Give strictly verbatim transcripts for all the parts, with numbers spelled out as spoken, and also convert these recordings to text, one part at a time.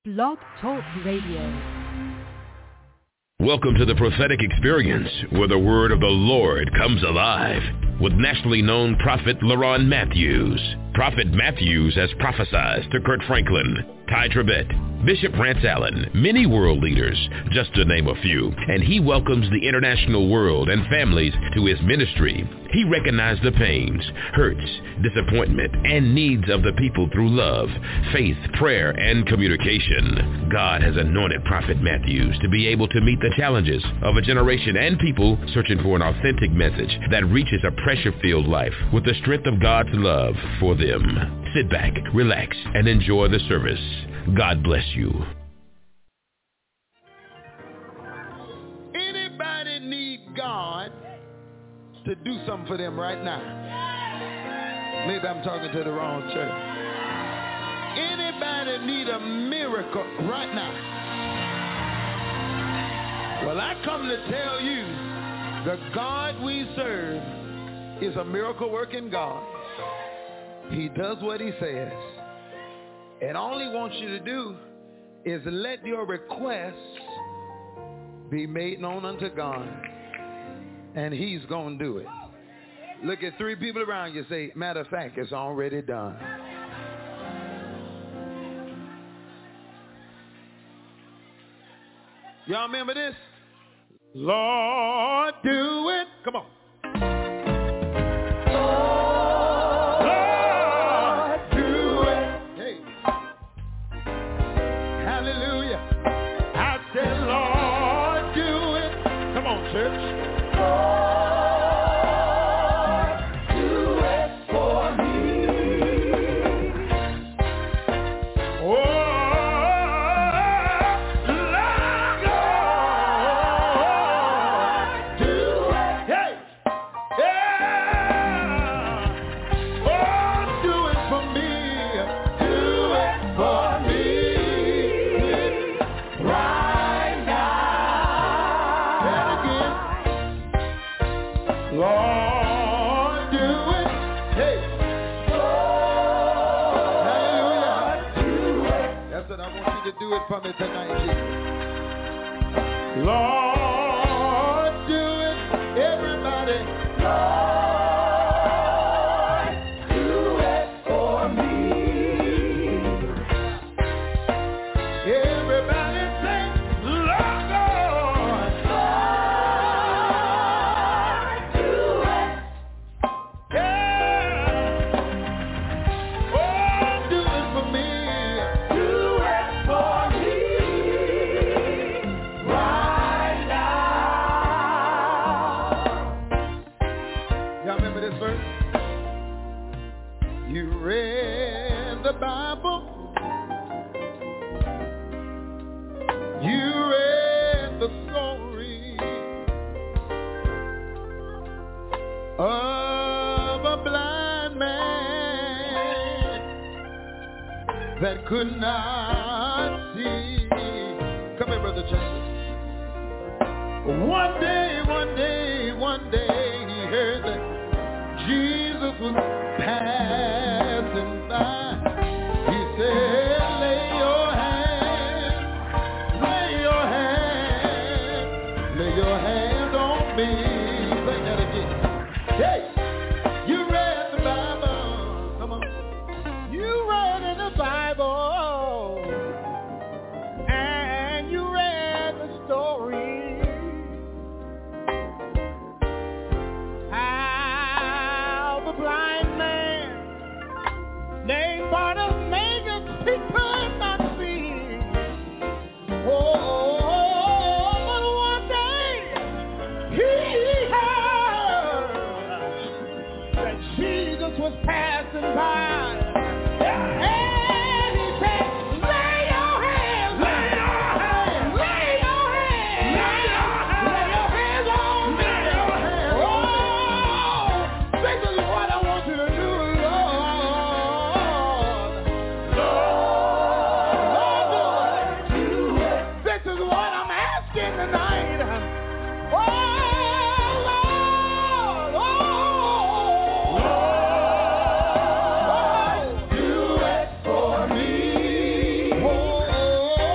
Blog Talk Radio. Welcome to the prophetic experience where the word of the Lord comes alive with nationally known prophet LaRon Matthews. Prophet Matthews has prophesied to Kurt Franklin, Ty Tribbett, Bishop Rance Allen, many world leaders, just to name a few, and he welcomes the international world and families to his ministry. He recognized the pains, hurts, disappointment, and needs of the people through love, faith, prayer, and communication. God has anointed Prophet Matthews to be able to meet the challenges of a generation and people searching for an authentic message that reaches a pressure-filled life with the strength of God's love for them. Sit back, relax, and enjoy the service. God bless you. Anybody need God to do something for them right now? Maybe I'm talking to the wrong church. Anybody need a miracle right now? Well, I come to tell you, the God we serve is a miracle working God. He does what he says. And all he wants you to do is let your requests be made known unto God. And he's going to do it. Look at three people around you. Say, matter of fact, it's already done. Y'all remember this? Lord, do it. Come on. Lord, do it. Hey. Hallelujah. I said, Lord, do it. Come on, church. Do it for me tonight, Jesus. Lord, do it, everybody. Lord, do it for me. Everybody say, Lord, Lord, do it. Yeah. Oh, do it for me. Bible, you read the story of a blind man that could not see. Come here, Brother Chambers. One day, one day, one day he heard that Jesus was passing by. Lay your hand, lay your hand, lay your hand on me. Sing that again. Hey, you read the Bible. Come on. You read in the Bible, and you read the story. How the blind man named Bartimaeus he could not see. Oh, but one day he heard that Jesus was passing by. And he said, lay your hands, lay your hands, lay your hands, lay your hands on me. Oh, this is what I want you to do. Oh,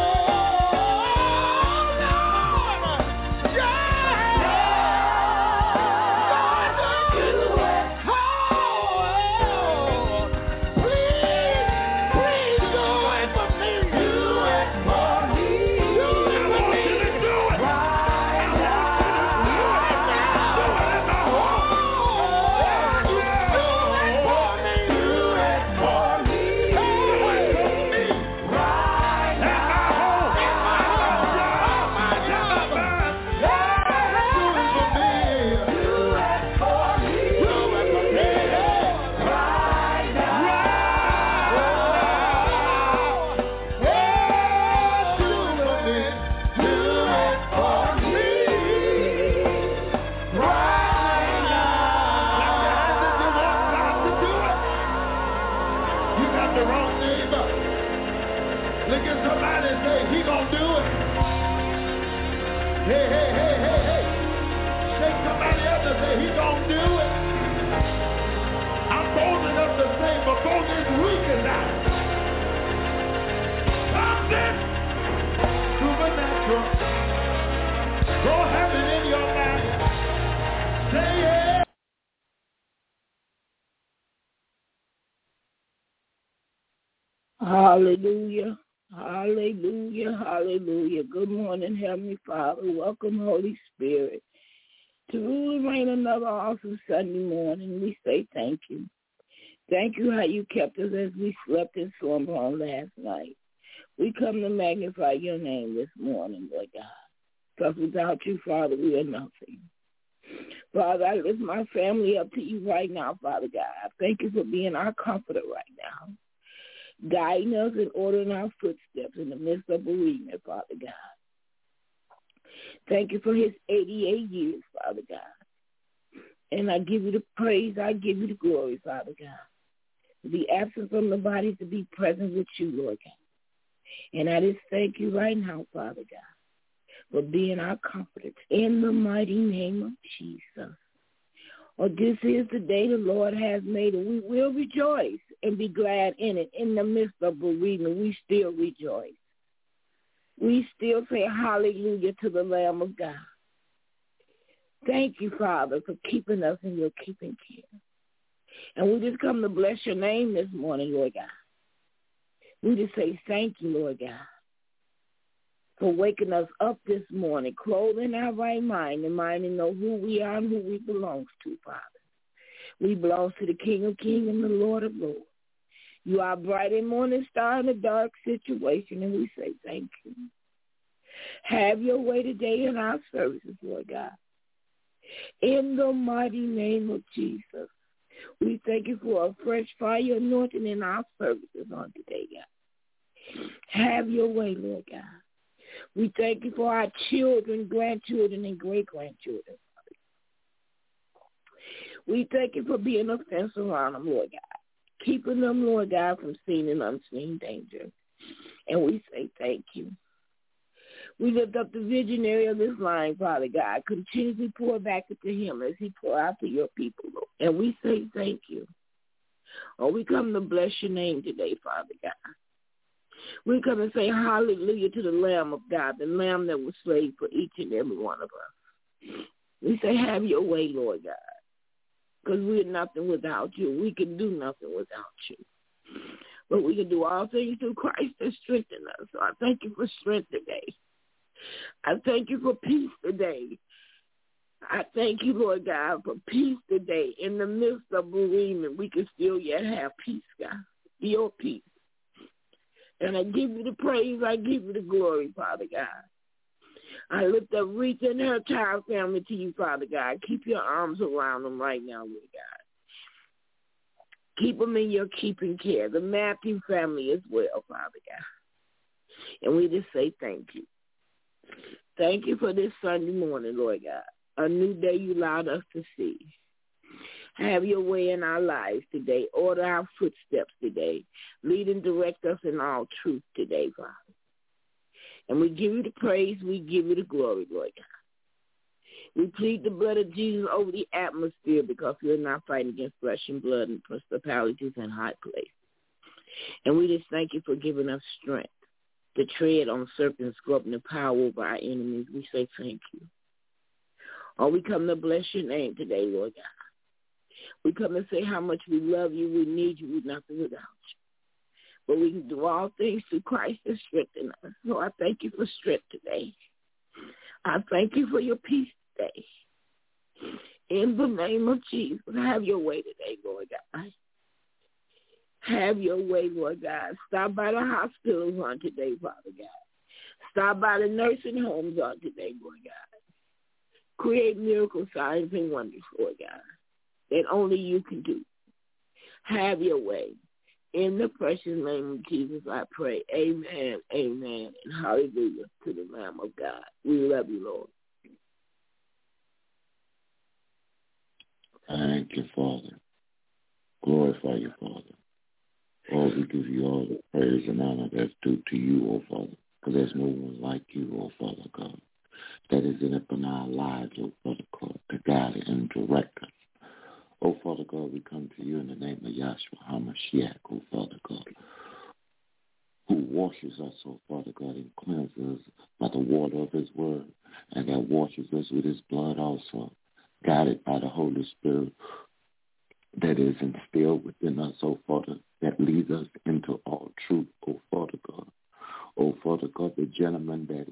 say he gonna do it. Hey, hey, hey, hey, hey. Shake somebody else and say he gonna do it. I'm bold enough to say before this week is out, something supernatural gonna happen in your life. Say it. Hallelujah, hallelujah, hallelujah. Good morning, Heavenly Father. Welcome, Holy Spirit, to rule and reign another awesome Sunday morning. We say thank you. Thank you how you kept us as we slept in slumber on last night. We come to magnify your name this morning, Lord God, because without you, Father, we are nothing. Father, I lift my family up to you right now, Father God. I thank you for being our comforter right now, guiding us and ordering our footsteps in the midst of bereavement, Father God. Thank you for his eighty-eight years, Father God. And I give you the praise, I give you the glory, Father God. To be absent from the body, to be present with you, Lord God. And I just thank you right now, Father God, for being our comforter. In the mighty name of Jesus. Oh, this is the day the Lord has made, and we will rejoice and be glad in it. In the midst of bereavement, we still rejoice. We still say hallelujah to the Lamb of God. Thank you, Father, for keeping us in your keeping care. And we just come to bless your name this morning, Lord God. We just say thank you, Lord God, for waking us up this morning, clothing our right mind and mind to know who we are and who we belong to, Father. We belong to the King of Kings and the Lord of Lords. You are bright and morning star in a dark situation, and we say thank you. Have your way today in our services, Lord God. In the mighty name of Jesus, we thank you for a fresh fire anointing in our services on today, God. Have your way, Lord God. We thank you for our children, grandchildren, and great-grandchildren. We thank you for being a fence around them, Lord God, keeping them, Lord God, from seen and unseen danger. And we say thank you. We lift up the visionary of this line, Father God. Continuously pour back into him as he pour out to your people, Lord. And we say thank you. Oh, we come to bless your name today, Father God. We come and say hallelujah to the Lamb of God, the Lamb that was slain for each and every one of us. We say have your way, Lord God, because we're nothing without you. We can do nothing without you. But we can do all things through Christ that strengthen us. So I thank you for strength today. I thank you for peace today. I thank you, Lord God, for peace today. In the midst of bereavement, we can still yet have peace, God, your peace. And I give you the praise, I give you the glory, Father God. I lift up Rita and her child family to you, Father God. Keep your arms around them right now, Lord God. Keep them in your keeping care. The Matthew family as well, Father God. And we just say thank you. Thank you for this Sunday morning, Lord God. A new day you allowed us to see. Have your way in our lives today. Order our footsteps today. Lead and direct us in all truth today, Father. And we give you the praise. We give you the glory, Lord God. We plead the blood of Jesus over the atmosphere because we're not fighting against flesh and blood and principalities and high places. And we just thank you for giving us strength to tread on serpents, scorpions, and power over our enemies. We say thank you. Oh, we come to bless your name today, Lord God. We come and say how much we love you, we need you, we're nothing without you. But we can do all things through Christ that strengthens us. So I thank you for strength today. I thank you for your peace today. In the name of Jesus, have your way today, Lord God. Have your way, Lord God. Stop by the hospitals on today, Father God. Stop by the nursing homes on today, Lord God. Create miracle signs and wonders, Lord God, that only you can do. Have your way. In the precious name of Jesus, I pray. Amen, amen, and hallelujah to the Lamb of God. We love you, Lord. Thank you, Father. Glorify you, Father. Lord, we give you all the praise and honor that's due to you, oh Father. because there's no one like you, oh Father God, that is in up in our lives, oh Father God, to guide and direct us. Oh Father God, we come to you in the name of Yahshua HaMashiach, oh Father God, who washes us, oh Father God, and cleanses us by the water of his word, and that washes us with his blood also, guided by the Holy Spirit that is instilled within us, oh Father, that leads us into all truth, oh Father God. Oh Father God, the gentleman that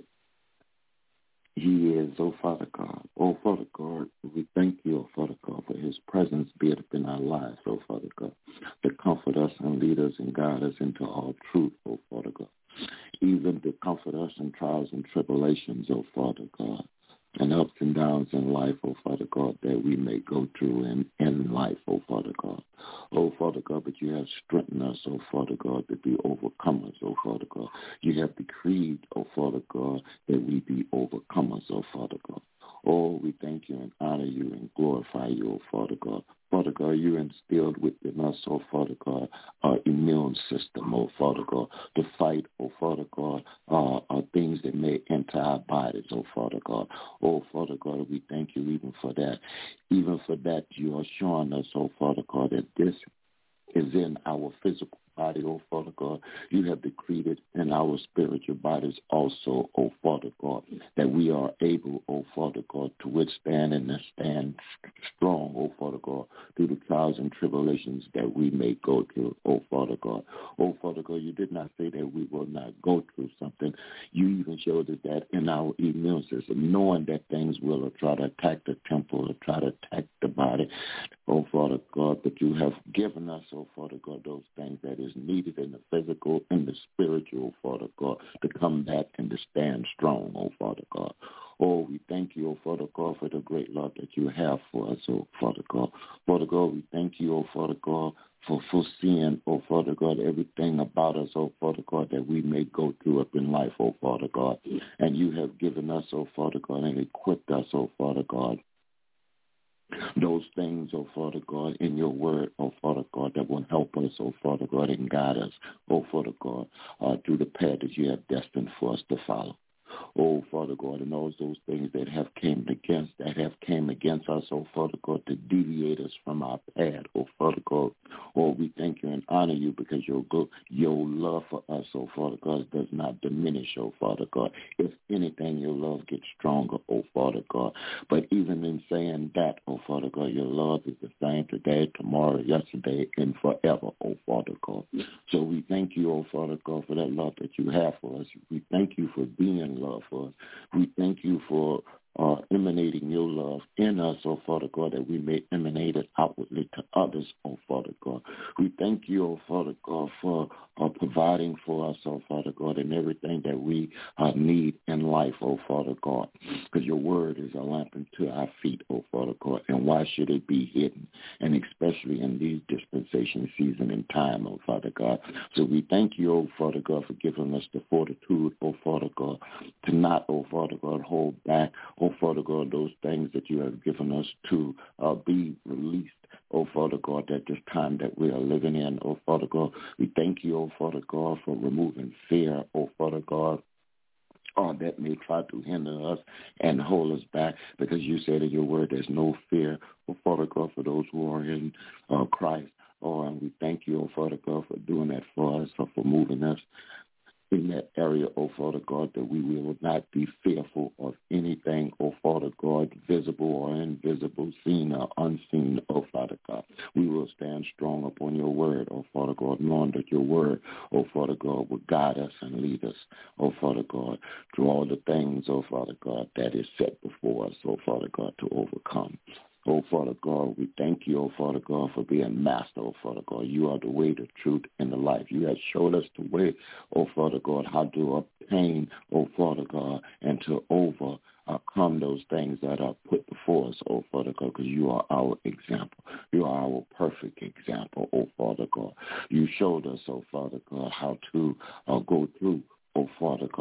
he is, oh Father God. Oh Father God, we thank you, oh Father God, for his presence be up in our lives, oh Father God, to comfort us and lead us and guide us into all truth, oh Father God. Even to comfort us in trials and tribulations, oh Father God, and ups and downs in life, oh Father God, that we may go through in, in life, oh Father God. Oh Father God, but you have strengthened us, oh Father God, to be overcomers, oh Father God. You have decreed, oh Father God, that we be overcomers, oh Father God. Oh, we thank you and honor you and glorify you, oh Father God. Father God, you instilled within us, oh Father God, our immune system, oh Father God, to fight, oh Father God, uh, uh, things that may enter our bodies, oh Father God. Oh Father God, we thank you even for that. Even for that, you are showing us, oh Father God, that this is in our physical body, oh Father God. You have decreed it in our spiritual bodies also, oh Father God, that we are able, oh Father God, to withstand and to stand strong, oh Father God, through the trials and tribulations that we may go through, oh Father God. Oh Father God, you did not say that we will not go through something. You even showed us that in our immune system, knowing that things will try to attack the temple or try to attack the body, oh Father God, but you have given us, oh Father God, those things that is needed in the physical and the spiritual, Father God, to come back and to stand strong, oh Father God. Oh, we thank you, oh Father God, for the great love that you have for us, oh Father God. Father God, we thank you, oh Father God, for foreseeing, oh Father God, everything about us, oh Father God, that we may go through up in life, oh Father God. And you have given us, oh Father God, and equipped us, oh Father God, those things, oh Father God, in your word, oh Father God, that will help us, oh Father God, and guide us, oh Father God, uh, through the path that you have destined for us to follow. Oh, Father God, and all those things that have came against, that have came against us, oh, Father God, to deviate us from our path, oh, Father God. Oh, we thank you and honor you because your good, your love for us, oh, Father God, does not diminish, oh, Father God. If anything, your love gets stronger, oh, Father God. But even in saying that, oh, Father God, your love is the same today, tomorrow, yesterday, and forever, oh, Father God. So we thank you, oh, Father God, for that love that you have for us. We thank you for being love for us. We thank you for uh, emanating your love in us, oh Father God, that we may emanate it outwardly to others, oh Father God. We thank you, oh Father God, for uh, providing for us, oh Father God, in everything that we uh, need in life, oh Father God, because your word is a lamp unto our feet, oh Father God, and why should it be hidden, and especially in these dispensation season and time, oh Father God. So we thank you, oh Father God, for giving us the fortitude, oh Father God, to not, oh Father God, hold back, oh Father God, those things that you have given us to uh, be released, oh Father God, at this time that we are living in, oh Father God. We thank you, oh Father God, for removing fear, oh Father God, all that may try to hinder us and hold us back, because you said in your word there's no fear, oh Father God, for those who are in uh, Christ. Oh, and we thank you, oh Father God, for doing that for us, or for moving us in that area, oh Father God, that we will not be fearful of anything, oh Father God, visible or invisible, seen or unseen, oh Father God. We will stand strong upon your word, oh Father God, knowing that your word, oh Father God, will guide us and lead us, oh Father God, through all the things, oh Father God, that is set before us, oh Father God, to overcome. Oh, Father God, we thank you, oh, Father God, for being master, oh, Father God. You are the way, the truth, and the life. You have showed us the way, oh, Father God, how to obtain, oh, Father God, and to overcome those things that are put before us, oh, Father God, because you are our example. You are our perfect example, oh, Father God. You showed us, oh, Father God, how to uh, go through, oh, Father God,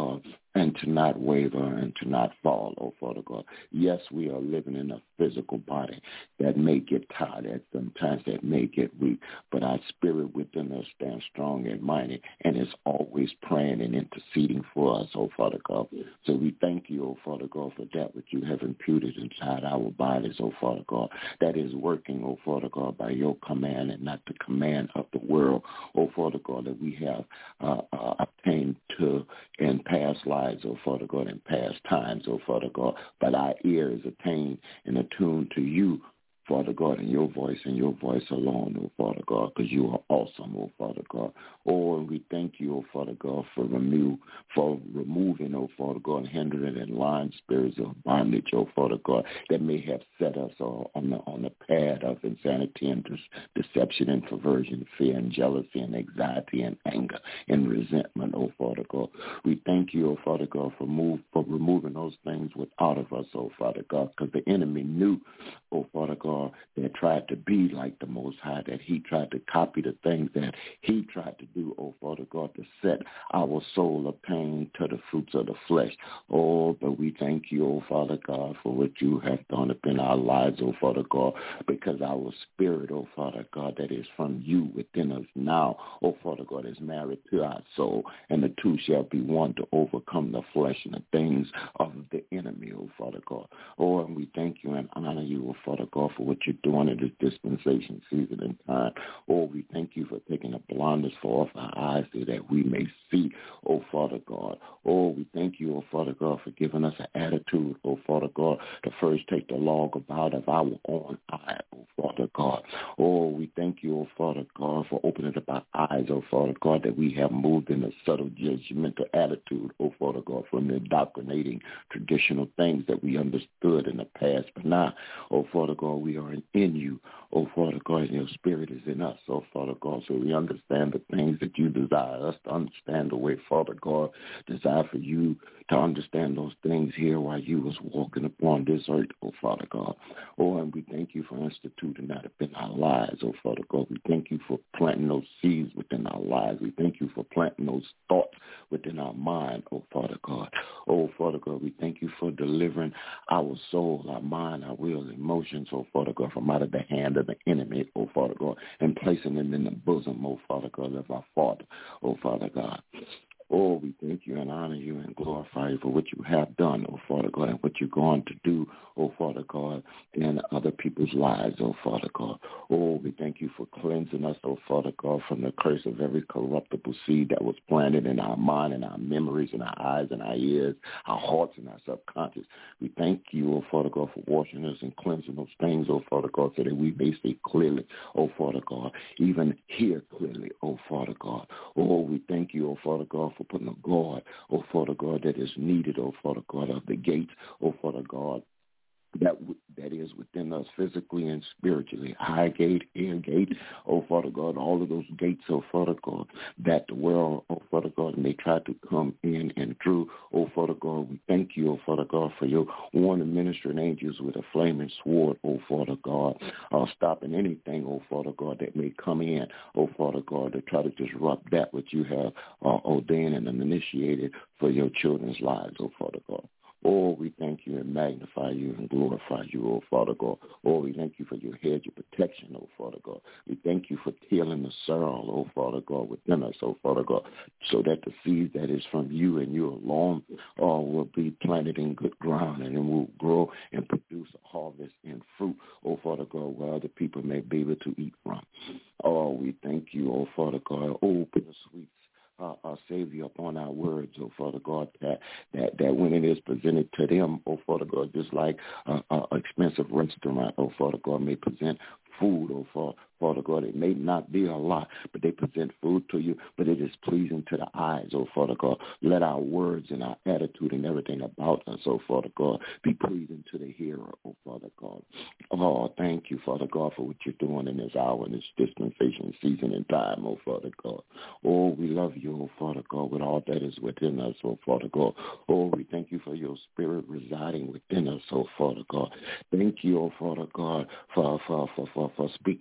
and to not waver and to not fall, oh Father God. Yes, we are living in a physical body that may get tired at sometimes, that may get weak, but our spirit within us stands strong and mighty and is always praying and interceding for us, oh Father God. So we thank you, oh Father God, for that which you have imputed inside our bodies, oh Father God, that is working, oh Father God, by your command and not the command of the world, oh Father God, that we have uh, uh, obtained to in past lives, oh Father God, in past times, oh Father God, but our ear is attained and attuned to you, Father God, and your voice and your voice alone, oh Father God, because you are awesome, oh Father God. Oh, and we thank you, oh Father God, for remove, for removing, oh Father God, hindering and lying spirits of bondage, oh Father God, that may have set us uh, on the on the path of insanity and dis- deception and perversion, fear and jealousy and anxiety and anger and resentment, oh Father God. We thank you, oh Father God, for move for removing those things without of us, oh Father God, because the enemy knew, oh Father God, that tried to be like the Most High, that he tried to copy the things that he tried to do, oh Father God, to set our soul of pain to the fruits of the flesh. Oh, but we thank you, oh Father God, for what you have done up in our lives, oh Father God, because our spirit, oh Father God, that is from you within us now, oh Father God, is married to our soul, and the two shall be one to overcome the flesh and the things of the enemy, oh Father God. Oh, and we thank you and honor you, oh Father God, for what you're doing in this dispensation season and time. Oh, we thank you for taking the blindness for off our eyes so that we may see, oh Father God. Oh, we thank you, oh Father God, for giving us an attitude, oh Father God, to first take the log of out of our own eye, oh Father God. Oh, we thank you, oh Father God, for opening up our eyes, oh Father God, that we have moved in a subtle judgmental attitude, oh Father God, from the indoctrinating traditional things that we understood in the past. But now, oh Father God, we are in you, oh Father God, and your spirit is in us, oh Father God, so we understand the things that you desire us to understand, the way, Father God, desire for you to understand those things here while you was walking upon this earth, oh Father God. Oh, and we thank you for instituting that up in our lives, oh Father God. We thank you for planting those seeds within our lives. We thank you for planting those thoughts within our mind, oh Father God. Oh, Father God, we thank you for delivering our soul, our mind, our will, emotions, oh Father God, from out of the hand of the enemy, oh Father God, and placing them in the bosom, oh Father God, of our Father, oh Father God. Oh, we thank you and honor you and glorify you for what you have done, oh Father God, and what you're going to do, oh Father God, in other people's lives, oh Father God. Oh, we thank you for cleansing us, oh Father God, from the curse of every corruptible seed that was planted in our mind and our memories and our eyes and our ears, our hearts and our subconscious. We thank you, oh Father God, for washing us and cleansing those things, oh Father God, so that we may see clearly, oh Father God, even hear clearly, oh Father God. Oh, we thank you, oh Father God, for putting a guard, oh Father God, that is needed, oh Father God, of the gate, oh Father God, that that is within us physically and spiritually, eye gate, ear gate, oh Father God, all of those gates, oh Father God, that the world, oh Father God, may try to come in and through, oh Father God. We thank you, oh Father God, for your warning ministering angels with a flaming sword, oh Father God, uh, stopping anything, oh Father God, that may come in, oh Father God, to try to disrupt that which you have uh, ordained and initiated for your children's lives, oh Father God. Oh, we thank you and magnify you and glorify you, oh Father God. Oh, we thank you for your hedge of protection, oh Father God. We thank you for tilling the soil, oh Father God, within us, oh Father God, so that the seed that is from you and you alone uh, will be planted in good ground and it will grow and produce a harvest and fruit, oh Father God, where other people may be able to eat from. Oh, we thank you, oh Father God. Oh, bittersweet Uh, our Savior upon our words, oh Father God, that, that that when it is presented to them, oh Father God, just like an uh, uh, expensive restaurant, oh Father God, may present food, oh Father, Father God, it may not be a lot, but they present food to you, but it is pleasing to the eyes, oh Father God. Let our words and our attitude and everything about us, oh Father God, be pleasing to the hearer, oh Father God. Oh, thank you, Father God, for what you're doing in this hour, in this dispensation, season, and time, oh Father God. Oh, we love you, oh Father God, with all that is within us, oh Father God. Oh, we thank you for your spirit residing within us, oh Father God. Thank you, oh Father God, for for for for, for speaking to our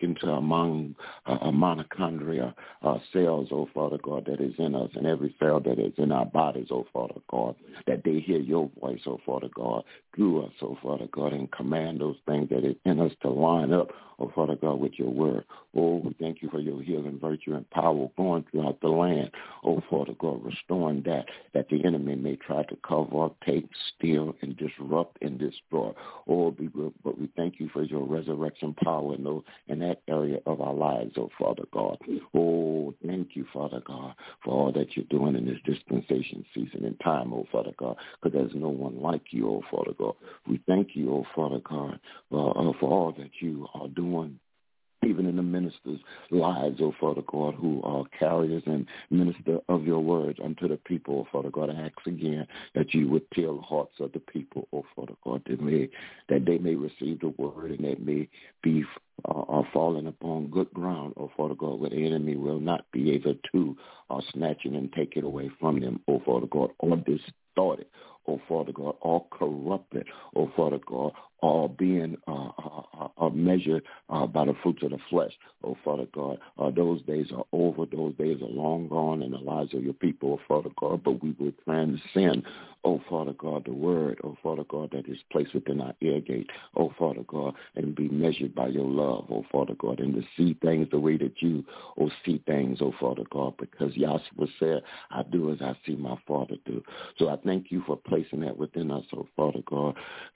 among uh, mitochondria uh, cells, oh Father God, that is in us, and every cell that is in our bodies, oh Father God, that they hear your voice, oh Father God, through us, oh Father God, and command those things that is in us to line up, oh Father God, with your word. Oh, we thank you for your healing virtue and power going throughout the land, oh Father God, restoring that, that the enemy may try to cover up, take, steal, and disrupt and destroy. Oh, but we thank you for your resurrection power in, those, in that area of our lives, oh Father God. Oh, thank you, Father God, for all that you're doing in this dispensation season and time, oh Father God, because there's no one like you, oh Father God. We thank you, oh Father God, uh, uh, for all that you are doing, even in the ministers' lives, oh Father God, who are carriers and minister of your words unto the people, oh Father God. I ask again that you would tell the hearts of the people, oh Father God, that, may, that they may receive the word and that may be uh, are falling upon good ground, oh Father God, where the enemy will not be able to uh, snatch it and take it away from them, oh Father God, or distort it, oh Father God, all corrupted, oh Father God, all being uh, uh, uh, measured uh, by the fruits of the flesh, oh Father God. Uh, those days are over. Those days are long gone in the lives of your people, oh Father God, but we will transcend, oh Father God, the word, oh Father God, that is placed within our ear gate, oh Father God, and be measured by your love, oh Father God, and to see things the way that you, oh, see things, oh Father God, because Yahshua said, I do as I see my Father do. So I thank you for placing that within us, oh Father God,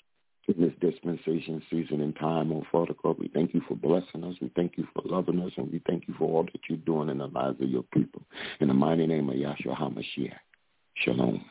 in this dispensation season and time, oh Father God. We thank you for blessing us. We thank you for loving us, and we thank you for all that you're doing in the lives of your people. In the mighty name of Yahshua HaMashiach. Shalom.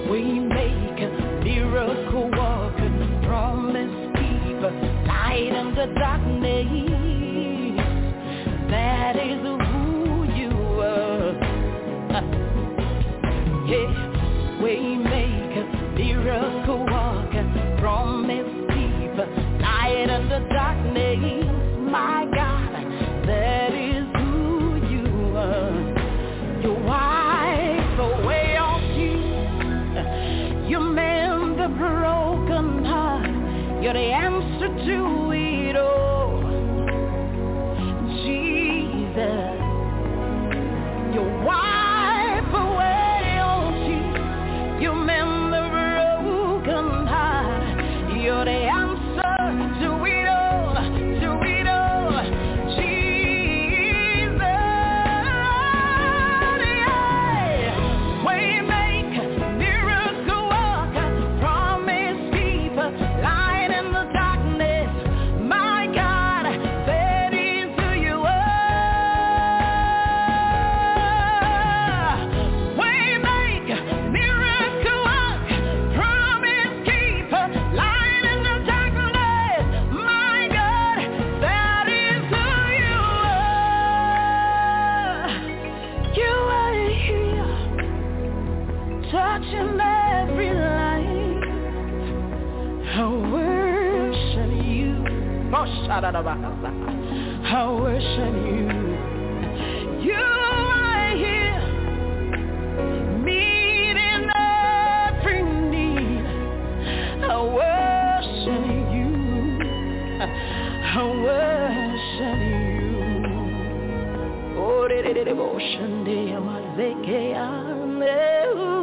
Light the darkness. That is who you are. Yeah, waymaker, miracle worker, promise keeper, light in the darkness. My God, that is who you are. You wipe away all tears. You mend the broken heart. You're the answer to it all. Jesus, you wipe away all tears. You mend the broken heart. You're the answer to it all, to it all. Jesus, yeah. Waymaker, miracle worker, promise keeper, light in the darkness. My God, that is who you are. Waymaker, miracle worker, promise keeper, light in the darkness. My God, that is who you are. You are here, touching every life. I worship you. Oh, shout out about that. I worship you. You are here, meeting every need. I worship you. I worship you. Oh, de de de devotion, de amazeke ame.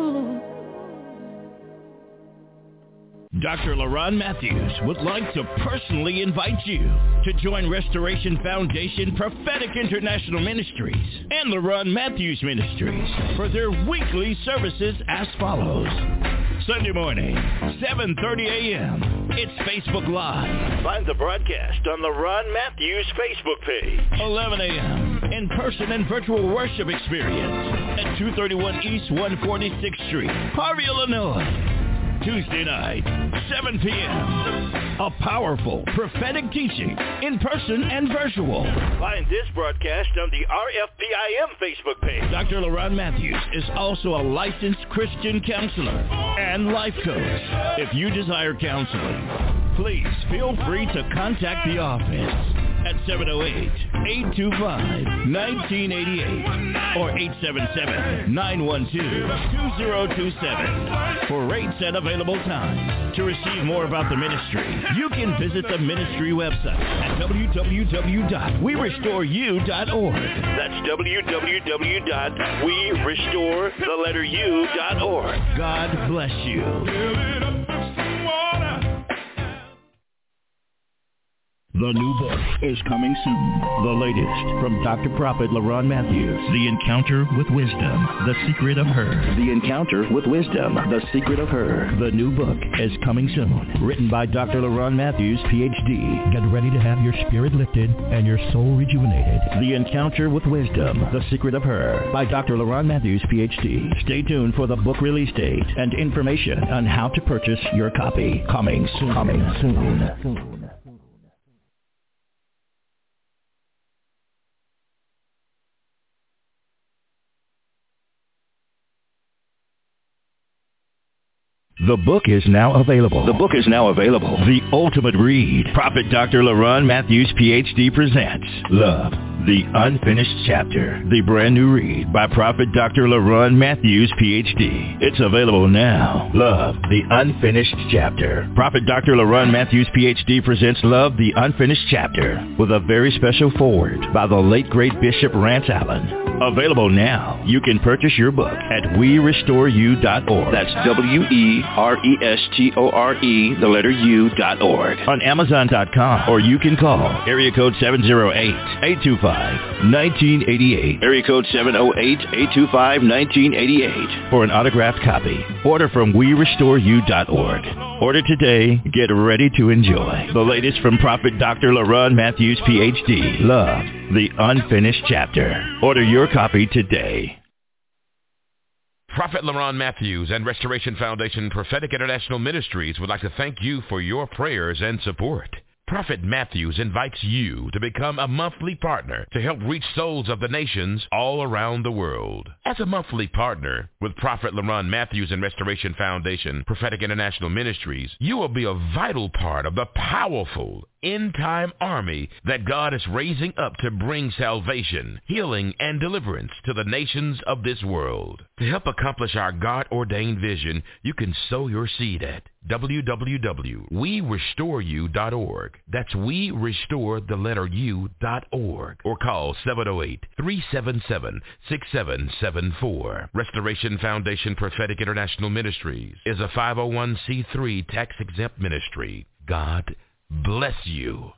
Doctor LaRon Matthews would like to personally invite you to join Restoration Foundation Prophetic International Ministries and LaRon Matthews Ministries for their weekly services as follows. Sunday morning, seven thirty a.m. It's Facebook Live. Find the broadcast on LaRon Matthews Facebook page. eleven a.m. in-person and virtual worship experience at two thirty-one East one hundred forty-sixth Street, Harvey, Illinois. Tuesday night, seven p.m. A powerful prophetic teaching in person and virtual. Find this broadcast on the R F P I M Facebook page. Doctor LaRon Matthews is also a licensed Christian counselor and life coach. If you desire counseling, please feel free to contact the office at seven oh eight, eight two five, one nine eight eight or eight seven seven, nine one two, two zero two seven for rates and available times. To receive more about the ministry, you can visit the ministry website at w w w dot we restore you dot org. That's w w w dot we restore the letter u dot org. God bless you. The new book is coming soon. The latest from Doctor Prophet LaRon Matthews. The Encounter with Wisdom. The Secret of Her. The Encounter with Wisdom. The Secret of Her. The new book is coming soon. Written by Doctor LaRon Matthews, P H D. Get ready to have your spirit lifted and your soul rejuvenated. The Encounter with Wisdom. The Secret of Her. By Doctor LaRon Matthews, P H D. Stay tuned for the book release date and information on how to purchase your copy. Coming soon. Coming soon. soon. The book is now available. The book is now available. The Ultimate Read. Prophet Doctor LaRon Matthews, P H D presents Love, the Unfinished Chapter. The brand new read by Prophet Doctor LaRon Matthews, P H D. It's available now. Love, the Unfinished Chapter. Prophet Doctor LaRon Matthews, P H D presents Love, the Unfinished Chapter with a very special foreword by the late great Bishop Rance Allen. Available now. You can purchase your book at we restore you dot org. That's W E R E S T O R E, the letter U dot org. On Amazon dot com, or you can call area code seven oh eight, eight two five, one nine eight eight. Area code seven oh eight, eight two five, one nine eight eight for an autographed copy. Order from we restore you dot org. Order today. Get ready to enjoy the latest from Prophet Doctor LaRon Matthews, P H D. Love, the Unfinished Chapter. Order your copy today. Prophet LaRon Matthews and Restoration Foundation Prophetic International Ministries would like to thank you for your prayers and support. Prophet Matthews invites you to become a monthly partner to help reach souls of the nations all around the world. As a monthly partner with Prophet LaRon Matthews and Restoration Foundation Prophetic International Ministries, you will be a vital part of the powerful end-time army that God is raising up to bring salvation, healing, and deliverance to the nations of this world. To help accomplish our God-ordained vision, you can sow your seed at w w w dot we restore you dot org. That's we restore the letter u dot org. Or call seven oh eight, three seven seven, six seven seven four. Restoration Foundation Prophetic International Ministries is a five oh one c three tax-exempt ministry. God bless you.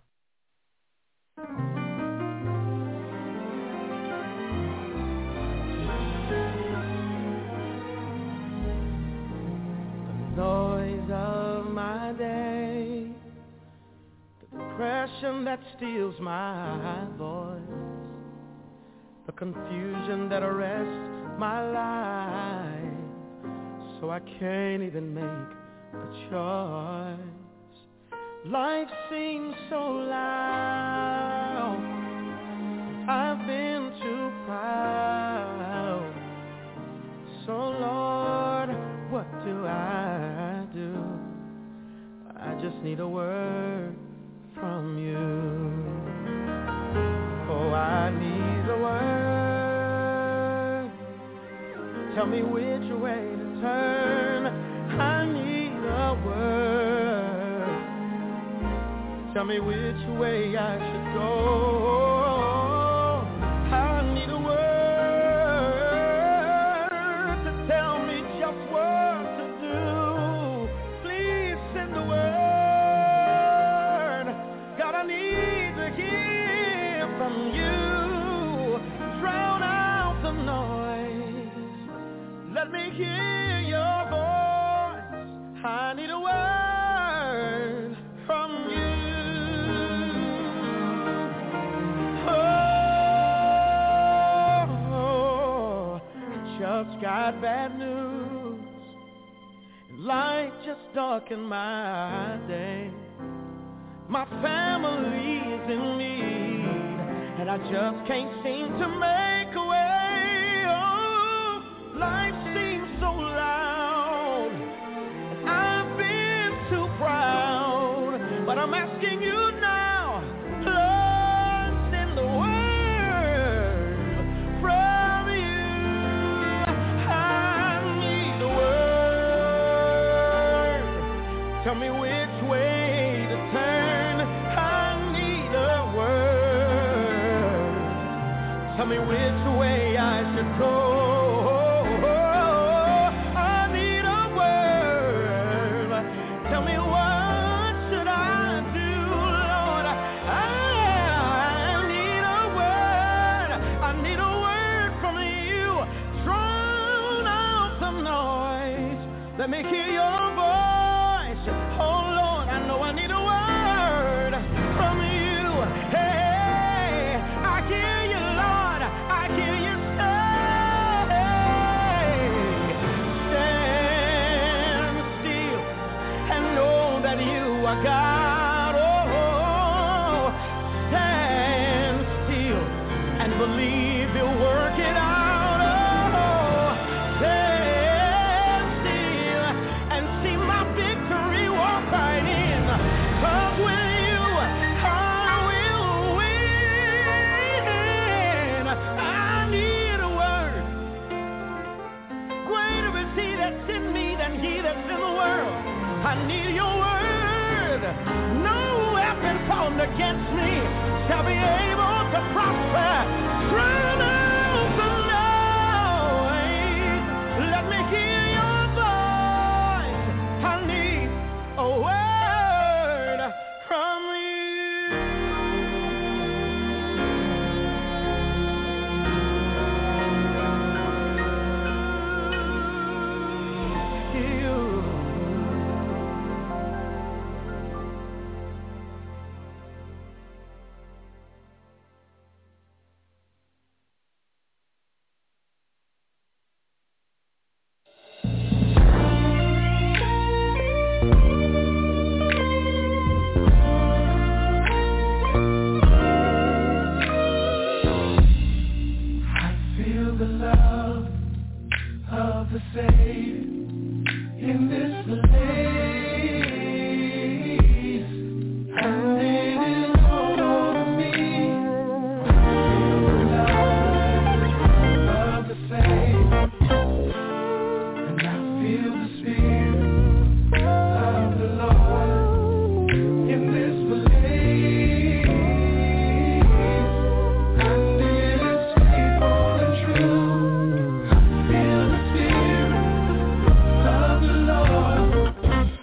The noise of my day, the depression that steals my voice, the confusion that arrests my life, so I can't even make a choice. Life seems so loud, I've been too proud. So Lord, what do I do? I just need a word from you. Oh, I need a word. Tell me which way to turn. I need a word. Tell me which way I should go. I need a word to tell me just what to do. Please send the word. God, I need to hear from you. Drown out the noise. Let me hear your voice. I need a word from you. Just got bad news. Life just darkened my day. My family is in need, and I just can't seem to make a way. Oh, life seems so loud, and I've been too proud. But I'm asking you now, Lord, send the word from you. Tell me which way to turn. I need a word. Tell me which way I should go. I need a word. Tell me what should I do, Lord. I need a word. I need a word from you. Drown out the noise. Let me hear your voice. Oh Lord, I know I need a word from you. Hey, I hear you, Lord. I hear you say, stand still and know that you are God. Oh, stand still and believe you'll work it out. I need your word. No weapon formed against me shall be able to prosper. Drown out the noise. Let me hear your voice. I need a word from you. the saved in this place, and it is all over me. Of the saved, and I feel the Spirit of the Lord in this place, and it is faithful and true. I feel the Spirit of the Lord.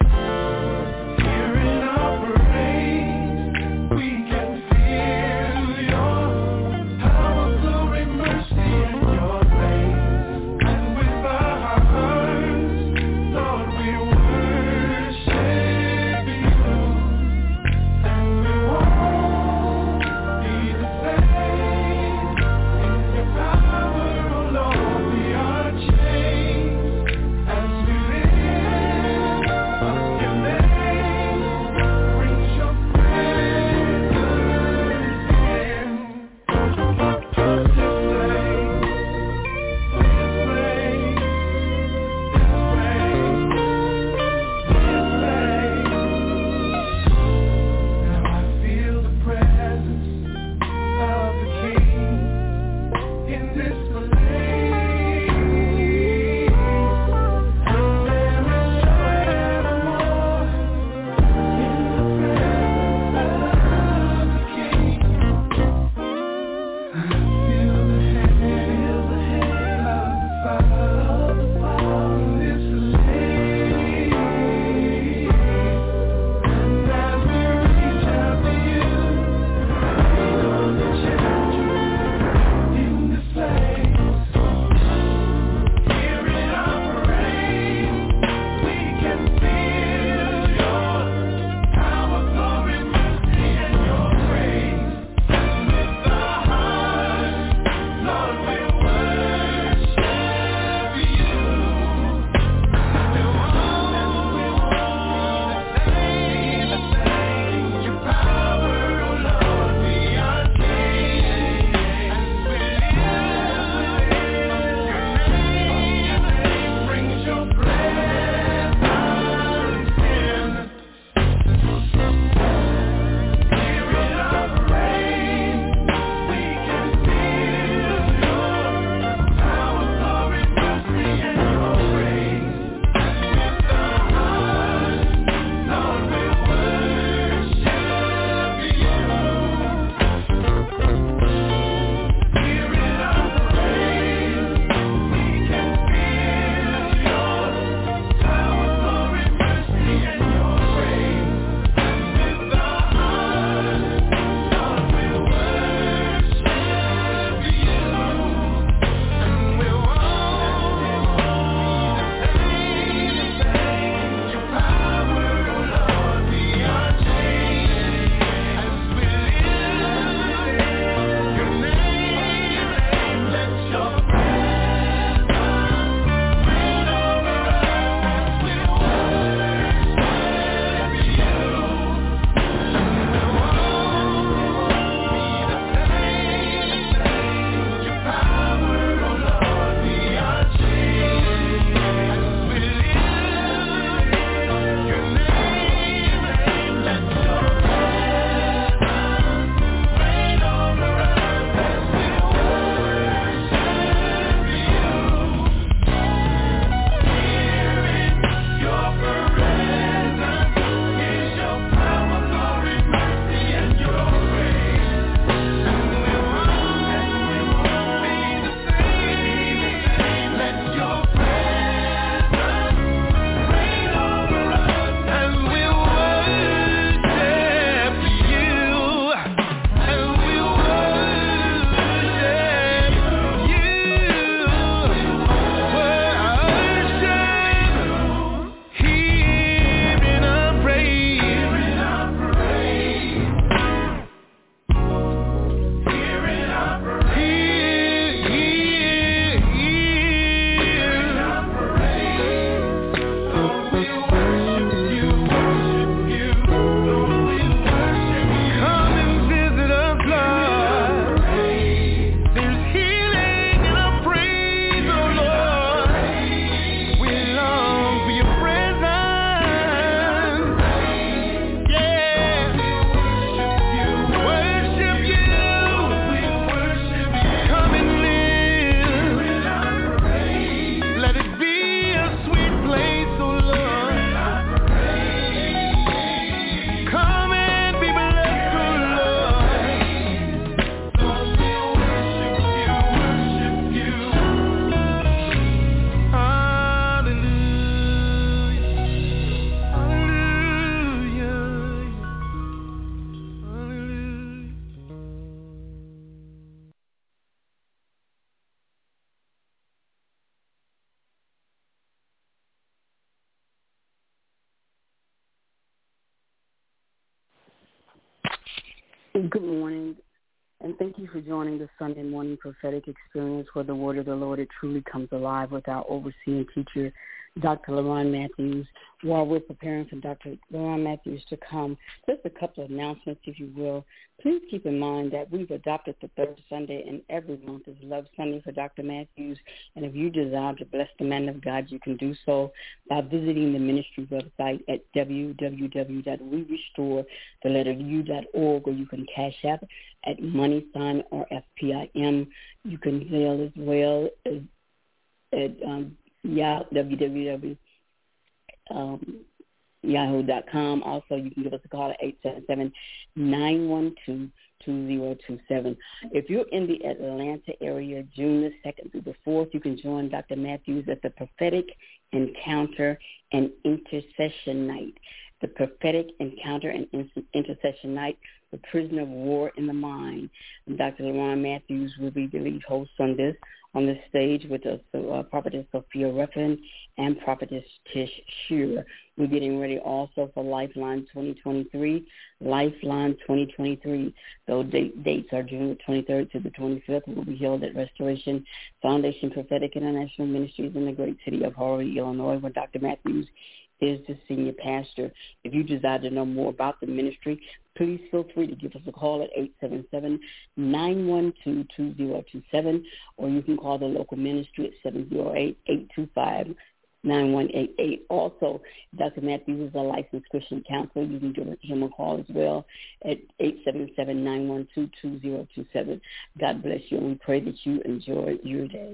Good morning, and thank you for joining the Sunday morning prophetic experience where the word of the Lord, it truly comes alive with our overseeing teacher, Doctor LaRon Matthews. While we're preparing for Doctor LaRon Matthews to come, just a couple of announcements, if you will. Please keep in mind that we've adopted the third Sunday, and every month is Love Sunday for Doctor Matthews. And if you desire to bless the man of God, you can do so by visiting the ministry website at w w w dot we restore the letter u dot org, or you can cash app at money sign or F P I M. You can mail as well as at um, yeah, w w w dot yahoo dot com. Also, you can give us a call at eight seven seven, nine one two, two zero two seven. If you're in the Atlanta area, June the second through the fourth, you can join Doctor Matthews at the Prophetic Encounter and Intercession Night. The Prophetic Encounter and Intercession Night, the Prisoner of War in the Mind. And Doctor LaRon Matthews will be the lead host on this, on the stage with us, uh, Prophetess Sophia Ruffin and Prophetess Tish Shearer. We're getting ready also for Lifeline twenty twenty-three. Lifeline twenty twenty-three. Those date, dates are June the twenty-third to the twenty-fifth. It will be held at Restoration Foundation Prophetic International Ministries in the great city of Horry, Illinois, where Doctor Matthews is the senior pastor. If you desire to know more about the ministry, please feel free to give us a call at eight seven seven, nine one two, two zero two seven, or you can call the local ministry at seven zero eight, eight two five, nine one eight eight. Also, Doctor Matthews is a licensed Christian counselor. You can give him a call as well at eight seven seven, nine one two, two zero two seven. God bless you, and we pray that you enjoy your day.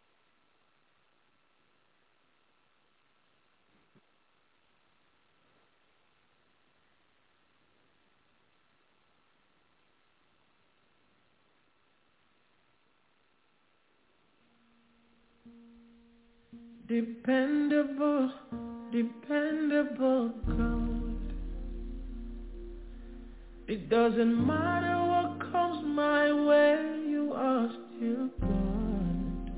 Dependable, dependable God. It doesn't matter what comes my way, you are still God.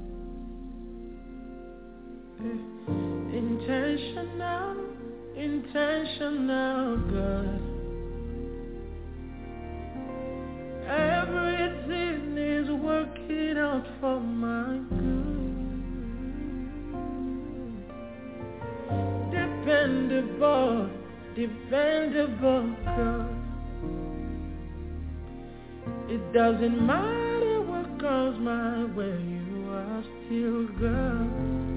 Intentional, intentional God. Everything is working out for my good. Dependable, dependable God. It doesn't matter what comes my way, you are still God.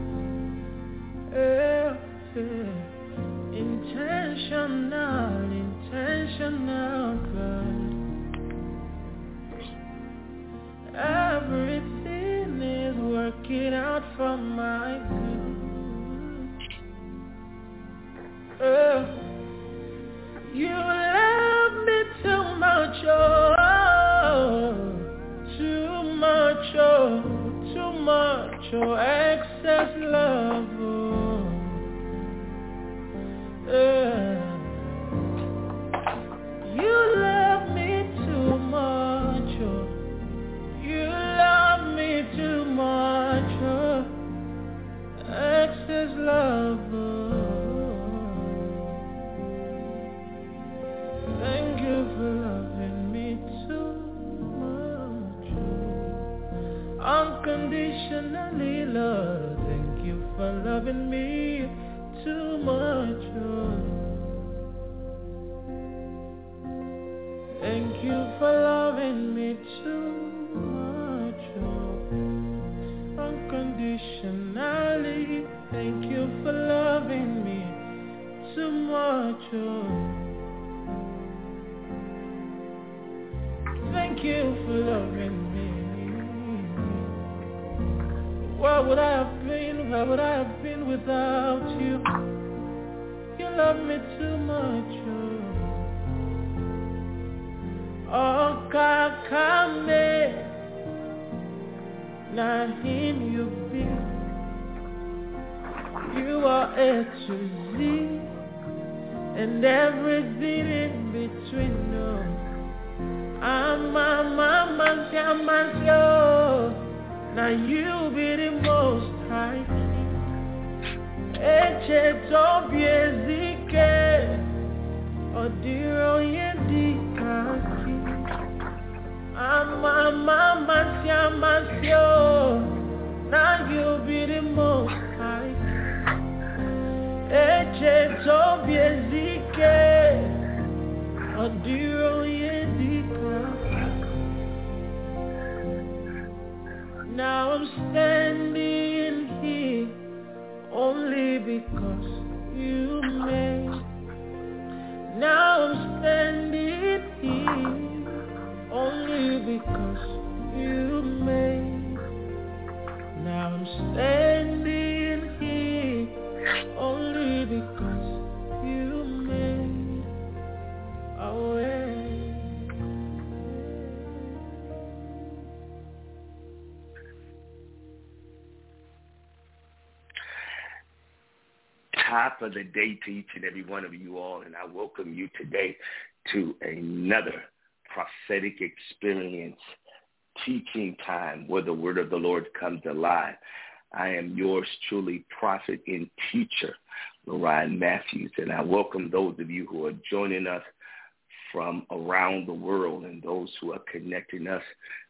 Yeah, yeah. Intentional, intentional God. Everything is working out for my good. Uh, you love me too much, oh, too much, oh, too much, oh, excess love, oh, uh, you love me too much, oh, you love me too much, oh, excess love, oh. Thank you for loving me too much, unconditionally, Lord. Thank you for loving me too much, oh. Thank you for loving me too much, oh. Unconditionally. Thank you for loving me too much, oh. Thank you for loving me. Where would I have been? Where would I have been without you? You love me too much, oh. Oh, Kakame, now him you be. You are A to Z, and everything in between, no. I'm a mama, I'm a slow. Now you be the most high king. Eche tobi ezike, odiro yedikaki. Mama, mama, siamasio, now you be the most high. Eche tobi ezike, adiro yezika. Now I'm standing here only because you made. Now I'm standing here only because you made. Now I'm standing here only because you made a way. Top of the day to each and every one of you all, and I welcome you today to another prophetic experience, teaching time where the word of the Lord comes alive. I am yours truly, prophet and teacher, Lorraine Matthews, and I welcome those of you who are joining us from around the world and those who are connecting us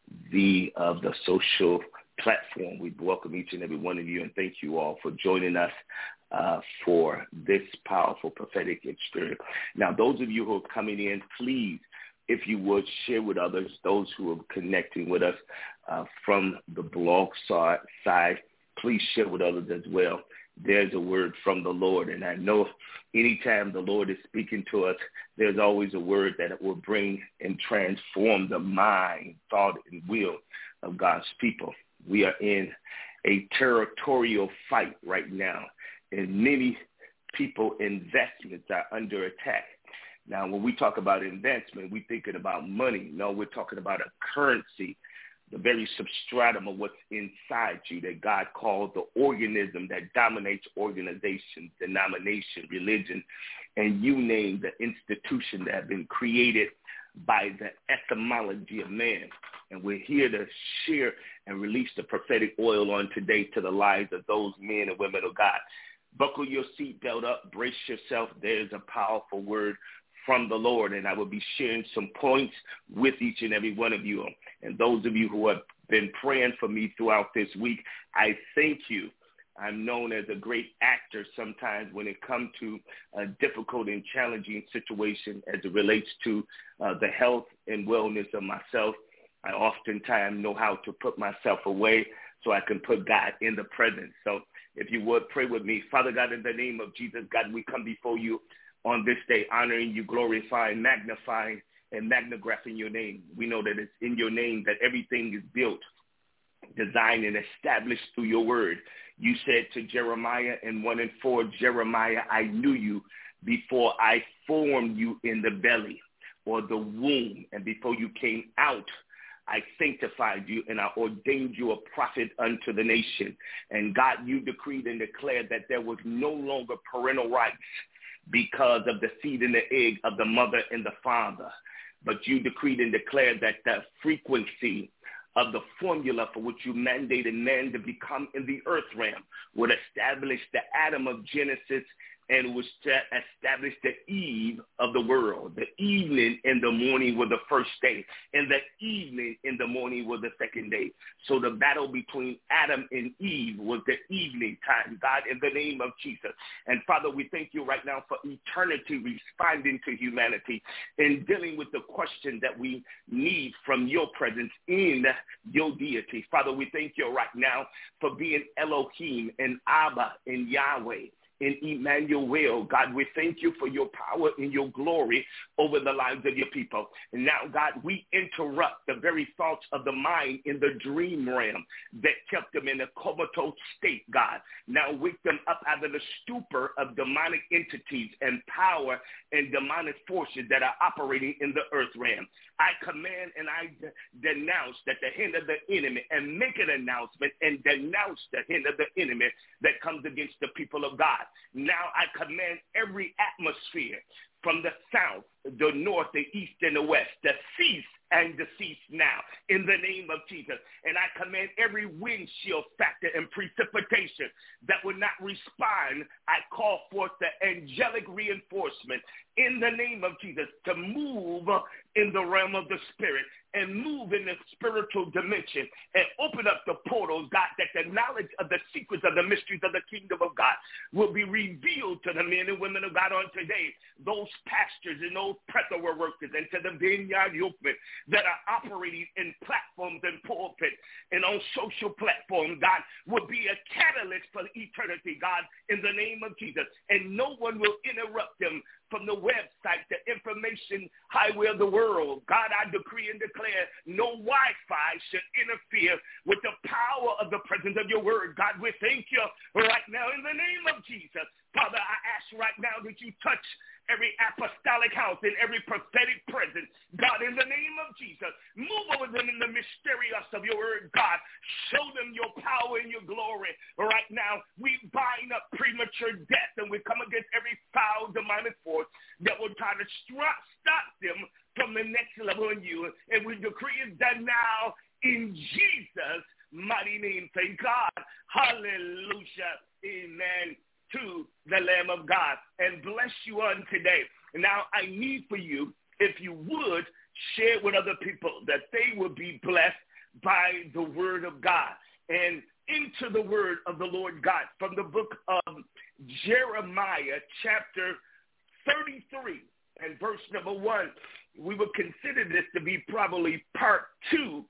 via uh, the social platform. We welcome each and every one of you, and thank you all for joining us uh, for this powerful prophetic experience. Now, those of you who are coming in, please, if you would, share with others, those who are connecting with us uh, from the blog side, please share with others as well. There's a word from the Lord, and I know anytime the Lord is speaking to us, there's always a word that will bring and transform the mind, thought, and will of God's people. We are in a territorial fight right now, and many people investments are under attack. Now, when we talk about investment, we're thinking about money. No, we're talking about a currency, the very substratum of what's inside you that God called the organism that dominates organizations, denomination, religion, and you name the institution that have been created by the etymology of man. And we're here to share and release the prophetic oil on today to the lives of those men and women of God. Buckle your seatbelt up, brace yourself. There's a powerful word from the Lord, and I will be sharing some points with each and every one of you. And those of you who have been praying for me throughout this week, I thank you. I'm known as a great actor sometimes when it comes to a difficult and challenging situation as it relates to uh, the health and wellness of myself. I oftentimes know how to put myself away so I can put God in the present. So if you would, pray with me. Father God, in the name of Jesus, God, we come before you on this day, honoring you, glorifying, magnifying, and magnigraphing your name. We know that it's in your name that everything is built, designed, and established through your word. You said to Jeremiah in one and four, Jeremiah, I knew you before I formed you in the belly or the womb, and before you came out, I sanctified you, and I ordained you a prophet unto the nation. And God, you decreed and declared that there was no longer parental rights because of the seed and the egg of the mother and the father. But you decreed and declared that the frequency of the formula for which you mandated man to become in the earth realm would establish the Adam of Genesis and was to establish the Eve of the world. The evening and the morning were the first day, and the evening and the morning were the second day. So the battle between Adam and Eve was the evening time, God, in the name of Jesus. And Father, we thank you right now for eternity responding to humanity and dealing with the question that we need from your presence in your deity. Father, we thank you right now for being Elohim and Abba and Yahweh. In Emmanuel, God, we thank you for your power and your glory over the lives of your people. And now, God, we interrupt the very thoughts of the mind in the dream realm that kept them in a comatose state, God. Now wake them up out of the stupor of demonic entities and power and demonic forces that are operating in the earth realm. I command and I de- denounce that the hand of the enemy, and make an announcement and denounce the hand of the enemy that comes against the people of God. Now I command every atmosphere from the south, the north, the east, and the west to cease and decease now in the name of Jesus. And I command every windshield factor and precipitation that would not respond. I call forth the angelic reinforcement in the name of Jesus to move in the realm of the spirit and move in the spiritual dimension and open up the portals, God, that the knowledge of the secrets of the mysteries of the kingdom of God will be revealed to the men and women of God on today, those pastors and those plethora workers and to the vineyard yokemen that are operating in platforms and pulpits and on social platforms, God, will be a catalyst for eternity, God, in the name of Jesus. And no one will interrupt them from the website, the information highway of the world. God, I decree and declare no Wi-Fi should interfere with the power of the presence of your word. God, we thank you right now in the name of Jesus. Father, I ask right now that you touch every apostolic house and every prophetic presence. God, in the name of Jesus, move over them in the mysterious of your word, God. Show them your power and your glory. Right now, we bind up premature death and we come against every foul demonic force that will try to stop them from the next level in you. And we decree it done now in Jesus' mighty name. Thank God. Hallelujah. Amen. To the Lamb of God, and bless you on today. Now, I need for you, if you would, share with other people that they will be blessed by the word of God. And into the word of the Lord God from the book of Jeremiah, chapter thirty-three, and verse number one. We would consider this to be probably part two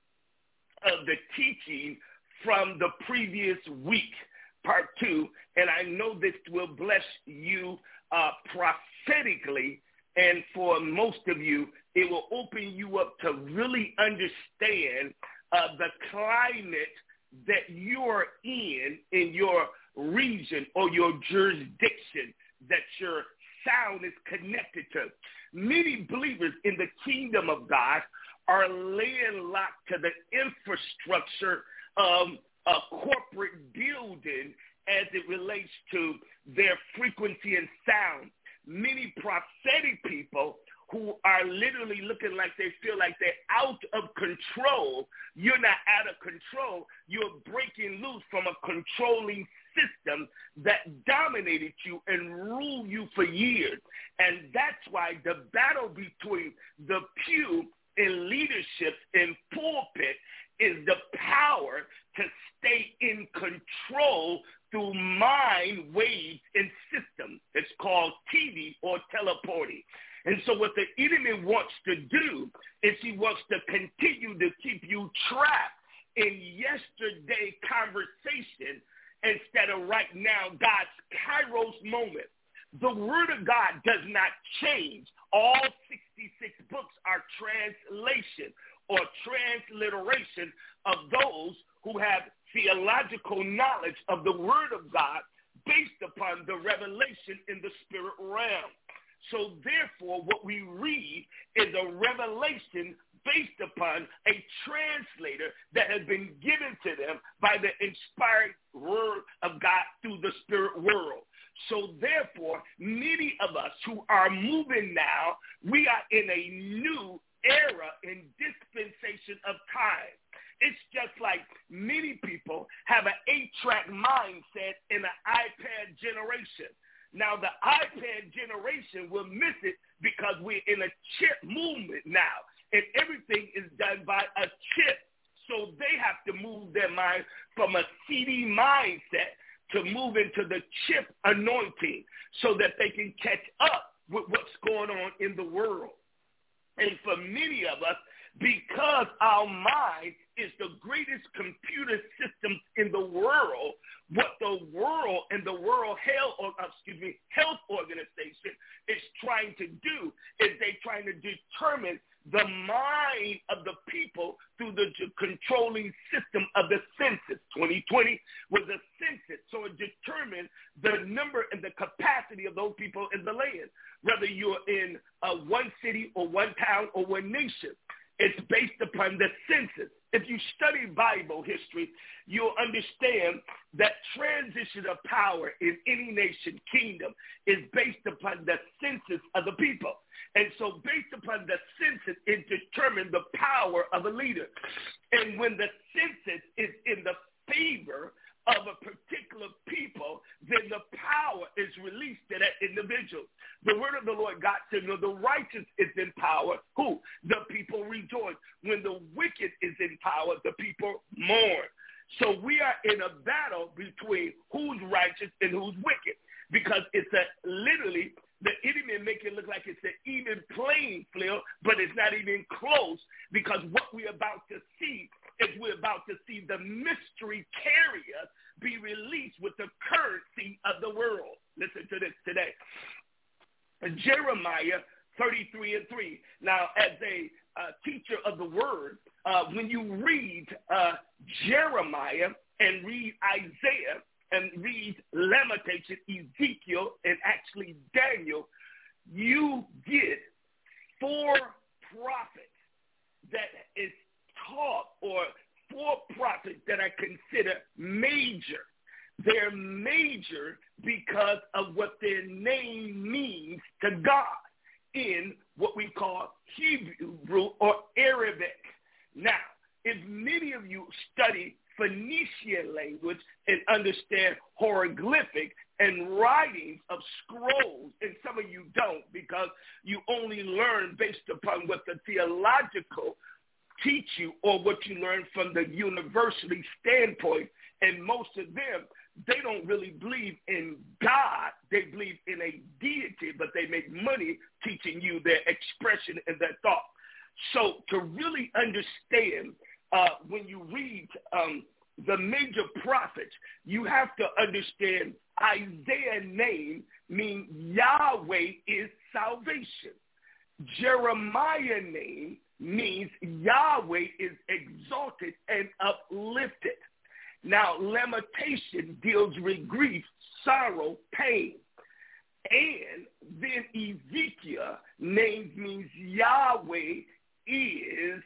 of the teaching from the previous week. Part two, and I know this will bless you uh, prophetically, and for most of you, it will open you up to really understand uh, the climate that you're in, in your region or your jurisdiction that your sound is connected to. Many believers in the kingdom of God are landlocked to the infrastructure of a corporate building as it relates to their frequency and sound. Many prophetic people who are literally looking like they feel like they're out of control. You're not out of control. You're breaking loose from a controlling system that dominated you and ruled you for years. And that's why the battle between the pew and leadership in pulpit is the power to stay in control through mind waves and systems. It's called T V or teleporting. And so what the enemy wants to do is he wants to continue to keep you trapped in yesterday conversation instead of right now God's Kairos moment. The word of God does not change. All sixty-six books are translation or transliteration of those who have theological knowledge of the word of God based upon the revelation in the spirit realm. So therefore, what we read is a revelation based upon a translator that has been given to them by the inspired word of God through the spirit world. So therefore, many of us who are moving now, we are in a new era and dispensation of time. It's just like many people have an eight-track mindset in an iPad generation. Now, the iPad generation will miss it because we're in a chip movement now, and everything is done by a chip. So they have to move their mind from a C D mindset to move into the chip anointing so that they can catch up with what's going on in the world. And for many of us, because our mind is the greatest computer system in the world, what the world and the World Health, or, excuse me, Health Organization is trying to do is they're trying to determine the mind of the people through the controlling system of the census. twenty twenty was a census, so it determined the number and the capacity of those people in the land, whether you're in uh, one city or one town or one nation. It's based upon the census. If you study Bible history, you'll understand that transition of power in any nation, kingdom, is based upon the census of the people. And so based upon the census, it determines the power of a leader. And when the census is in the favor of a particular people, then the power is released to that individual. The word of the Lord God said, "No, the righteous is in power." Who? The people rejoice. When the wicked is in power, the people mourn. So we are in a battle between who's righteous and who's wicked, because it's a literally the enemy make it look like it's an even playing field, but it's not even close, because what we're about to see is we're about to see the mystery carrier be released with the currency of the world. Listen to this today. Jeremiah thirty-three and three. Now, as a uh, teacher of the word, uh, when you read uh, Jeremiah and read Isaiah and read Lamentation, Ezekiel, and actually Daniel, you get four prophets that is taught, or four prophets that are considered major. They're major because of what their name means to God in what we call Hebrew or Arabic. Now, if many of you study Phoenician language and understand hieroglyphic and writings of scrolls, and some of you don't, because you only learn based upon what the theological teach you or what you learn from the university standpoint, and most of them, they don't really believe in God. They believe in a deity, but they make money teaching you their expression and their thought. So to really understand, uh, when you read um, the major prophets, you have to understand Isaiah's name means Yahweh is salvation. Jeremiah's name means Yahweh is exalted and uplifted. Now, Lamentation deals with grief, sorrow, pain. And then Ezekiel name means Yahweh is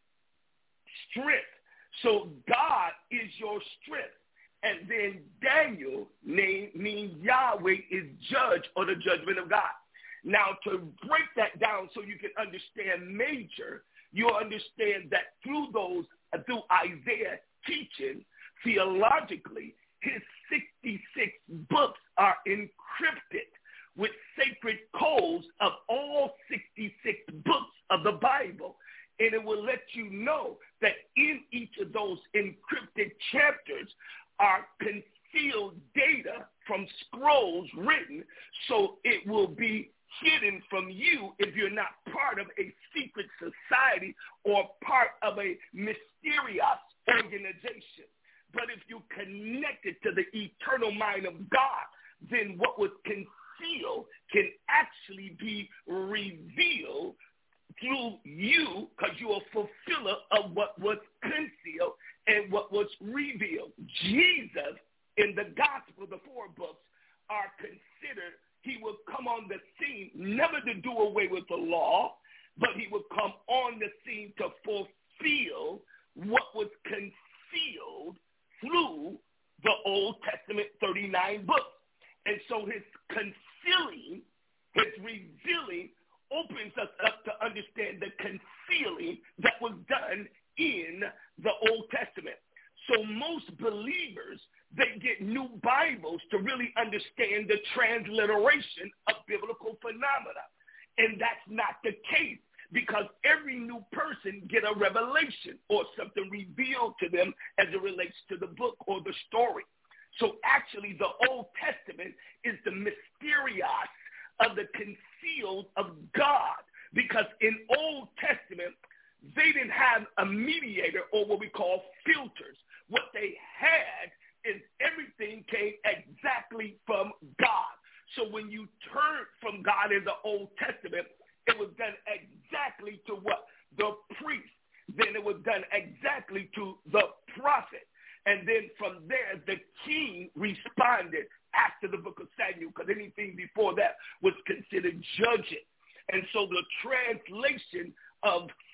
strength. So God is your strength. And then Daniel name means Yahweh is judge, or the judgment of God. Now, to break that down so you can understand major, you'll understand that through those, through Isaiah teaching, theologically, his sixty-six books are encrypted with sacred codes of all sixty-six books of the Bible. And it will let you know that in each of those encrypted chapters are concealed data from scrolls written, so it will be hidden from you if you're not part of a secret society or part of a mysterious organization. But if you connect it to the eternal mind of God, then what was concealed can actually be revealed through you, because you're a fulfiller of what was concealed and what was revealed. Jesus, in the gospel, the four books, are considered, he will come on the scene, never to do away with the law, but he will come on the scene to fulfill what was concealed through the Old Testament thirty-nine books. And so his concealing, his revealing, opens us up to understand the concealing that was done in the Old Testament. So most believers, they get new Bibles to really understand the transliteration of biblical phenomena. And that's not the case, because every new person get a revelation or something revealed to them as it relates to the book or the story. So actually the Old Testament is the mysterious of the concealed of God, because in Old Testament, they didn't have a mediator or what we call filters. What they had is everything came exactly from God. So when you turn from God in the Old Testament, it was done exactly to what? The priest. Then it was done exactly to the prophet. And then from there, the king responded after the book of Samuel, because anything before that was considered judging. And so the translation of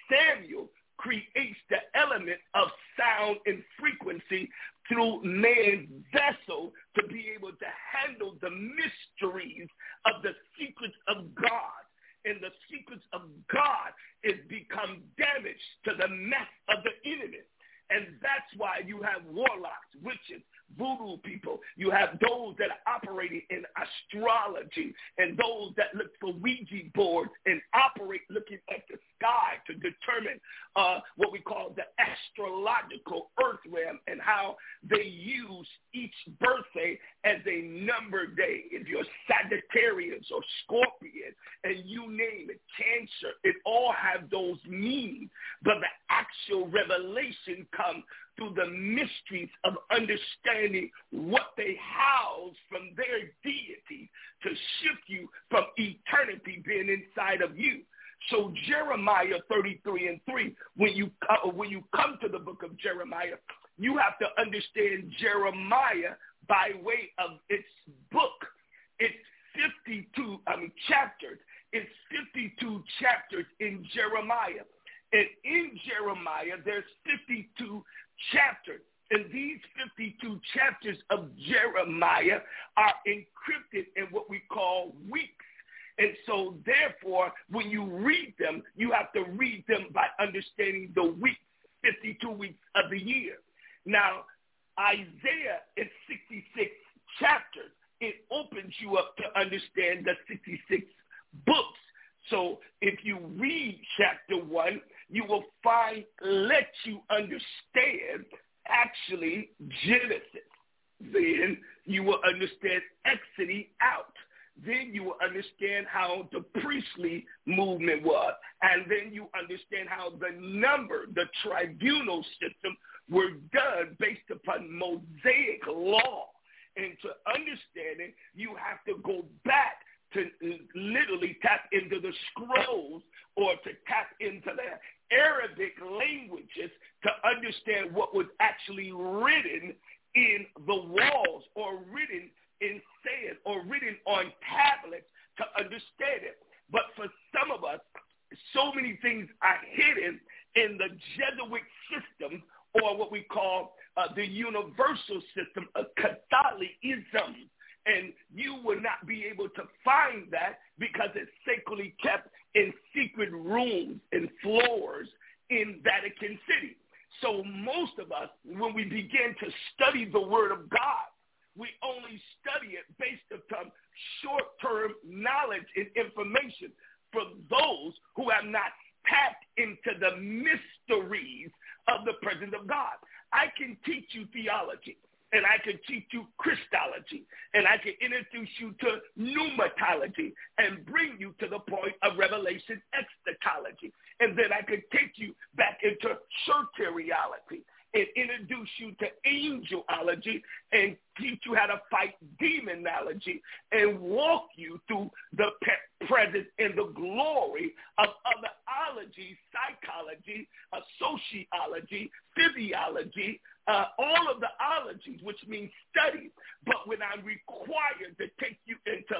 Samuel creates the element of sound and frequency through man's vessel to be able to handle the mysteries of the secrets of God. And the secrets of God is become damaged to the mess of the enemy. And that's why you have warlocks, witches, voodoo people. You have those that are operating in astrology and those that look for Ouija boards and operate looking at the sky to determine uh, what we call the astrological earth realm and how they use each birthday as a number day. If you're Sagittarius or Scorpion and you name it, Cancer, it all have those meanings. But the actual revelation comes through the mysteries of understanding what they house from their deity to shift you from eternity being inside of you. So Jeremiah thirty-three and three, when you, uh, when you come to the book of Jeremiah, you have to understand Jeremiah by way of its book. It's fifty-two, I mean, chapters. It's fifty-two chapters in Jeremiah. And in Jeremiah, there's fifty-two chapters. And these fifty-two chapters of Jeremiah are encrypted in what we call weeks. And so, therefore, when you read them, you have to read them by understanding the weeks, fifty-two weeks of the year. Now, Isaiah is sixty-six chapters. It opens you up to understand the sixty-six books. So if you read chapter one, you will find, let you understand, actually, Genesis. Then you will understand Exodus out. Then you will understand how the priestly movement was. And then you understand how the number, the tribunal system, were done based upon Mosaic law. And to understand it, you have to go back to literally tap into the scrolls or to tap into the Arabic languages to understand what was actually written in the walls or written in sand or written on tablets to understand it. But for some of us, so many things are hidden in the Jesuit system or what we call uh, the universal system of Catholicism. And you will not be able to find that because it's sacredly kept in secret rooms and floors in Vatican City. So most of us, when we begin to study the Word of God, we only study it based upon short-term knowledge and information from those who have not tapped into the mysteries of the presence of God. I can teach you theology, and I can teach you Christology, and I can introduce you to pneumatology and bring you to the point of revelation eschatology. And then I could take you back into soteriology and introduce you to angelology and teach you how to fight demonology and walk you through the pe- presence and the glory of other ologies, psychology, uh, sociology, physiology, uh, all of the ologies, which means study. But when I'm required to take you into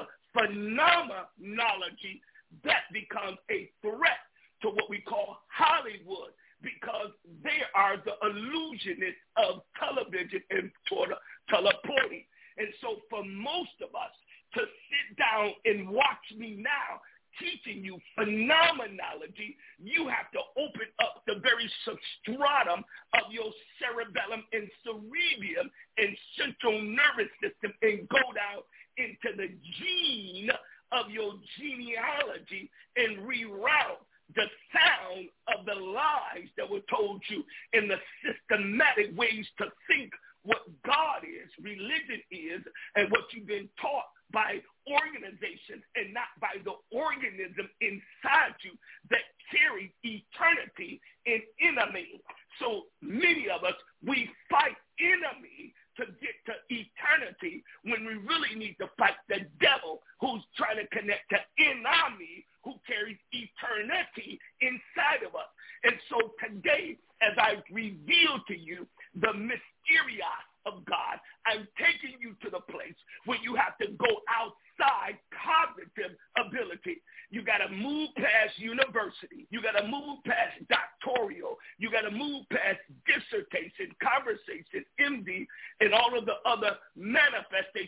phenomenology, that becomes a threat to what we call Hollywood, because they are the illusionists of television and teleporting. And so for most of us to sit down and watch me now teaching you phenomenology, you have to open up the very substratum of your cerebellum and cerebrium and central nervous system and go down into the gene of your genealogy and reroute the sound of the lies that were told you in the systematic ways to think what God is, religion is, and what you've been taught by organizations and not by the organism inside you that carries eternity in enemy. So many of us, we fight enemy to get to eternity when we really need to fight the devil who's trying to connect to enemy who carries eternity inside of us. And so today, as I reveal to you the mysterious of God, I'm taking you to the place where you have to go outside cognitive ability. You got to move past university. You got to move past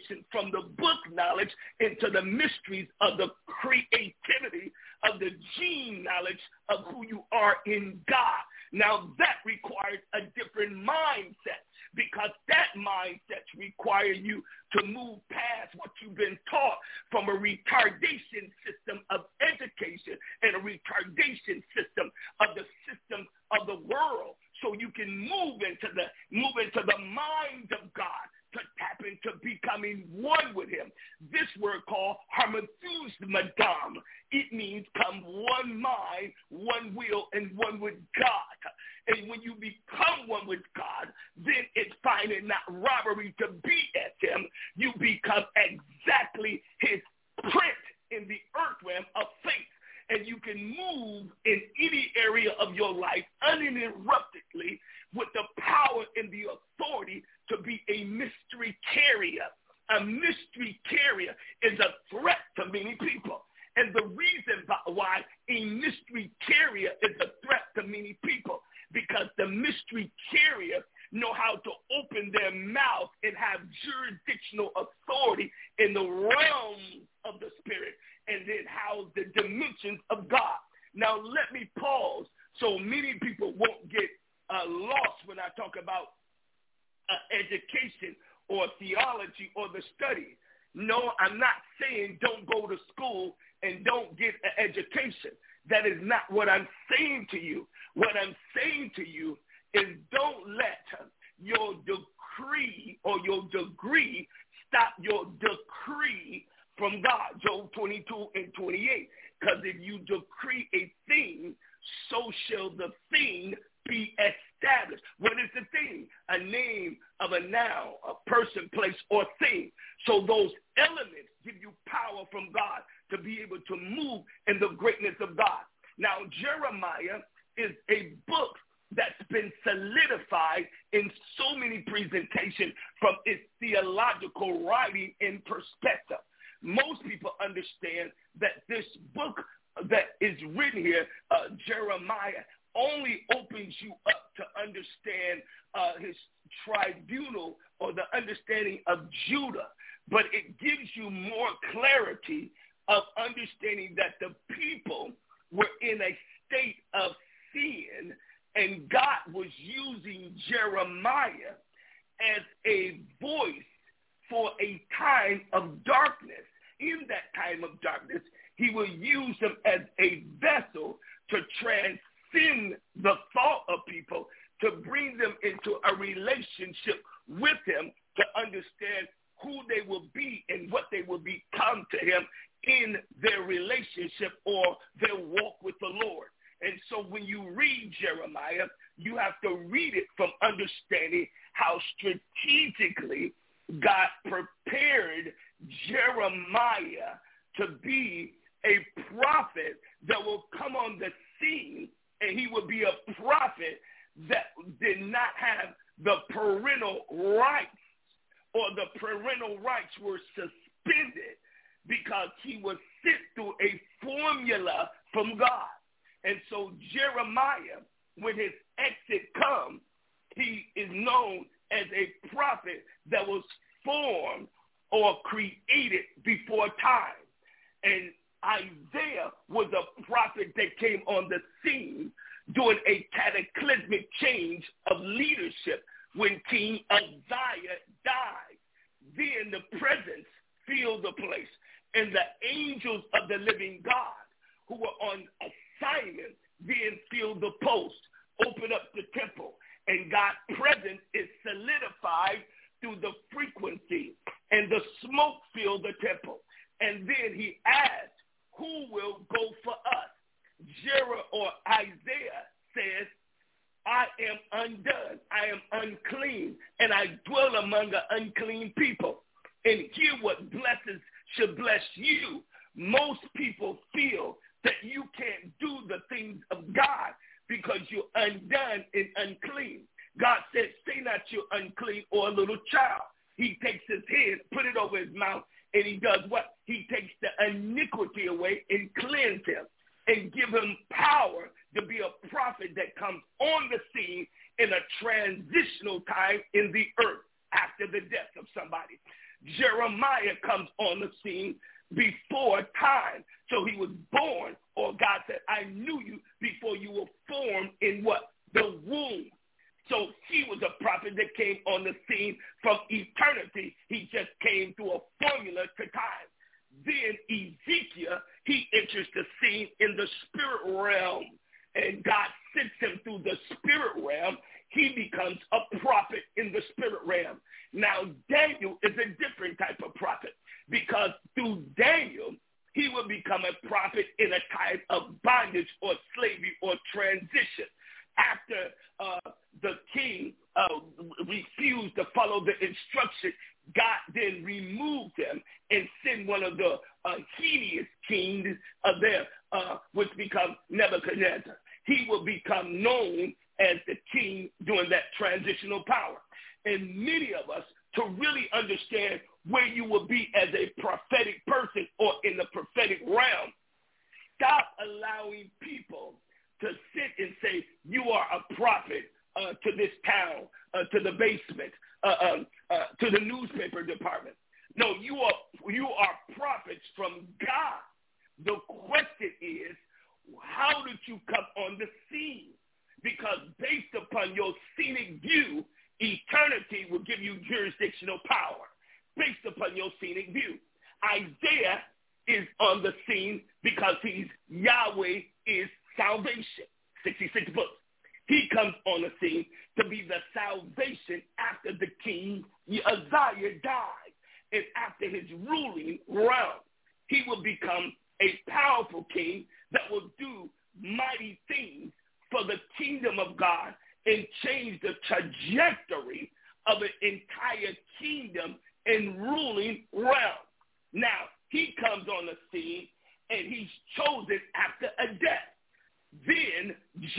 transition from the book knowledge into the mysteries of the creativity of the gene knowledge of who you are in God. Now that requires a different mindset, because that mindset requires you to move past what you've been taught from a retardation system of education and a retardation system of the system of the world, so you can move into the move into the mind of God, to tap into becoming one with him. This word called harmathus madam. It means come one mind, one will, and one with God. And when you become one with God, then it's finding not robbery to be at him. You become exactly his print in the earth realm of faith. And you can move in any area of your life uninterruptedly with the power and the authority to be a mystery carrier. A mystery carrier is a threat to many people. And the reason why a mystery carrier is a threat to many people, because the mystery carrier know how to open their mouth and have jurisdictional authority in the realm of the spirit, and then house the dimensions of God. Now let me pause so many people won't get uh, lost when I talk about uh, education or theology or the study. No, I'm not saying don't go to school and don't get an education. That is not what I'm saying to you. What I'm saying to you is don't let your decree or your degree stop your decree from God. Job twenty-two and twenty-eight. Because if you decree a thing, so shall the thing be established. What is the thing? A name of a noun, a person, place, or thing. So those elements give you power from God to be able to move in the greatness of God. Now, Jeremiah is a book that's been solidified in so many presentations from its theological writing and perspective. Most people understand that this book that is written here, uh, Jeremiah, only opens you up to understand uh, his tribunal or the understanding of Judah, but it gives you more clarity of understanding that the people were in a state of sin, and God was using Jeremiah as a voice for a time of darkness. In that time of darkness, he will use him as a vessel to transcend the thought of people, to bring them into a relationship with him, to understand who they will be and what they will become to him in their relationship or their walk with the Lord. And so when you read Jeremiah, you have to read it from understanding how strategically God prepared Jeremiah to be a prophet that will come on the scene, and he would be a prophet that did not have the parental rights, or the parental rights were suspended because he was sent through a formula from God. And so Jeremiah, when his exit comes, he is known as a prophet that was formed or created before time. And Isaiah was a prophet that came on the scene during a cataclysmic change of leadership when King Uzziah died. Then the presence filled the place, and the angels of the living God who were on assignment then filled the post, opened up the temple, and God's presence is solidified through the frequency, and the smoke filled the temple. And then he asked, who will go for us? Jeremiah or Isaiah says, I am undone, I am unclean, and I dwell among an unclean people. And hear what blessings should bless you. Most people feel that you can't do the things of God because you're undone and unclean. God said, say not you're unclean or a little child. He takes his hand, put it over his mouth, and he does what? He takes the iniquity away and cleanse him and give him power to be a prophet that comes on the scene in a transitional time in the earth after the death of somebody. Jeremiah comes on the scene before time. So he was born, or God said, I knew you before you were formed in what? The womb. So he was a prophet that came on the scene from eternity. He just came through a formula to time. Then Ezekiel, he enters the scene in the spirit realm, and God sends him through the spirit realm. He becomes a prophet in the spirit realm. Now, Daniel is a different type of prophet, because through Daniel, he will become a prophet in a type of bondage or slavery or transition. After uh, the king uh, refused to follow the instruction, God then removed him and sent one of the uh, hideous kings of there, uh, which becomes Nebuchadnezzar. He will become known as the king during that transitional power. And many of us, to really understand where you will be as a prophetic person or in the prophetic realm, stop allowing people to sit and say, you are a prophet uh, to this town, uh, to the basement, uh, uh, uh, to the newspaper department. No, you are you are prophets from God. The question is, how did you come on the scene? Because based upon your scenic view, eternity will give you jurisdictional power. Based upon your scenic view, Isaiah is on the scene because he's Yahweh is salvation, sixty-six books. He comes on the scene to be the salvation after the king Uzziah died. And after his ruling realm, he will become a powerful king that will do mighty things for the kingdom of God and change the trajectory of an entire kingdom and ruling realm. Now, he comes on the scene, and he's chosen after a death. Then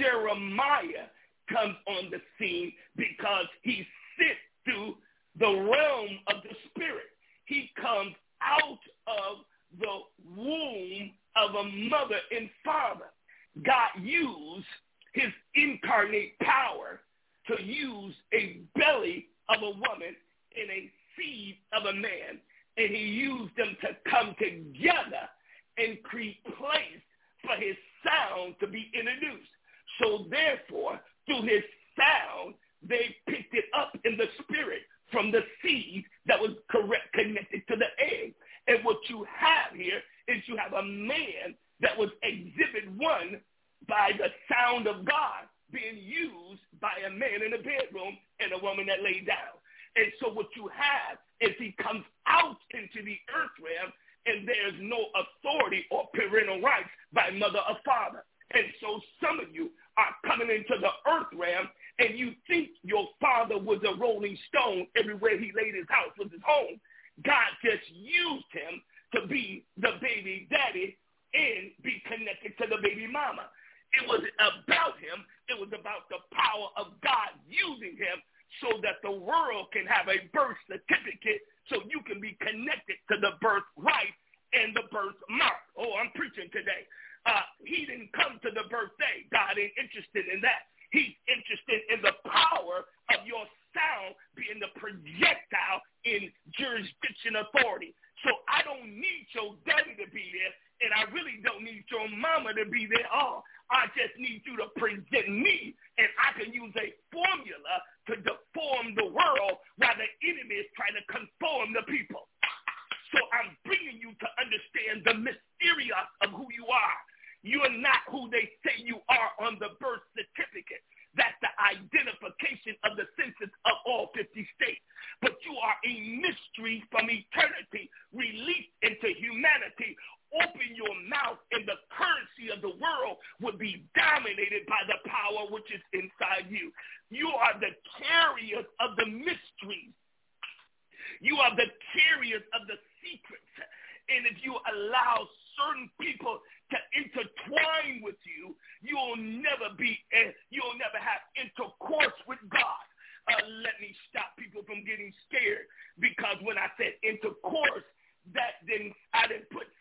Jeremiah comes on the scene because he's sent through the realm of the spirit. He comes out of the womb of a mother and father. God used his incarnate power to use a belly of a woman and a seed of a man, and he used them to come together and create place for his sound to be introduced. So therefore, through his sound, they picked it up in the spirit from the seed that was correct connected to the egg. And what you have here is you have a man that was exhibit one by the sound of God being used by a man in a bedroom and a woman that laid down. And so what you have is he comes out into the earth realm, and there's no authority or parental rights by mother or father. And so some of you are coming into the earth realm, and you think your father was a rolling stone. Everywhere he laid his house was his home. God just used him to be the baby daddy and be connected to the baby mama. It wasn't about him. It was about the power of God using him so that the world can have a birth certificate, so you can be connected to the birthright and the birthmark. Oh, I'm preaching today. Uh, he didn't come to the birthday. God ain't interested in that. He's interested in the power of your sound being the projectile in jurisdiction authority. So I don't need your daddy to be there, and I really don't need your mama to be there. Oh, I just need you to present me, and I can use a formula to deform the world while the enemy is trying to conform the people. So I'm bringing you to understand the mysterious of who you are. You are not who they say you are on the birth certificate. That's the identification of the census of all fifty states. But you are a mystery from eternity released into humanity. Open your mouth, and the currency of the world would be dominated by the power which is inside you. You are the carriers of the mysteries. You are the carriers of the secrets. And if you allow certain people to intertwine with you, you'll never be, uh, you'll never have intercourse with God. Uh, let me stop people from getting scared, because when I said intercourse, that didn't, I didn't put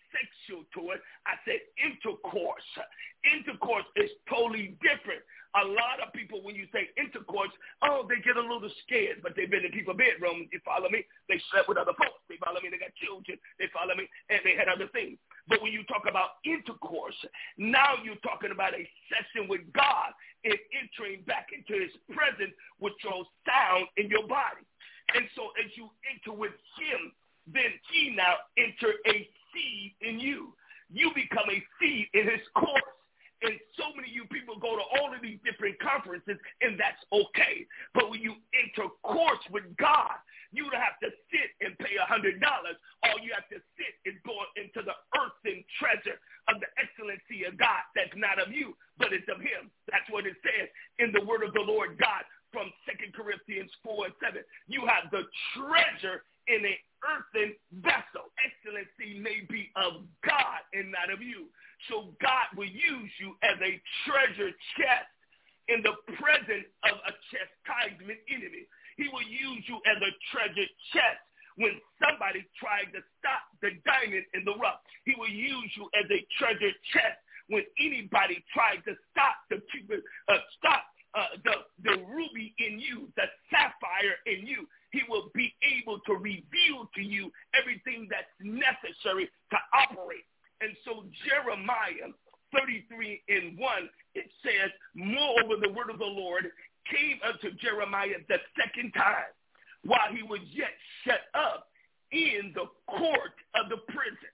essential to it. I said intercourse. Intercourse is totally different. A lot of people, when you say intercourse, oh, they get a little scared, but they've been in people's bedrooms, you follow me? They slept with other folks, they follow me? They got children, they follow me? And they had other things. But when you talk about intercourse, now you're talking about a session with God and entering back into his presence with your sound in your body. And so as you enter with him, then he now enter a seed in you. You become a seed in his course. And so many of you people go to all of these different conferences, and that's okay. But when you intercourse with God, you don't have to sit and pay one hundred dollars. All you have to sit is go into the earthen treasure of the excellency of God that's not of you, but it's of him. That's what it says in the word of the Lord God from Second Corinthians four and seven. You have the treasure in an earthen vessel. Excellency may be of God and not of you. So God will use you as a treasure chest in the presence of a chastisement enemy. He will use you as a treasure chest when somebody tried to stop the diamond in the rough. He will use you as a treasure chest when anybody tried to stop the uh, stop uh, the the ruby in you, the sapphire in you. He will be able to reveal to you everything that's necessary to operate. And so Jeremiah thirty-three and one, it says, moreover, the word of the Lord came unto Jeremiah the second time while he was yet shut up in the court of the prison,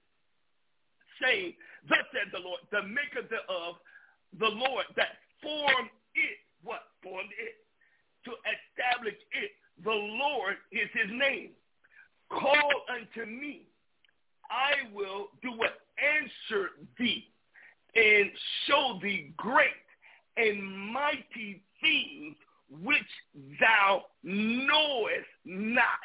saying, thus said the Lord, the maker thereof, the Lord that formed it, what? Formed it, to establish it. The Lord is his name. Call unto me. I will do what? Answer thee and show thee great and mighty things which thou knowest not.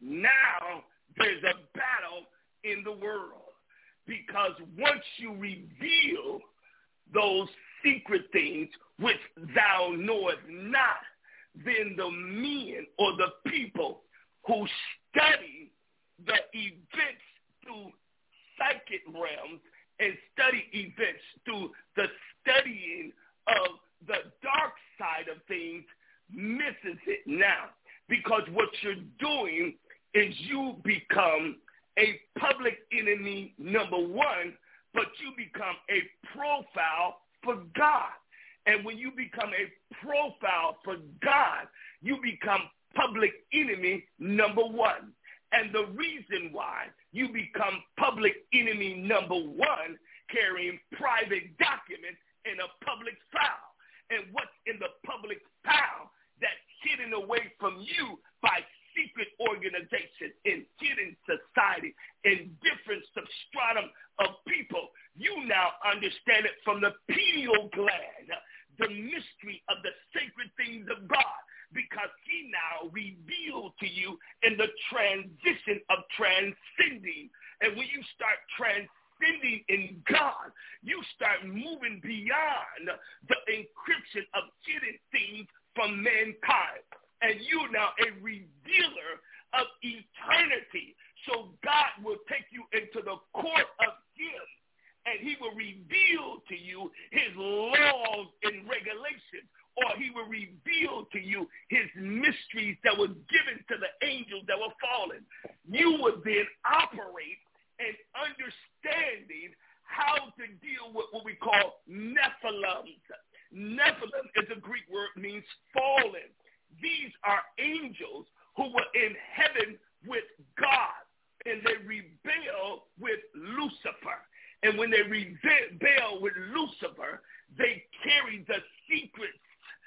Now there's a battle in the world, because once you reveal those secret things which thou knowest not, then the men or the people who study the events through psychic realms and study events through the studying of the dark side of things misses it now, because what you're doing is you become a public enemy, number one, but you become a profile for God. And when you become a profile for God, you become public enemy number one. And the reason why you become public enemy number one, carrying private documents in a public file. And what's in the public file that's hidden away from you by secret organizations in hidden society in different substratum of people, you now understand it from the pineal gland, the mystery of the sacred things of God, because he now revealed to you in the transition of transcending. And when you start transcending in God, you start moving beyond the encryption of hidden things from mankind. And you're now a revealer of eternity. So God will take you into the court of him, and he will reveal to you his laws and regulations, or he will reveal to you his mysteries that were given to the angels that were fallen. You would then operate in understanding how to deal with what we call Nephilim. Nephilim is a Greek word, means fallen. These are angels who were in heaven with God, and they rebel with Lucifer. And when they rebel with Lucifer, they carry the secrets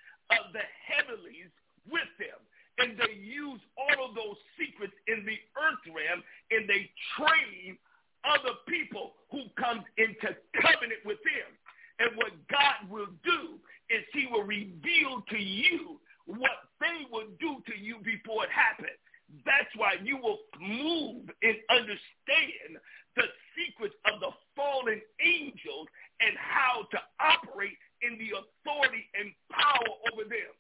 of the heavenlies with them. And they use all of those secrets in the earth realm, and they train other people who come into covenant with them. And what God will do is he will reveal to you what they will do to you before it happens. That's why you will move and understand the secrets of the fallen angels and how to operate in the authority and power over them.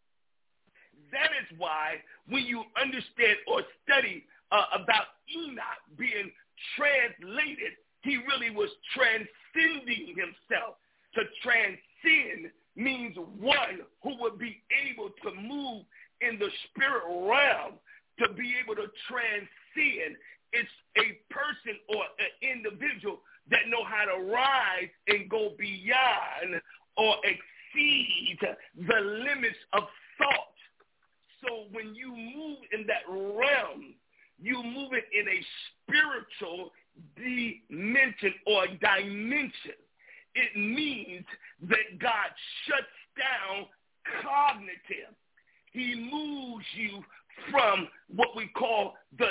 That is why when you understand or study uh, about Enoch being translated, He really was transcending himself. To transcend means one who would be able to move in the spirit realm, to be able to transcend. It's a person or an individual that know how to rise and go beyond or exceed the limits of thought. So when you move in that realm, you move it in a spiritual dimension or dimension. It means that God shuts down cognitive. He moves you from what we call the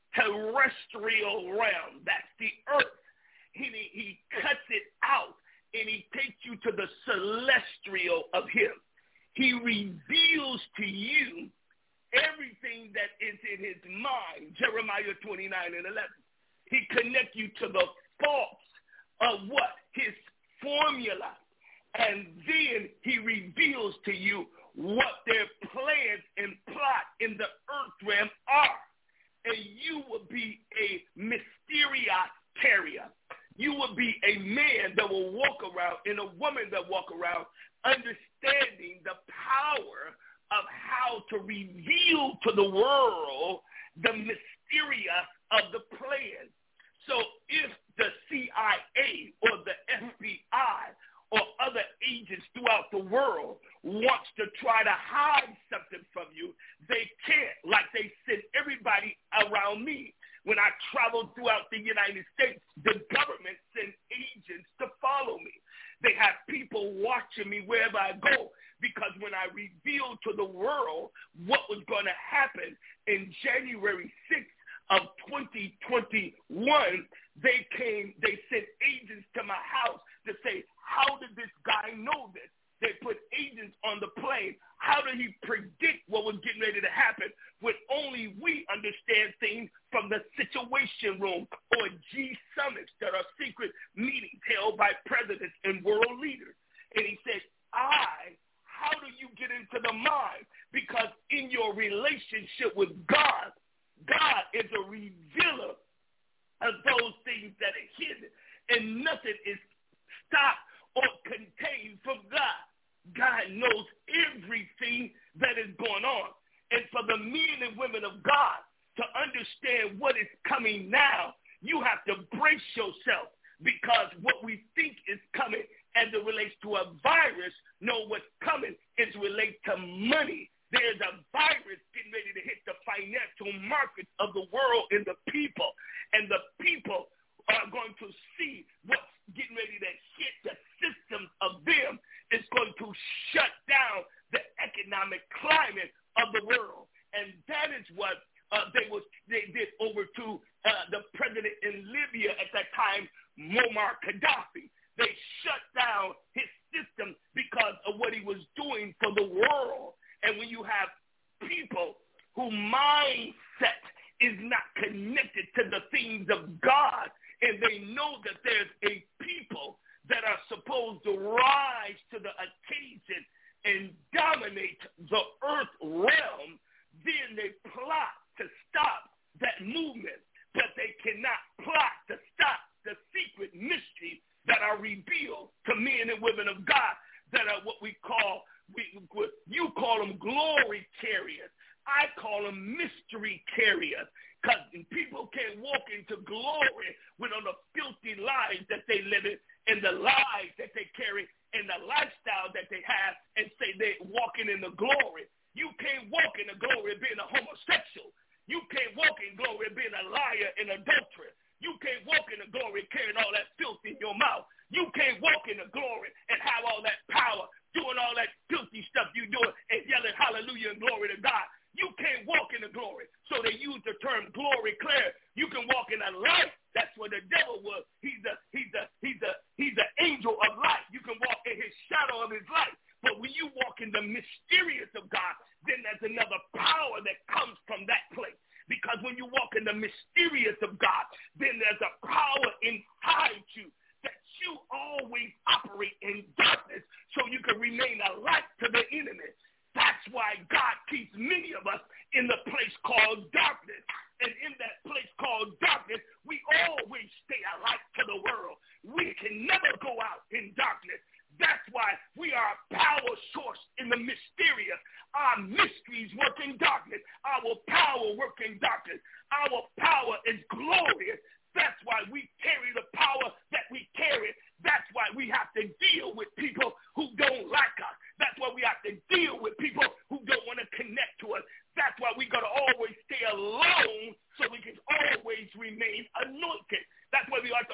terrestrial realm. That's the earth. He, he cuts it out, and he takes you to the celestial of him. He reveals to you everything that is in his mind. Jeremiah twenty-nine and eleven. He connects you to the thoughts of what? His formula. And then he reveals to you what their plans and plot in the earth realm are. And you will be a mysterious carrier. You will be a man that will walk around and a woman that walk around understanding the power of how to reveal to the world the mysterious of the plan. So if the C I A or the F B I or other agents throughout the world wants to try to hide something from you, they can't, like they send everybody around me. When I travel throughout the United States, the government sends agents to follow me. They have people watching me wherever I go, because when I revealed to the world what was going to happen in January sixth of twenty twenty-one, they came, they sent agents to my house to say, how did this guy know this? They put agents on the plane. How did he predict what was getting ready to happen when only we understand things from the Situation Room or G Summits that are secret meetings held by presidents and world leaders? And he said, I, how do you get into the mind? Because in your relationship with God, God is a revealer of those things that are hidden, and nothing is stopped or contained from God. God knows everything that is going on. And for the men and women of God to understand what is coming now, you have to brace yourself, because what we think is coming as it relates to a virus, no, what's coming is related to money. There's a virus getting ready to hit the financial markets of the world and the people. And the people are going to see what's getting ready to hit the systems of them. It's going to shut down the economic climate of the world. And that is what uh, they was they did over to uh, the president in Libya at that time, Muammar Gaddafi. They shut down his system because of what he was doing for the world. And when you have people whose mindset is not connected to the things of God, and they know that there's a people that are supposed to rise to the occasion and dominate the earth realm, then they plot to stop that movement. But they cannot plot to stop the secret mysteries that are revealed to men and women of God that are what we call, we, you call them glory carriers. I call them mystery carriers, because people can't walk into glory with all the filthy lives that they live in and the lives that they carry and the lifestyle that they have and say they're walking in the glory. You can't walk in the glory being a homosexual. You can't walk in glory being a liar and adulterer. You can't walk in the glory carrying all that filth in your mouth. You can't walk in the glory and have all that power, doing all that filthy stuff you doing and yelling hallelujah and glory to God. You can't walk in the glory. So they use the term glory clear. You can walk in a light. That's what the devil was. He's a he's a he's a he's an angel of light. You can walk in his shadow of his light. But when you walk in the mysterious of God, then there's another power that comes from that place. Because when you walk in the mysterious of God, then there's a power inside you that you always operate in darkness so you can remain a light to the enemy. That's why God keeps many of us in the place called darkness. And in that place called darkness, we always stay a light to the world.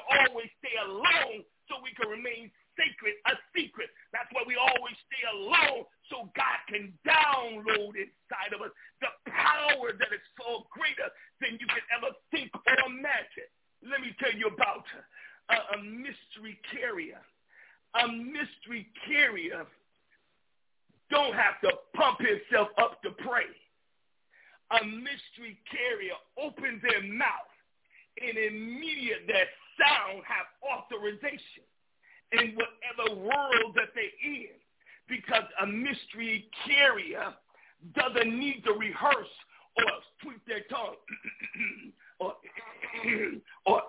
to always stay alone so we can remain sacred, a secret. That's why we always stay alone so God can download inside of us the power that is far greater than you can ever think or imagine. Let me tell you about a, a mystery carrier. A mystery carrier don't have to pump himself up to pray. A mystery carrier opens their mouth and immediate that sound have authorization in whatever world that they're in, because a mystery carrier doesn't need to rehearse or tweak their tongue or or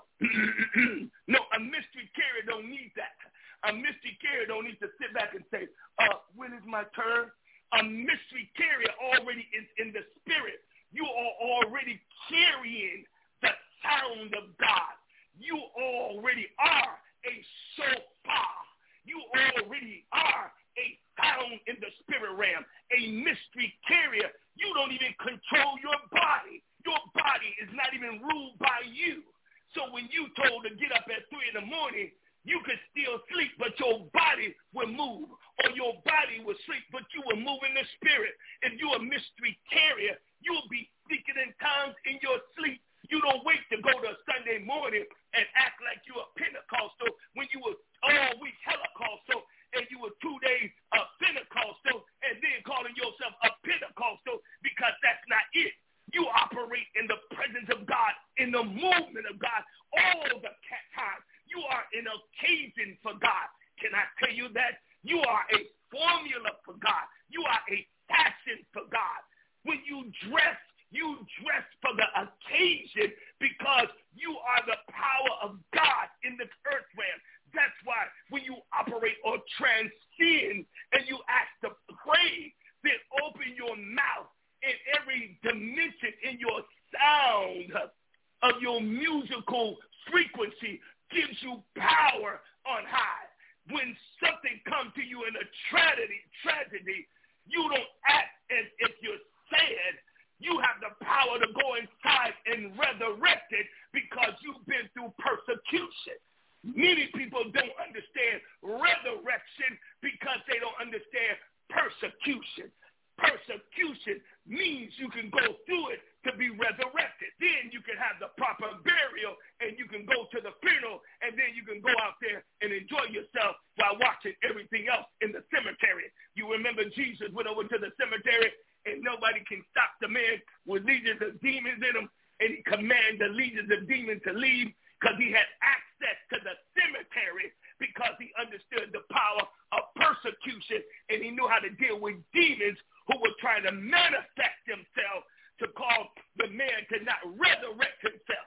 no, a mystery carrier don't need that. A mystery carrier don't need to sit back and say, uh, when is my turn? A mystery carrier already is in the spirit. You are already carrying the sound of God. You already are a shofar. You already are a sound in the spirit realm, a mystery carrier. You don't even control your body. Your body is not even ruled by you. So when you told to get up at three in the morning, you could still sleep, but your body will move, or your body will sleep, but you will move in the spirit. If you're a mystery carrier, you'll be speaking in tongues in your sleep. You don't wait to go to a Sunday morning and act like you're a Pentecostal when you were all week Pentecostal and you were two days uh, Pentecostal and then calling yourself a Pentecostal, because that's not it. You operate in the presence of God, in the movement of God all the time. You are an occasion for God. Can I tell you that? You are a formula for God. You are a fashion for God. When you dress, you dress for the occasion because you are the power of God in the earth realm. That's why when you operate or transcend and you ask to pray, then open your mouth in every dimension in your sound of your musical frequency gives you power on high. When something comes to you in a tragedy, tragedy, you don't act as if you're sad. You have the power to go inside and resurrect it because you've been through persecution. Many people don't understand resurrection because they don't understand persecution. Persecution means you can go through it to be resurrected. Then you can have the proper burial and you can go to the funeral, and then you can go out there and enjoy yourself while watching everything else in the cemetery. You remember Jesus went over to the cemetery and nobody can stop the man with legions of demons in him, and he commanded the legions of demons to leave because he had access to the cemetery because he understood the power of persecution and he knew how to deal with demons who were trying to manifest themselves to cause the man to not resurrect himself.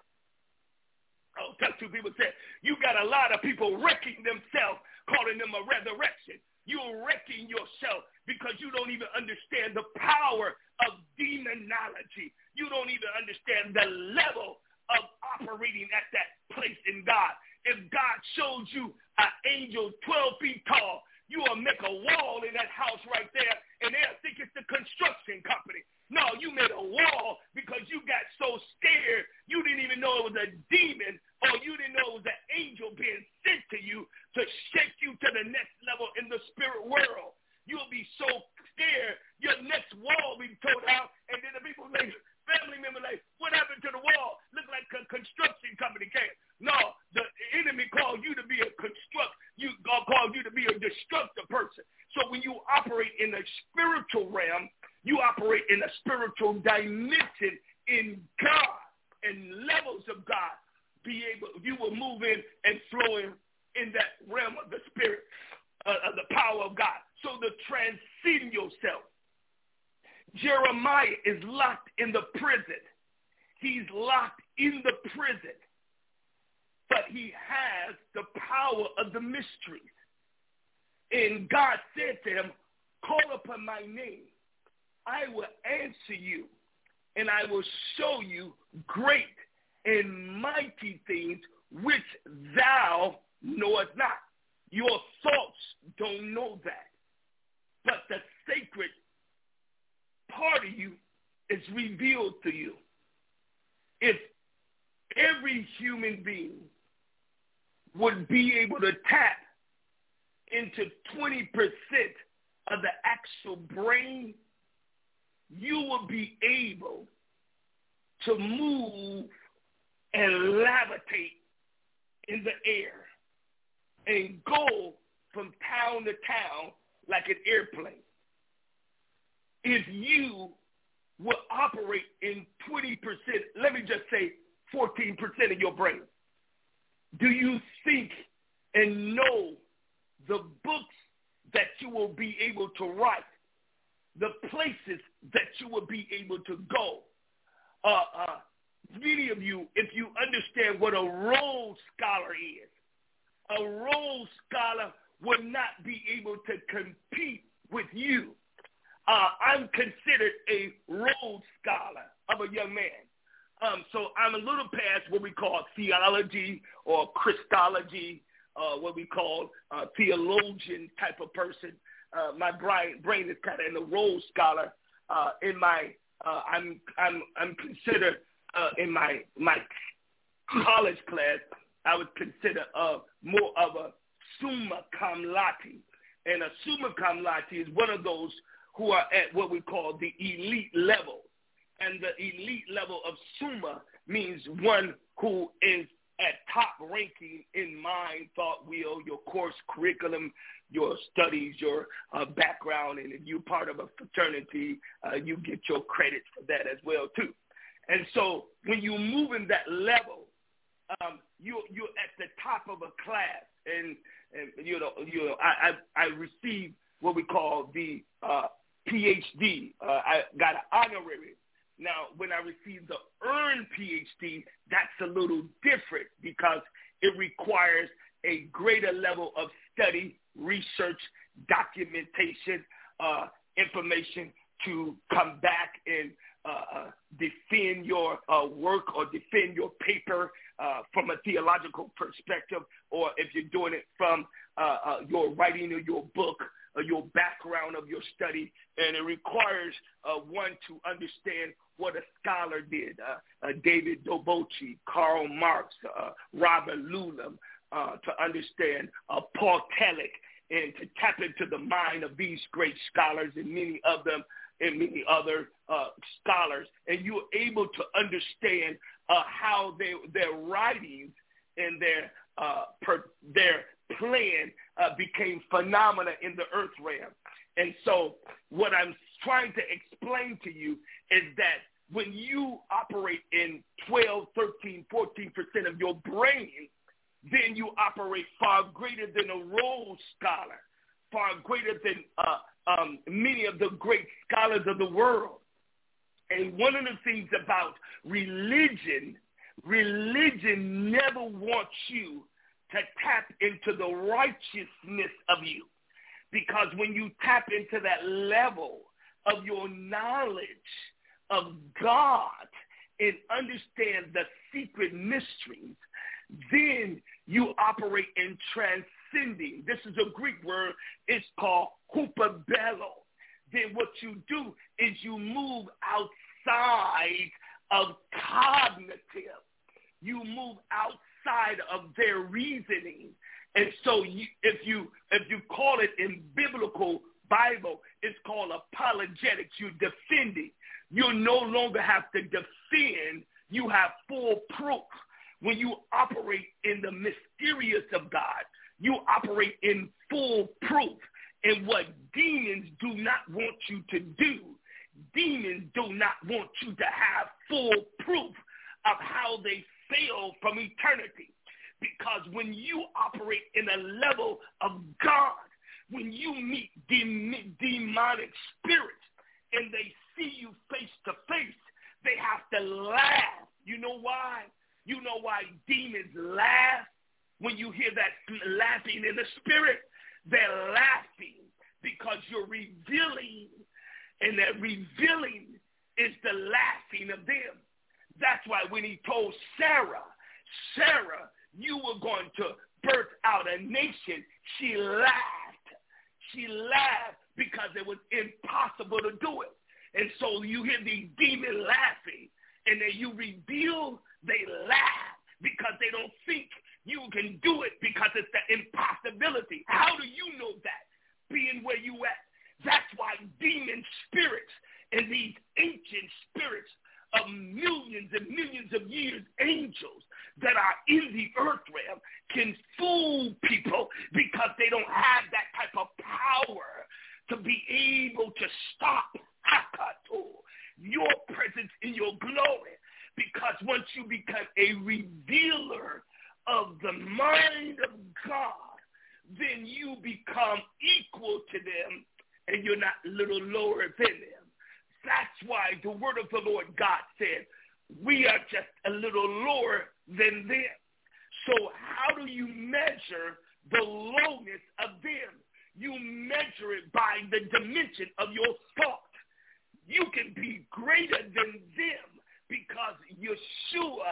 Oh, that's what people say. You got a lot of people wrecking themselves, calling them a resurrection. You're wrecking yourself because you don't even understand the power of demonology. You don't even understand the level of operating at that place in God. If God shows you an angel twelve feet tall, you will make a wall in that house right there, and they'll think it's the construction company. No, you made a wall because you got so scared you didn't even know it was a demon, or you didn't know it was an angel being sent to you to shake you to the next level in the spirit world. You'll be so scared, your next wall will be torn out, and then the people like, family member like, what happened to the wall? Look like a construction company came. No, the enemy called you to be a construct. You God called you to be a destructive person. So when you operate in the spiritual realm, you operate in a spiritual dimension in God and levels of God. Be able, you will move in and flow in, in that realm of the spirit, uh, of the power of God. So to transcend yourself. Jeremiah is locked in the prison. He's locked in the prison. But he has the power of the mysteries. And God said to him, call upon my name. I will answer you, and I will show you great and mighty things which thou knowest not. Your thoughts don't know that. But the sacred part of you is revealed to you. If every human being would be able to tap into twenty percent of the actual brain, you will be able to move and levitate in the air and go from town to town like an airplane. If you will operate in twenty percent, let me just say fourteen percent of your brain, do you think and know the books that you will be able to write, the places that you will be able to go? Uh, uh, many of you, if you understand what a Rhodes Scholar is, a Rhodes Scholar would not be able to compete with you. Uh, I'm considered a Rhodes Scholar of a young man. Um, so I'm a little past what we call theology or Christology, uh, what we call uh, theologian type of person. Uh, my brain, brain is kind of in the Rhodes Scholar. Uh, in my, uh, I'm, I'm, I'm considered uh, in my my college class, I would consider uh, more of a summa cum laude, and a summa cum laude is one of those who are at what we call the elite level. And the elite level of summa means one who is at top ranking in mind, thought, will, your course curriculum, your studies, your uh, background, and if you're part of a fraternity, uh, you get your credits for that as well too. And so when you move in that level, um, you you're at the top of a class, and, and you know you know I I, I received what we call the uh, P H D. Uh, I got an honorary. Now, when I received the earned P H D, that's a little different because it requires a greater level of study, research, documentation, uh, information to come back and uh, uh, defend your uh, work or defend your paper uh, from a theological perspective, or if you're doing it from uh, uh, your writing of your book, or your background of your study, and it requires uh, one to understand what a scholar did. Uh, uh, David Dobochi, Karl Marx, uh, Robert Lulem, uh, to understand uh, Paul Tillich, and to tap into the mind of these great scholars and many of them and many other uh, scholars, and you're able to understand uh, how they, their writings and their uh, per, their plan uh, became phenomena in the earth realm. And so what I'm trying to explain to you is that when you operate in twelve, thirteen, fourteen percent of your brain, then you operate far greater than a Rhodes Scholar, far greater than uh, um, many of the great scholars of the world. And one of the things about religion, religion never wants you to tap into the righteousness of you. Because when you tap into that level of your knowledge of God and understand the secret mysteries, then you operate in transcending. This is a Greek word. It's called hupabello. Then what you do is you move outside of cognitive. You move outside of their reasoning. And so you, if you if you call it in biblical Bible, it's called apologetics. You're defending. You no longer have to defend. You have full proof. When you operate in the mysterious of God, you operate in full proof. And what demons do not want you to do, demons do not want you to have full proof of how they fail from eternity. Because when you operate in a level of God, when you meet de- demonic spirits and they see you face to face, they have to laugh. You know why? You know why demons laugh? When you hear that laughing in the spirit, they're laughing because you're revealing, and that revealing is the laughing of them. That's why when he told Sarah, Sarah, you were going to birth out a nation, she laughed. She laughed because it was impossible to do it. And so you hear these demons laughing, and then you reveal, they laugh because they don't think You can do it because it's the impossibility. How do you know that? Being where you at. That's why demon spirits and these ancient spirits of millions and millions of years, angels that are in the earth realm, can fool people because they don't have that type of power to be able to stop your presence in your glory. Because once you become a revealer of the mind of God, then you become equal to them and you're not a little lower than them. That's why the word of the Lord God said, we are just a little lower than them. So how do you measure the lowness of them? You measure it by the dimension of your thought. You can be greater than them because Yeshua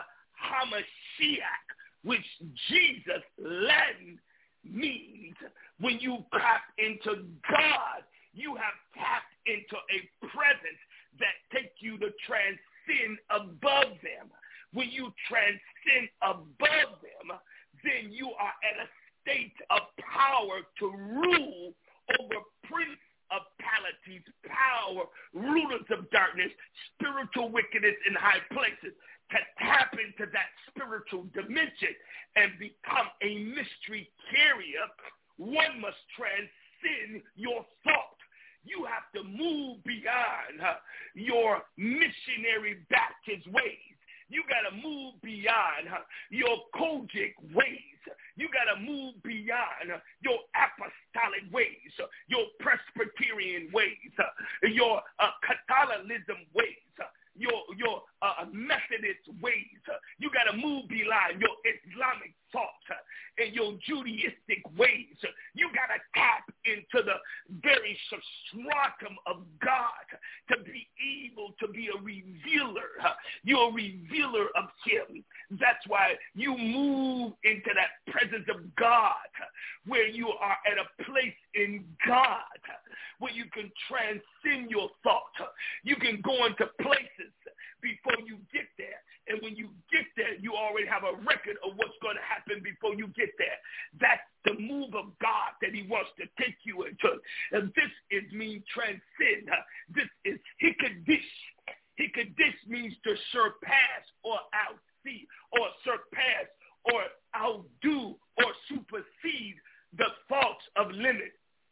HaMashiach, which Jesus Latin means, when you tap into God, you have tapped into a presence that takes you to transcend above them. When you transcend above them, then you are at a state of power to rule over principalities, power, rulers of darkness, spiritual wickedness in high places. To tap into that spiritual dimension and become a mystery carrier, one must transcend your thought. You have to move beyond uh, your missionary Baptist ways. You got to move beyond uh, your Kojic ways. You got to move beyond uh, your apostolic ways, uh, your Presbyterian ways, uh, your uh, Catholicism ways, uh, your your uh, Methodist ways. Uh, you got to move beyond your Islamic thought uh, and your Judaistic ways. Uh, you got to tap into the very substratum of God to be able to be a revealer. Uh, you're a revealer of him. That's why you move into that presence of God uh, where you are at a place in God uh, where you can transcend your thought. Uh, you can go into places before you get there. And when you get there, you already have a record of what's going to happen before you get there. That's the move of God that he wants to take you into. And this is mean transcend. This is hikadish. Hikadish means to surpass or outsee or surpass or outdo or supersede the thoughts of limit.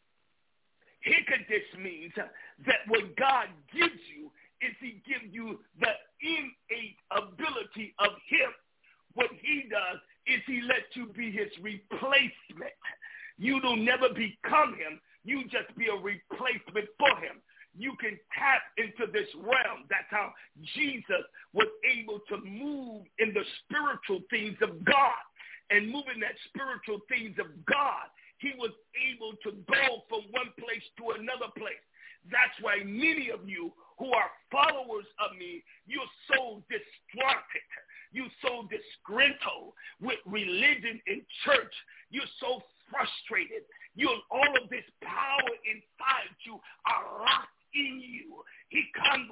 Hikadish means that what God gives you is he gives you the innate ability of him. What he does is he lets you be his replacement. You will never become him. You just be a replacement for him. You can tap into this realm. That's how Jesus was able to move in the spiritual things of God. And moving that spiritual things of God, he was able to go from one place to another place. That's why many of you who are followers of me, you're so distracted. You're so disgruntled with religion and church. You're so frustrated. You're, all of this power inside you are locked in you. He comes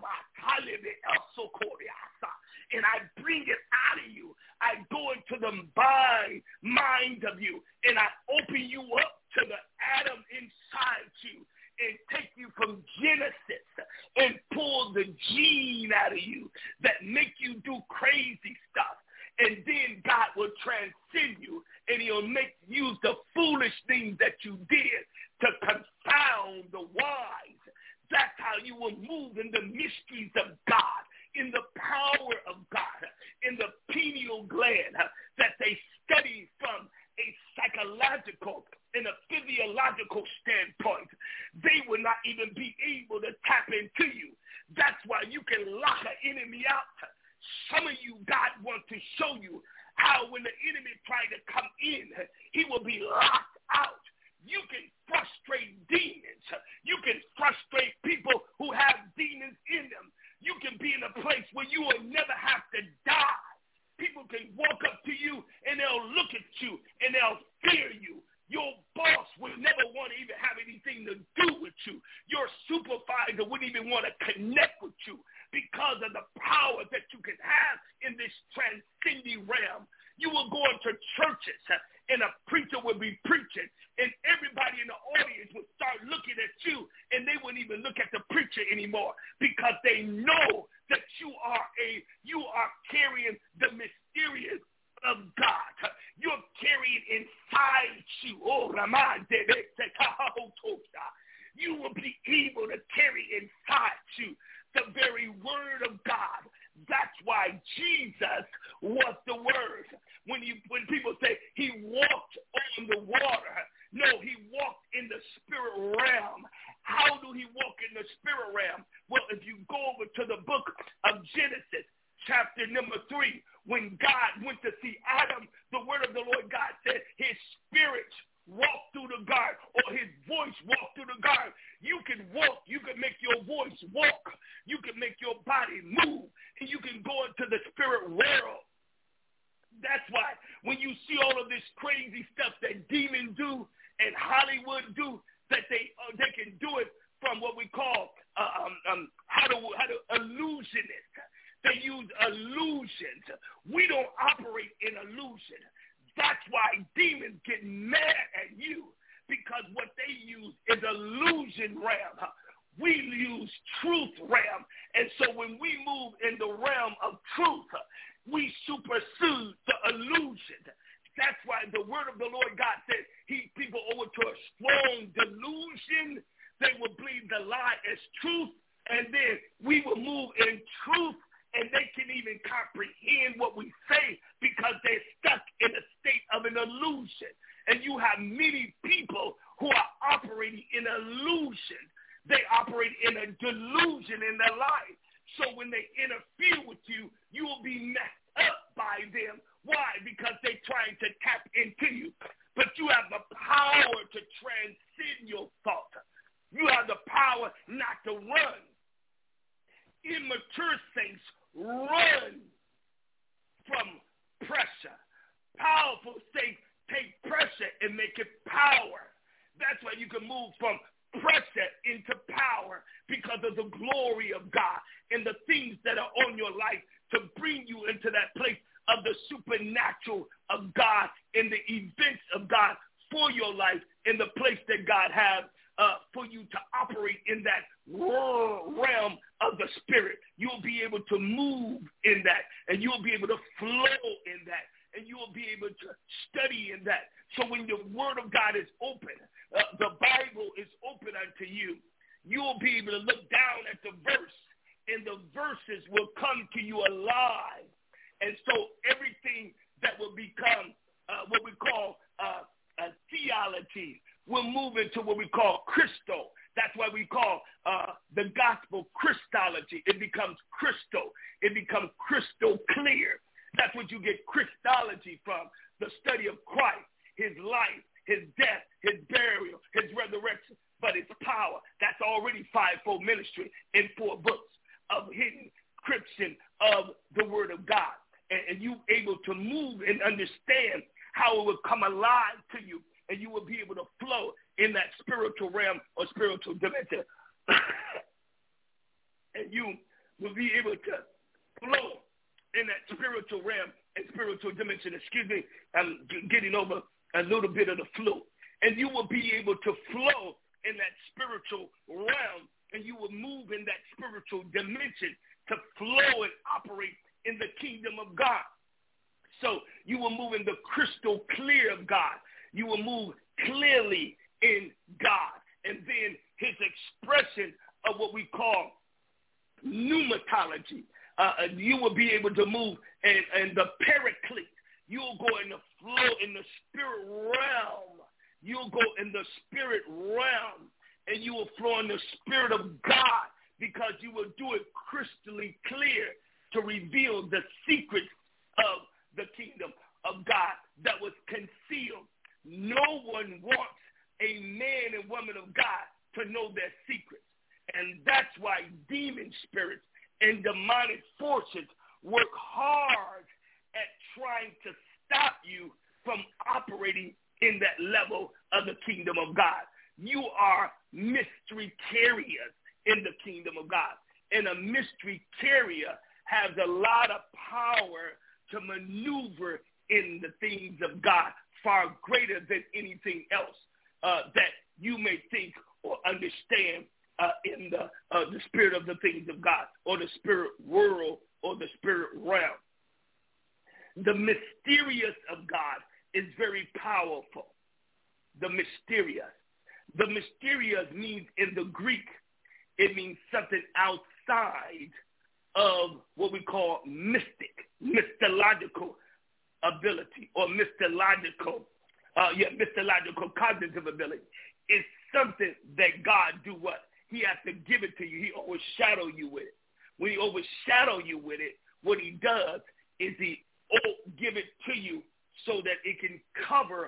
and I bring it out of you. I go into the mind, mind of you, and I open you up to the atom inside you and take you from Genesis and pull the gene out of you that make you do crazy stuff. And then God will transcend you, and he'll make use the foolish things that you did to confound the wise. That's how you will move in the mysteries of God, in the power of God, in the pineal gland that they study from a psychological and a physiological standpoint. They will not even be able to tap into you. That's why you can lock an enemy out. Some of you, God wants to show you how when the enemy tries to come in, he will be locked out. You can frustrate demons. You can frustrate people who have demons in them. You can be in a place where you will never have to die. People can walk up to you and they'll look at you and they'll fear you. Your boss will never want to even have anything to do with you. Your supervisor wouldn't even want to connect with you because of the power that you can have in this transcending realm. You will go into churches and a preacher will be preaching and everybody in the audience will start looking at you and they wouldn't even look at the preacher anymore because they know that you are a you are carrying the mysterious of God. You're carrying inside you. Oh, Raman, you will be able to carry inside you the very word of God. That's why Jesus was the word. When you when people say he walked on the water, no, he walked in the spirit realm. How do he walk in the spirit realm? Well, if you go over to the book of Genesis, chapter number three, when God went to see Adam, the word of the Lord God said his spirit walked through the garden, or his voice walked through the garden. You can walk, you can make your voice walk, you can make your body move, and you can go into the spirit world. That's why when you see all of this crazy stuff that demons do and Hollywood do, that they uh, they can do it from what we call uh, um, um, how to how to illusionist. They use illusions. We don't operate in illusion. That's why demons get mad at you, because what they use is illusion realm. We use truth realm. And so when we move in the realm of truth, we supersede the illusion. That's why the word of the Lord God said he people over to a strong delusion. They will believe the lie as truth, and then we will move in truth, and they can even comprehend what we say because they're stuck in a state of an illusion. And you have many people who are operating in illusion. They operate in a delusion in their life. So when they interfere with you, you will be messed up by them. Why? Because they're trying to tap into you. But you have the power to transcend your thought. You have the power not to run. Immature saints run from pressure. Powerful saints take pressure and make it power. That's why you can move from pressure into power, because of the glory of God and the things that are on your life to bring you into that place of the supernatural of God and the events of God for your life in the place that God has uh, for you to operate in that realm of the spirit. You'll be able to move in that, and you'll be able to flow in that, and you will be able to study in that. So when the word of God is open, uh, the Bible is open unto you, you will be able to look down at the verse, and the verses will come to you alive. And so everything that will become uh, what we call uh, a theology will move into what we call Christo. That's why we call uh, the gospel Christology. It becomes crystal. It becomes crystal clear. That's what you get Christology from, the study of Christ, his life, his death, his burial, his resurrection, but his power. That's already fivefold ministry in four books of hidden encryption of the word of God. And, and you able to move and understand how it will come alive to you, and you will be able to flow in that spiritual realm or spiritual dimension. And you will be able to flow in that spiritual realm and spiritual dimension. Excuse me, I'm getting over a little bit of the flu. And you will be able to flow in that spiritual realm, and you will move in that spiritual dimension to flow and operate in the kingdom of God. So you will move in the crystal clear of God. You will move clearly in God. And then his expression of what we call pneumatology. Uh, you will be able to move in, in the paraclete. You will go in the flow in the spirit realm. You will go in the spirit realm, and you will flow in the spirit of God, because you will do it crystally clear to reveal the secrets of the kingdom of God that was concealed. No one wants a man and woman of God to know their secrets. And that's why demon spirits and demonic forces work hard at trying to stop you from operating in that level of the kingdom of God. You are mystery carriers in the kingdom of God. And a mystery carrier has a lot of power to maneuver in the things of God, far greater than anything else uh, that you may think or understand uh, in the uh, the spirit of the things of God, or the spirit world, or the spirit realm. The mysterious of God is very powerful. The mysterious. The mysterious means in the Greek, it means something outside of what we call mystic, mythological ability, or mythological, uh, yeah, mythological cognitive ability. It's something that God do what? He has to give it to you. He overshadow you with it. When he overshadow you with it, what he does is he give it to you so that it can cover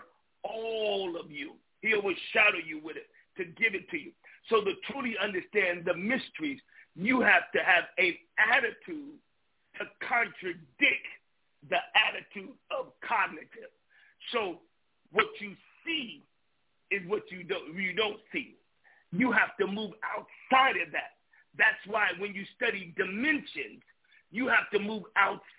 all of you. He overshadow you with it to give it to you. So to truly understand the mysteries, you have to have an attitude to contradict the attitude of cognitive. So what you see is what you don't, you don't see. You have to move outside of that. That's why when you study dimensions, you have to move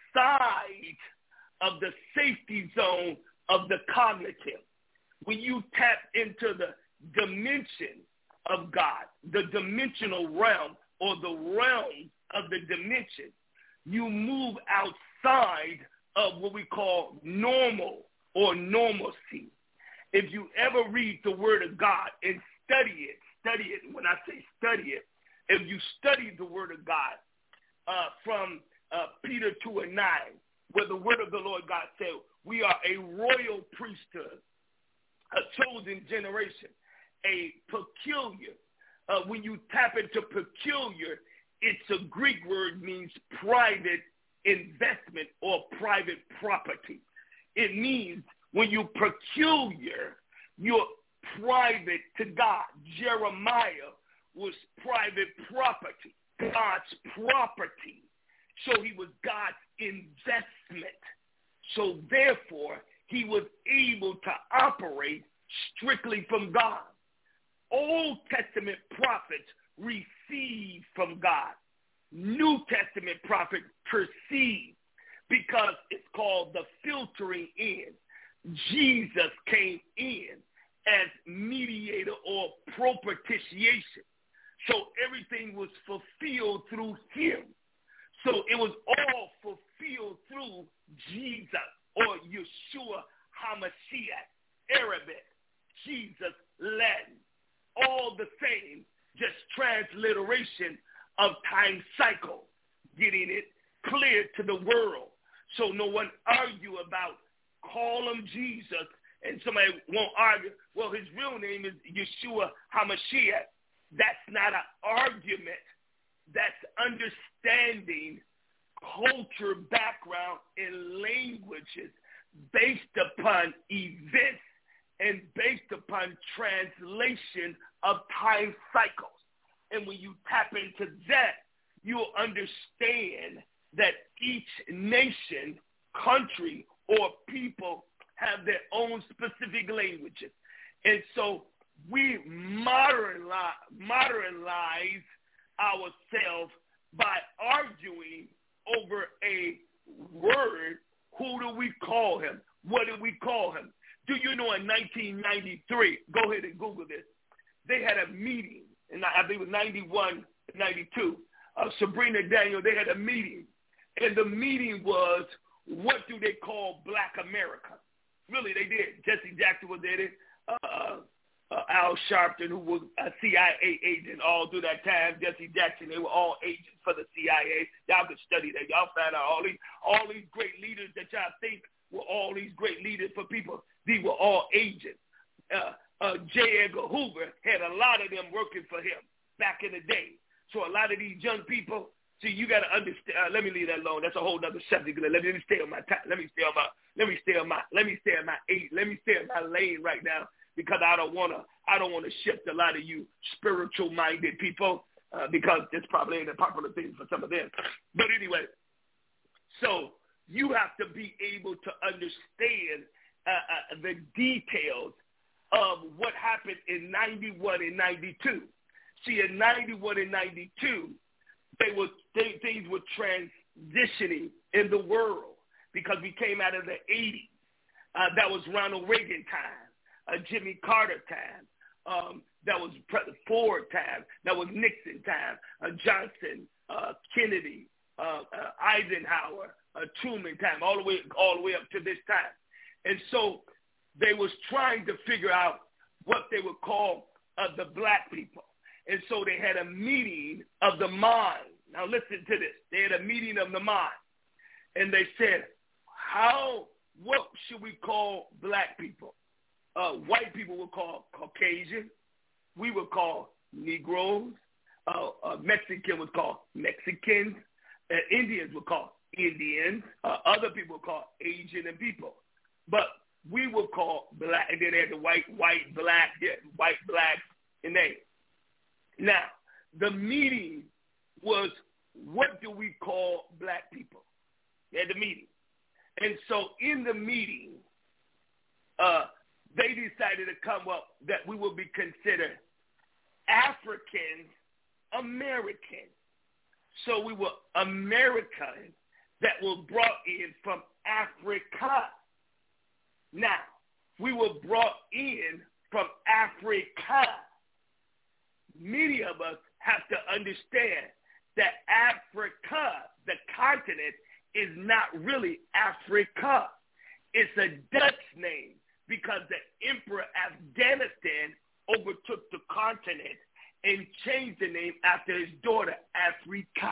outside of the safety zone of the cognitive. When you tap into the dimension of God, the dimensional realm, or the realm of the dimension, you move outside of what we call normal or normalcy. If you ever read the Word of God and study it, study it, when I say study it, if you study the Word of God uh, from uh, Peter two and nine, where the Word of the Lord God said, we are a royal priesthood, a chosen generation, a peculiar. Uh, when you tap into peculiar, it's a Greek word, means private investment or private property. It means when you're peculiar, you're private to God. Jeremiah was private property, God's property. So he was God's investment. So therefore, he was able to operate strictly from God. Old Testament prophets received from God. New Testament prophets perceive, because it's called the filtering in. Jesus came in as mediator or propitiation. So everything was fulfilled through him. So it was all fulfilled through Jesus, or Yeshua HaMashiach, Arabic, Jesus, Latin. All the same, just transliteration of time cycle, getting it clear to the world. So no one argue about call him Jesus, and somebody won't argue, well, his real name is Yeshua HaMashiach. That's not an argument. That's understanding culture, background, and languages based upon events and based upon translation of time cycles. And when you tap into that, you'll understand that each nation, country, or people have their own specific languages. And so we modernize, modernize ourselves by arguing over a word. Who do we call him? What do we call him? Do you know in nineteen ninety-three, go ahead and Google this, they had a meeting, and I think it was ninety-one, ninety-two, uh, Sabrina Daniel, they had a meeting, and the meeting was, what do they call Black America? Really, they did. Jesse Jackson was there. Uh, uh, Al Sharpton, who was a C I A agent all through that time. Jesse Jackson, they were all agents for the C I A. Y'all could study that. Y'all find out all these, all these great leaders that y'all think were all these great leaders for people. These were all agents. Uh, uh, J. Edgar Hoover had a lot of them working for him back in the day. So a lot of these young people, see, you got to understand. Uh, let me leave that alone. That's a whole other subject. Let me, let me stay on my time. Let me stay on my. Let me stay on my. Let me stay on my eight. Let me stay on my lane right now, because I don't want to. I don't want to shift a lot of you spiritual-minded people, uh, because it's probably ain't a popular thing for some of them. But anyway, so you have to be able to understand uh, uh, the details of what happened in ninety-one and ninety-two. See, in ninety-one and ninety-two, they were they, things were transitioning in the world, because we came out of the eighties. Uh, that was Ronald Reagan time, uh, Jimmy Carter time. Um, that was Ford time. That was Nixon time. Uh, Johnson, uh, Kennedy, uh, uh, Eisenhower, uh, Truman time, all the way all the way up to this time. And so they was trying to figure out what they would call uh, the black people. And so they had a meeting of the mind. Now listen to this. They had a meeting of the mind. And they said, how, what should we call black people? Uh, white people would call Caucasian. We would call Negroes. Uh, uh, Mexican would call Mexicans. Uh, Indians would call Indians. Uh, other people would call Asian and people. But we would call black, and then they had the white, white, black, yeah, white, black, and they. Now, the meeting was, what do we call black people? They had the meeting. And so in the meeting, uh, they decided to come up that we would be considered African American. So we were Americans that were brought in from Africa. Now, we were brought in from Africa. Many of us have to understand that Africa, the continent, is not really Africa. It's a Dutch name because the Emperor Afghanistan overtook the continent and changed the name after his daughter, Africa,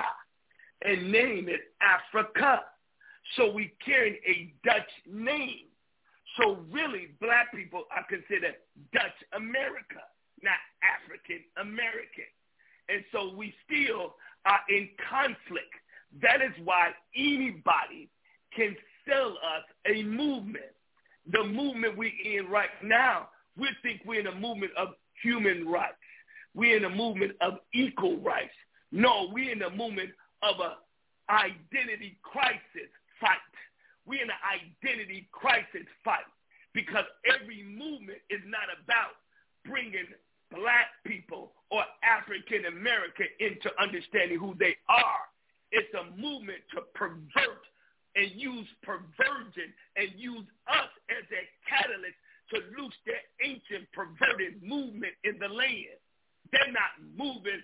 and named it Africa. So we carry a Dutch name. So really, black people are considered Dutch America, not African American. And so we still are in conflict. That is why anybody can sell us a movement. The movement we're in right now, we think we're in a movement of human rights. We're in a movement of equal rights. No, we're in a movement of an identity crisis fight. We're in an identity crisis fight because every movement is not about bringing black people or African American into understanding who they are. It's a movement to pervert and use perversion and use us as a catalyst to loose their ancient perverted movement in the land. They're not moving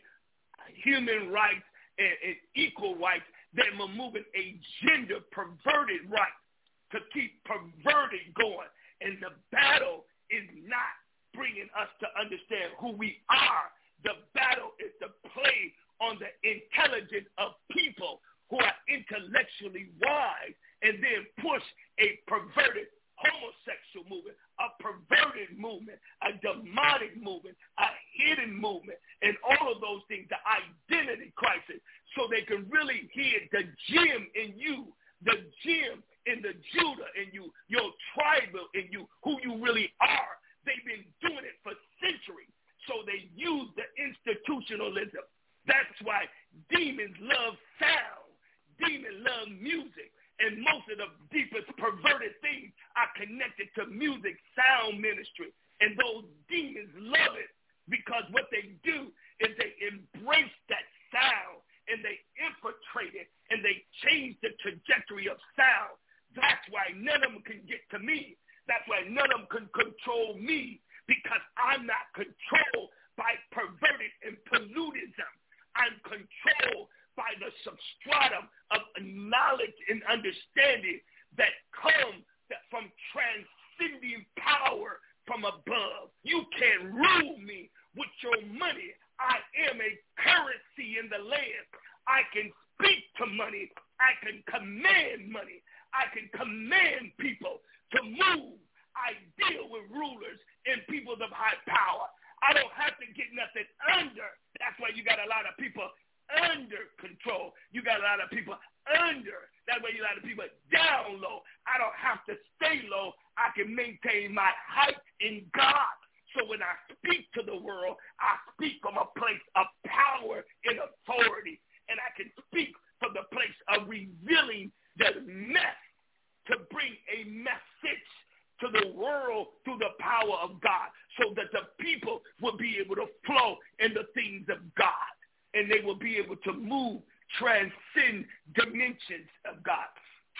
human rights and, and equal rights. They're moving a gender perverted right to keep perverted going. And the battle is not bringing us to understand who we are. The battle is to play on the intelligence of people who are intellectually wise and then push a perverted homosexual movement, a perverted movement, a demonic movement, a hidden movement, and all of those things, the identity crisis, so they can really hear the gem in you, the gem in the Judah in you, your tribal in you, who you really are. They've been doing it for centuries, so they use the institutionalism. That's why demons love sound. Demons love music. And most of the deepest perverted things are connected to music, sound ministry. And those demons love it because what they do is they embrace that sound and they infiltrate it and they change the trajectory of sound. That's why none of them can get to me. That's why none of them can control me because I'm not controlled by perverted and pollutism. I'm controlled by the substratum of knowledge and understanding that comes from transcending power from above. You can't rule me with your money. I am a currency in the land. I can speak to money. I can command money. I can command people to move. I deal with rulers and people of high power. I don't have to get nothing under. That's why you got a lot of people under control. You got a lot of people under. That's why you got a lot of people down low. I don't have to stay low. I can maintain my height in God. So when I speak to the world, I speak from a place of power and authority. And I can speak from the place of revealing the mess to bring a message to the world through the power of God so that the people will be able to flow in the things of God. And they will be able to move, transcend dimensions of God,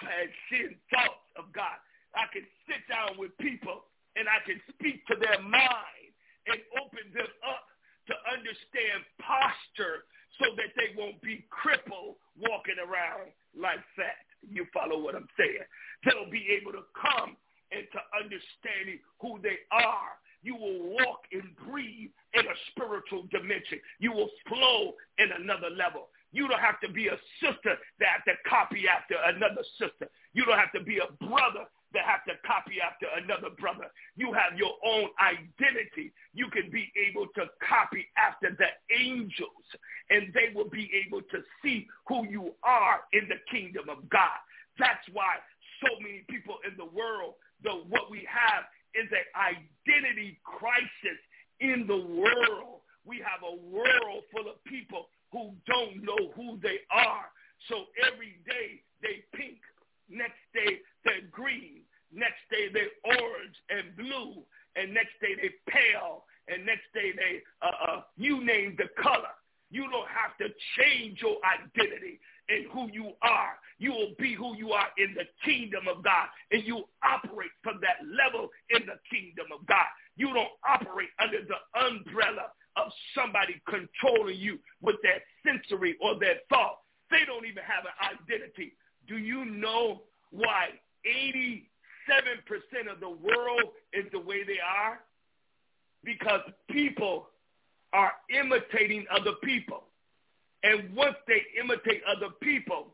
transcend thoughts of God. I can sit down with people and I can speak to their mind and open them up to understand posture so that they won't be crippled walking around like that. You follow what I'm saying? They'll be able to come into understanding who they are. You will walk and breathe in a spiritual dimension. You will flow in another level. You don't have to be a sister that have to copy after another sister. You don't have to be a brother that have to copy after another brother. You have your own identity. You can be able to copy after the angels, and they will be able to see who you are in the kingdom of God. That's why so many people in the world, the, what we have is an identity crisis in the world. We have a world full of people who don't know who they are. So every day they pink, next day they're green, next day they're orange and blue, and next day they pale, and next day they, uh, uh, you name the color. You don't have to change your identity in who you are. You will be who you are in the kingdom of God, and you operate from that level in the kingdom of God. You don't operate under the umbrella of somebody controlling you with their sensory or their thought. They don't even have an identity. Do you know why eighty-seven percent of the world is the way they are? Because people are imitating other people. And once they imitate other people,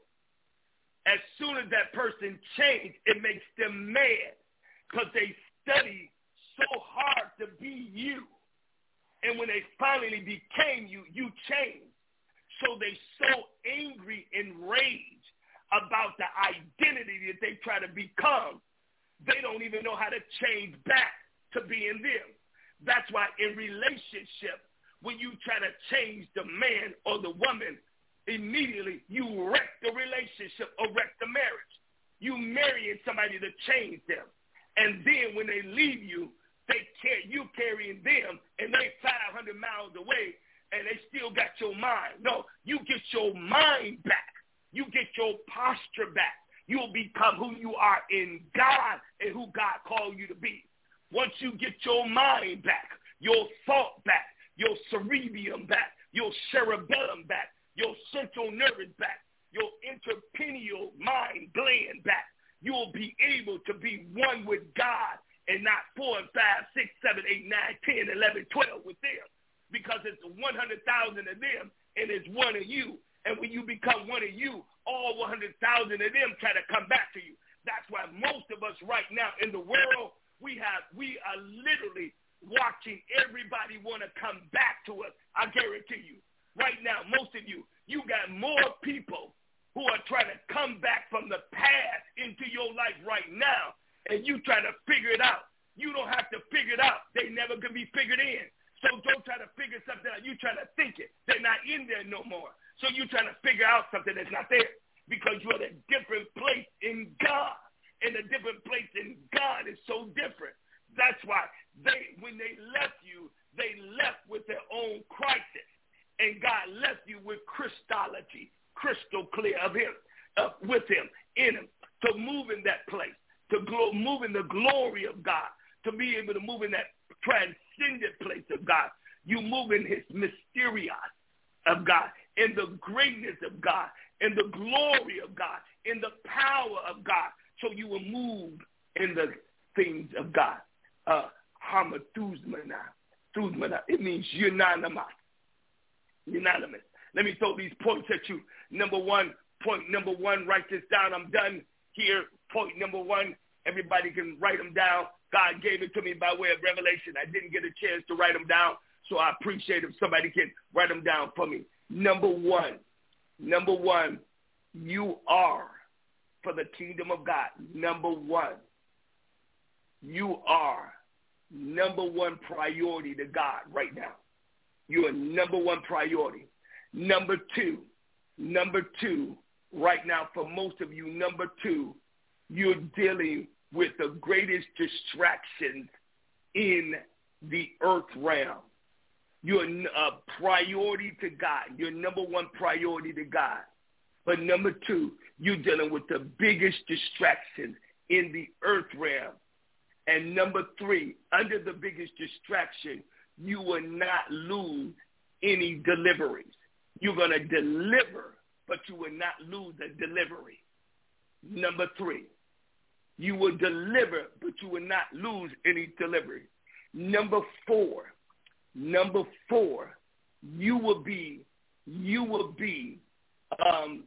as soon as that person changes, it makes them mad because they study so hard to be you. And when they finally became you, you changed. So they're so angry and raged about the identity that they try to become, they don't even know how to change back to being them. That's why in relationship, when you try to change the man or the woman, immediately you wreck the relationship or wreck the marriage. You marrying somebody to change them. And then when they leave you, they care, you carrying them, and they five hundred miles away, and they still got your mind. No, you get your mind back. You get your posture back. You'll become who you are in God and who God called you to be. Once you get your mind back, your thought back, your cerebellum back, your cerebellum back, your central nervous back, your interpineal mind gland back, you will be able to be one with God and not four and five, six, seven, eight, nine, ten, eleven, twelve with them, because it's one hundred thousand of them and it's one of you. And when you become one of you, all one hundred thousand of them try to come back to you. That's why most of us right now in the world, we have, we are literally watching everybody want to come back to us. I guarantee you. Right now, most of you, you got more people who are trying to come back from the past into your life right now, and you trying to figure it out. You don't have to figure it out. They never can be figured in. So don't try to figure something out. You trying to think it. They're not in there no more. So you trying to figure out something that's not there because you're at a different place in God. And a different place in God is so different. That's why they, when they left you, they left with their own crisis. And God left you with Christology, crystal clear of him, uh, with him, in him, to move in that place, to glo- move in the glory of God, to be able to move in that transcendent place of God. You move in his mysterious of God, in the greatness of God, in the glory of God, in the power of God. So you will move in the things of God. Uh, Hamatuzmana. It means unanimous. Unanimous. Let me throw these points at you. Number one, point number one, write this down. I'm done here. Point number one, everybody can write them down. God gave it to me by way of revelation. I didn't get a chance to write them down, so I appreciate if somebody can write them down for me. Number one, number one, you are for the kingdom of God. Number one, you are number one priority to God right now. You're number one priority. Number two, number two, right now for most of you, number two, you're dealing with the greatest distractions in the earth realm. You're a priority to God. You're number one priority to God. But number two, you're dealing with the biggest distraction in the earth realm. And number three, under the biggest distraction, you will not lose any deliveries. You're going to deliver, but you will not lose a delivery. Number three, you will deliver, but you will not lose any delivery. Number four, number four, you will be, you will be, um,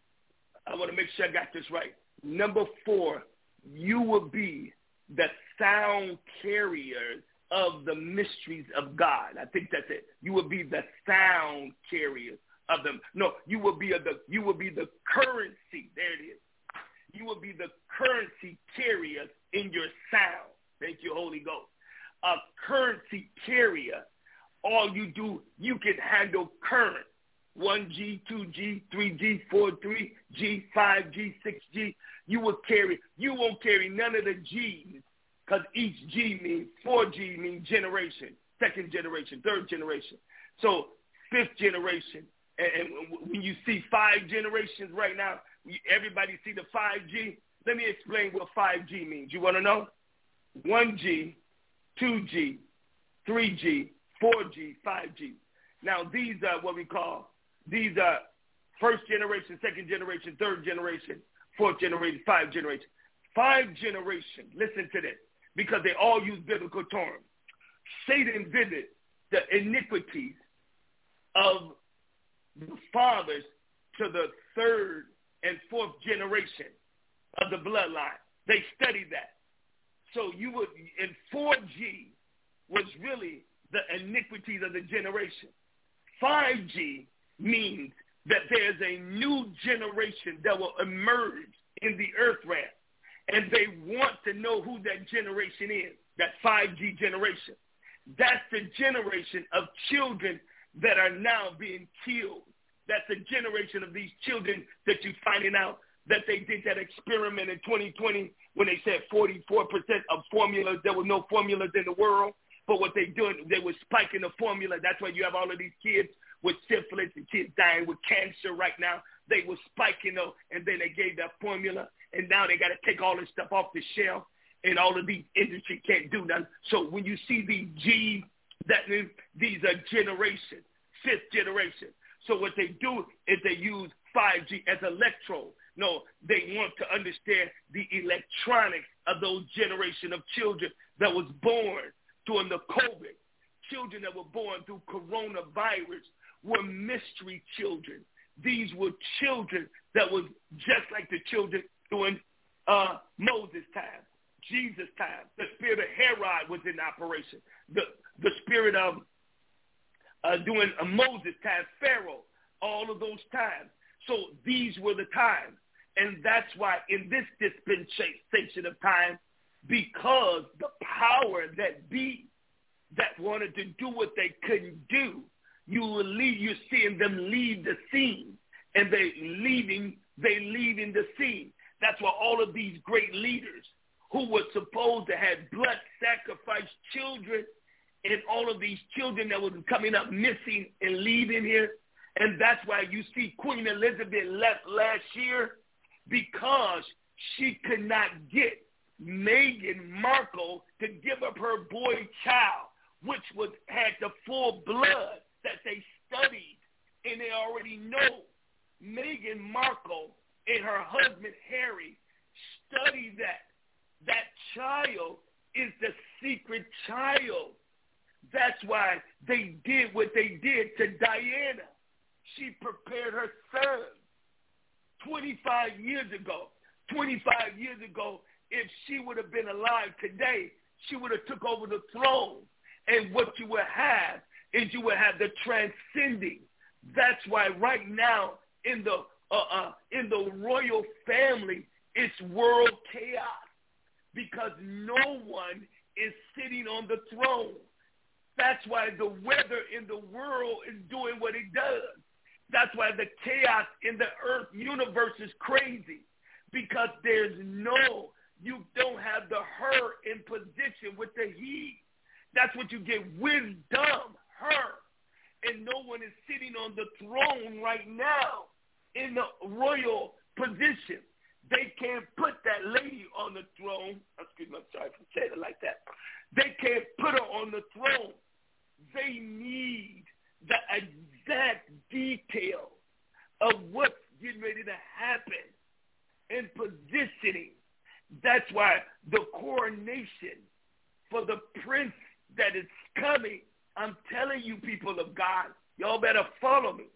I want to make sure I got this right. Number four, you will be the sound carriers of the mysteries of God. I think that's it. You will be the sound carriers of them. No, you will be a, the you will be the currency. There it is. You will be the currency carrier in your sound. Thank you, Holy Ghost. A currency carrier. All you do, you can handle current. one G, two G, three G, four G, five G, six G. You will carry, you won't carry none of the G's, because each G means, four G means generation, second generation, third generation. So fifth generation. And, and when you see five generations right now, everybody see the five G. Let me explain what five G means. You want to know? one G, two G, three G, four G, five G. Now, these are what we call, these are first generation, second generation, third generation, fourth generation, five generation. Five generation, listen to this, because they all use biblical terms. Satan visited the iniquities of the fathers to the third and fourth generation of the bloodline. They studied that. So you would, in four G was really the iniquities of the generation. five G means that there's a new generation that will emerge in the earth realm. And they want to know who that generation is, that five G generation. That's the generation of children that are now being killed. That's the generation of these children that you're finding out that they did that experiment in twenty twenty when they said forty-four percent of formulas. There were no formulas in the world. But what they doing, they were spiking the formula. That's why you have all of these kids with syphilis and kids dying with cancer right now. They were spiking them, and then they gave that formula. And now they got to take all this stuff off the shelf, and all of these industry can't do nothing. So when you see these G's, that means these are generations, fifth generation. So what they do is they use five G as electrode. No, they want to understand the electronics of those generation of children that was born during the COVID. Children that were born through coronavirus were mystery children. These were children that was just like the children during uh, Moses' time, Jesus' time. The spirit of Herod was in operation. The, the spirit of uh, during uh, Moses' time, Pharaoh, all of those times. So these were the times. And that's why in this dispensation of time, because the power that be that wanted to do what they couldn't do, you will leave, you're seeing them leave the scene, and they leaving, they leaving the scene. That's why all of these great leaders who were supposed to have blood sacrifice children, and all of these children that were coming up missing and leaving here, and that's why you see Queen Elizabeth left last year, because she could not get Meghan Markle to give up her boy child, which was had the full blood that they studied, and they already know. Meghan Markle and her husband Harry studied that. That child is the secret child. That's why they did what they did to Diana. She prepared her son twenty-five years ago. twenty-five years ago, if she would have been alive today, she would have took over the throne. And what you would have is you would have the transcending. That's why right now in the uh, uh, in the royal family, it's world chaos, because no one is sitting on the throne. That's why the weather in the world is doing what it does. That's why the chaos in the earth universe is crazy, because there's no, you don't have the her in position with the he. That's what you get, wisdom, her. And no one is sitting on the throne right now in the royal position. They can't put that lady on the throne. Excuse me, I'm sorry for saying it like that. They can't put her on the throne. They need the exact detail of what's getting ready to happen in positioning. That's why the coronation for the prince that is coming, I'm telling you, people of God, y'all better follow me.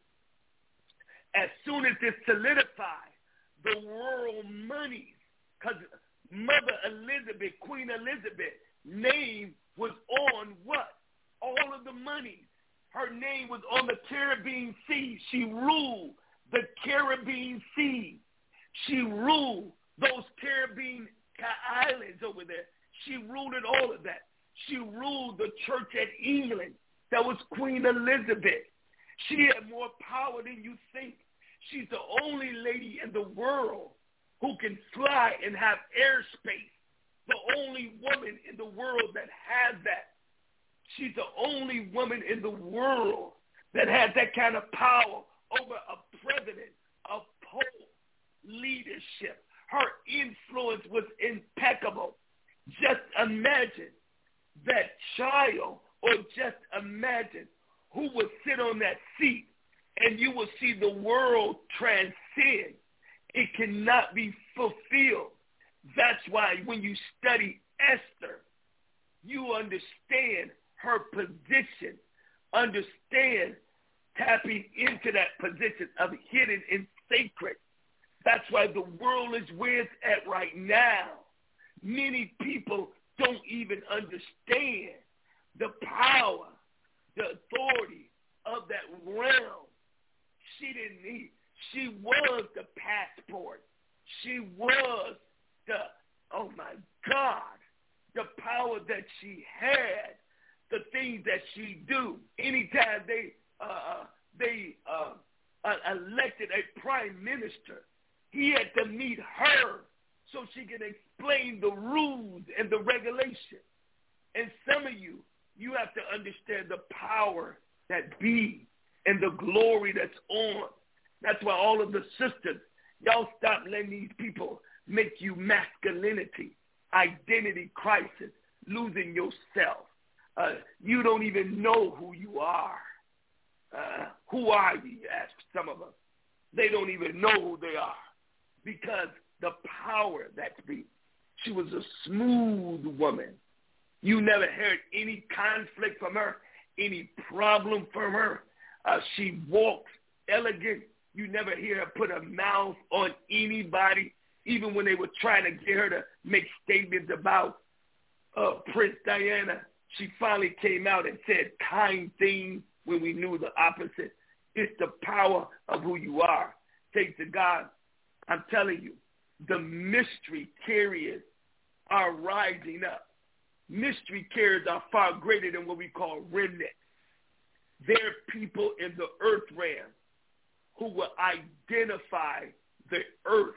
As soon as it's solidified, the world monies, because Mother Elizabeth, Queen Elizabeth, name was on what? All of the monies. Her name was on the Caribbean Sea. She ruled the Caribbean Sea. She ruled those Caribbean islands over there. She ruled it, all of that. She ruled the church at England. That was Queen Elizabeth. She had more power than you think. She's the only lady in the world who can fly and have airspace. The only woman in the world that has that. She's the only woman in the world that has that kind of power over a president, a pope, leadership. Her influence was impeccable. Just imagine that child, or just imagine who would sit on that seat, and you will see the world transcend. It cannot be fulfilled. That's why when you study Esther, you understand her position, understand tapping into that position of hidden and sacred. That's why the world is where it's at right now. Many people don't even understand the power, the authority of that realm. She didn't need. She was the passport. She was the, oh my God, the power that she had, the things that she do. Anytime they uh, they uh, uh, elected a prime minister, he had to meet her so she can explain the rules and the regulation. And some of you, you have to understand the power that be and the glory that's on. That's why all of the sisters, y'all stop letting these people make you masculinity, identity crisis, losing yourself. Uh, you don't even know who you are. Uh, who are you, you ask some of us. They don't even know who they are because the power that's be. She was a smooth woman. You never heard any conflict from her, any problem from her. Uh, she walks elegant. You never hear her put her mouth on anybody, even when they were trying to get her to make statements about uh, Prince Diana. She finally came out and said kind things when we knew the opposite. It's the power of who you are. Thanks to God. I'm telling you, the mystery carriers are rising up. Mystery carriers are far greater than what we call remnants. There are people in the earth realm who will identify the earth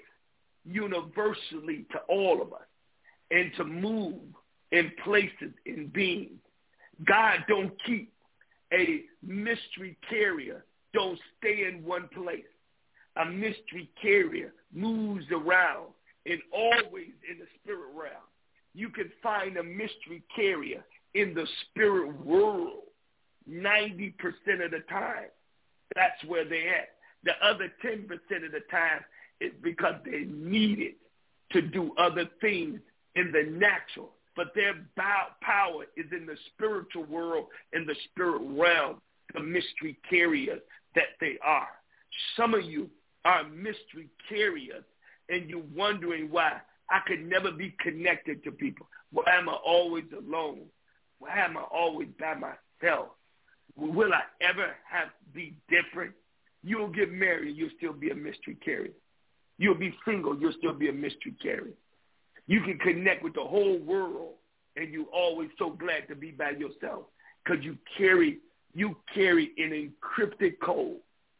universally to all of us and to move in places, in beings. God don't keep a mystery carrier, don't stay in one place. A mystery carrier moves around and always in the spirit realm. You can find a mystery carrier in the spirit world ninety percent of the time. That's where they're at. The other ten percent of the time is because they need it to do other things in the natural. But their power is in the spiritual world, in the spirit realm, the mystery carriers that they are. Some of you are mystery carriers, and you're wondering why. I could never be connected to people. Why am I always alone? Why am I always by myself? Will I ever have to be different? You'll get married, you'll still be a mystery carrier. You'll be single, you'll still be a mystery carrier. You can connect with the whole world, and you're always so glad to be by yourself because you carry you carry an encrypted code.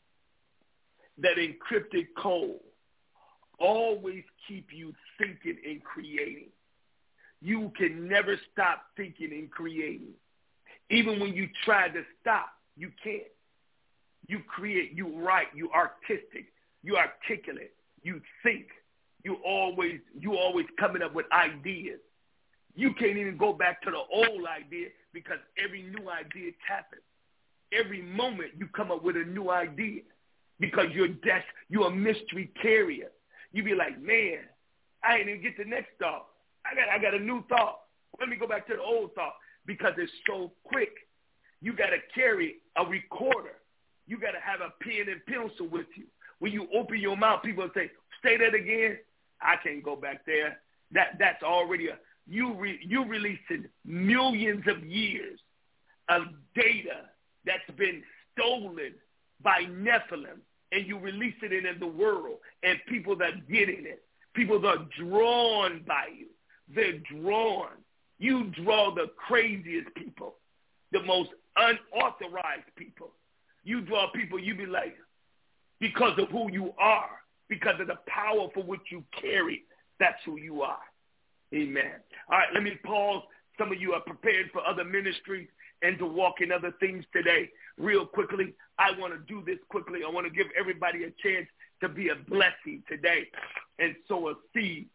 That encrypted code always keep you thinking and creating. You can never stop thinking and creating. Even when you try to stop, you can't. You create, you write, you artistic. You articulate. You think. You always, you always coming up with ideas. You can't even go back to the old idea because every new idea happens. Every moment you come up with a new idea because you're des- you're a mystery carrier. You be like, man, I ain't even get the next thought. I got I got a new thought. Let me go back to the old thought because it's so quick. You got to carry a recorder. You got to have a pen and pencil with you. When you open your mouth, people say, say that again. I can't go back there. That That's already a, you, re, you releasing millions of years of data that's been stolen by Nephilim, and you release it into the world, and people that are getting it. People that are drawn by you. They're drawn. You draw the craziest people, the most unauthorized people. You draw people, you be like, because of who you are, because of the power for which you carry, that's who you are. Amen. All right, let me pause. Some of you are prepared for other ministries and to walk in other things today. Real quickly, I want to do this quickly. I want to give everybody a chance to be a blessing today and sow a seed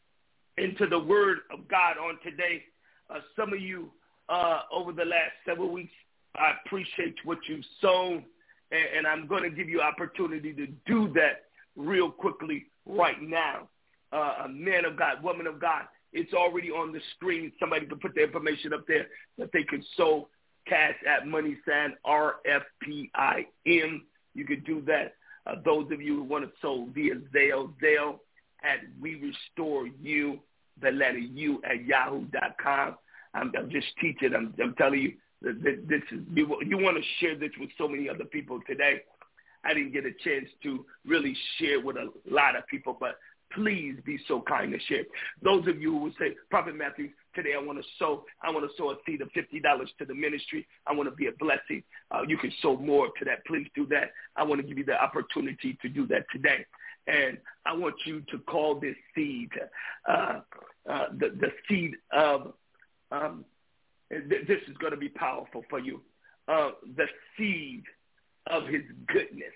into the word of God on today. Uh, some of you uh, over the last several weeks, I appreciate what you've sown, and, and I'm going to give you opportunity to do that real quickly right now. Uh, a man of God, woman of God, it's already on the screen. Somebody can put the information up there that they can sow cash at money sign R F P I M. You can do that. Uh, those of you who want to sow via Zelle, Zelle at We Restore You, the letter U at yahoo dot com. I'm, I'm just teaching. I'm, I'm telling you, that this is you, you want to share this with so many other people today. I didn't get a chance to really share with a lot of people, but please be so kind to share. Those of you who would say, Prophet Matthew, today I want to sow, I want to sow a seed of fifty dollars to the ministry. I want to be a blessing. Uh, you can sow more to that. Please do that. I want to give you the opportunity to do that today. And I want you to call this seed uh, uh, the, the seed of, um, th- this is going to be powerful for you, uh, the seed of his goodness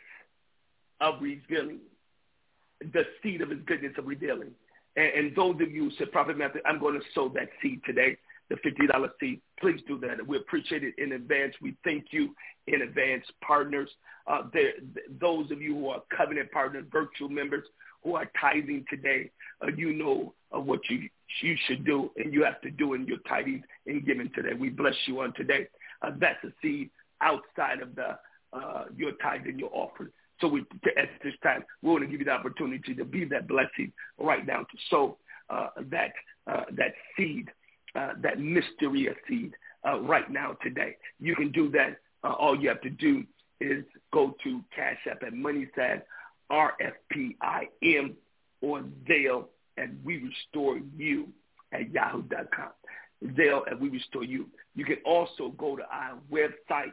of revealing. The seed of his goodness of revealing. And, and those of you who said, Prophet Matthew, I'm going to sow that seed today, the fifty dollars seed. Please do that. We appreciate it in advance. We thank you in advance, partners. Uh, there, those of you who are covenant partners, virtual members who are tithing today, uh, you know uh, what you you should do, and you have to do in your tithing and giving today. We bless you on today. Uh, that's a seed outside of the uh, your tithe and your offering. So we, at this time, we want to give you the opportunity to be that blessing right now, to sow uh, that uh, that seed, uh, that mysterious seed uh, right now today. You can do that. Uh, all you have to do is go to Cash App at Money Sign R F P I M or Zelle at We Restore You at yahoo dot com. Zelle at We Restore You. You can also go to our website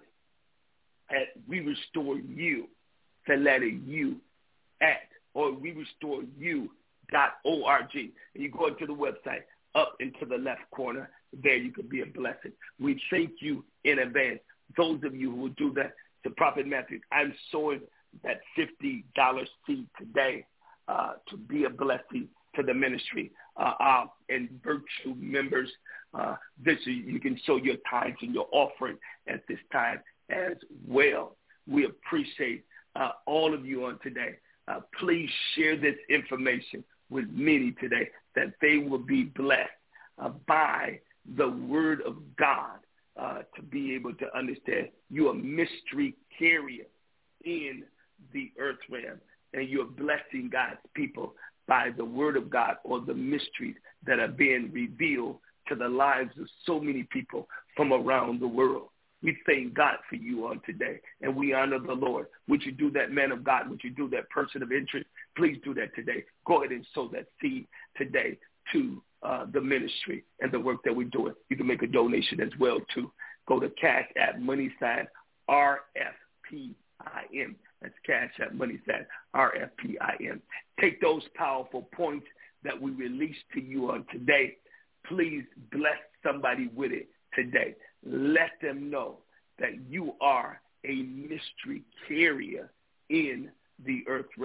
at We Restore You. The letter U at or we restore you dot org. And you go into the website, up into the left corner. There you can be a blessing. We thank you in advance. Those of you who will do that, to Prophet Matthew, I'm sowing that fifty dollars seed today uh, to be a blessing to the ministry. Uh, uh, and virtual members, uh, this you can sow your tithes and your offering at this time as well. We appreciate Uh, all of you on today. Uh, please share this information with many today that they will be blessed uh, by the word of God uh, to be able to understand you're a mystery carrier in the earth realm, and you're blessing God's people by the word of God or the mysteries that are being revealed to the lives of so many people from around the world. We thank God for you on today, and we honor the Lord. Would you do that, man of God? Would you do that, person of interest? Please do that today. Go ahead and sow that seed today to uh, the ministry and the work that we're doing. You can make a donation as well, too. Go to Cash App Money Sign R F P I M. That's Cash App Money Sign R F P I M. Take those powerful points that we released to you on today. Please bless somebody with it today. Let them know that you are a mystery carrier in the earth realm.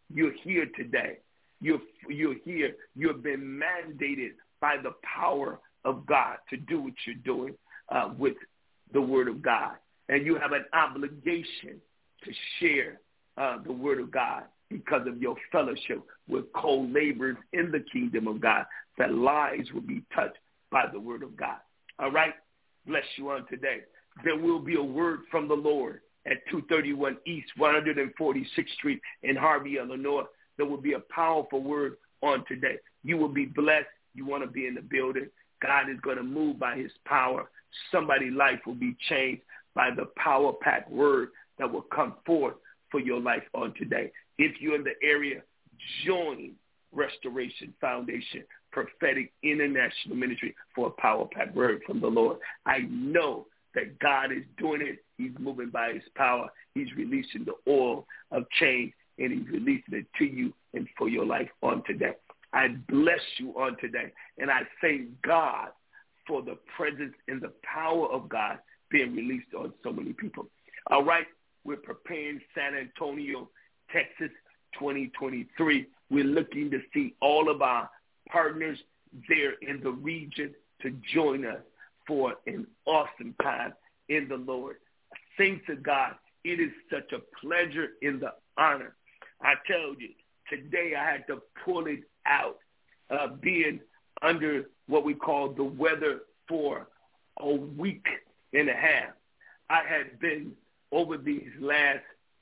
You're here today. You're, you're here. You've been mandated by the power of God to do what you're doing uh, with the word of God. And you have an obligation to share uh, the word of God because of your fellowship with co-laborers in the kingdom of God, that lives will be touched by the word of God. All right? Bless you on today. There will be a word from the Lord at two thirty-one East one forty-sixth Street in Harvey, Illinois. There will be a powerful word on today. You will be blessed. You want to be in the building. God is going to move by his power. Somebody's life will be changed by the power-packed word that will come forth for your life on today. If you're in the area, join Restoration Foundation Prophetic International Ministry for a power-packed word from the Lord. I know that God is doing it. He's moving by his power. He's releasing the oil of change, and he's releasing it to you and for your life on today. I bless you on today, and I thank God for the presence and the power of God being released on so many people. All right, we're preparing San Antonio, Texas, twenty twenty-three. We're looking to see all of our partners there in the region to join us for an awesome time in the Lord. Thanks to God, it is such a pleasure and the honor. I tell you, today I had to pull it out, uh, being under what we call the weather for a week and a half. I had been over these last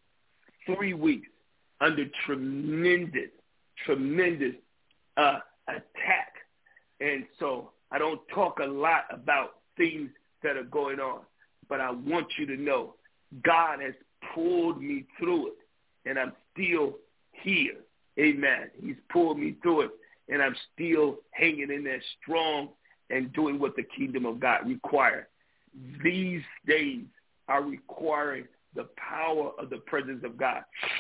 three weeks under tremendous, tremendous uh, attack. And so I don't talk a lot about things that are going on, but I want you to know God has pulled me through it, and I'm still here. Amen. He's pulled me through it, and I'm still hanging in there strong and doing what the kingdom of God requires. These days are requiring the power of the presence of God.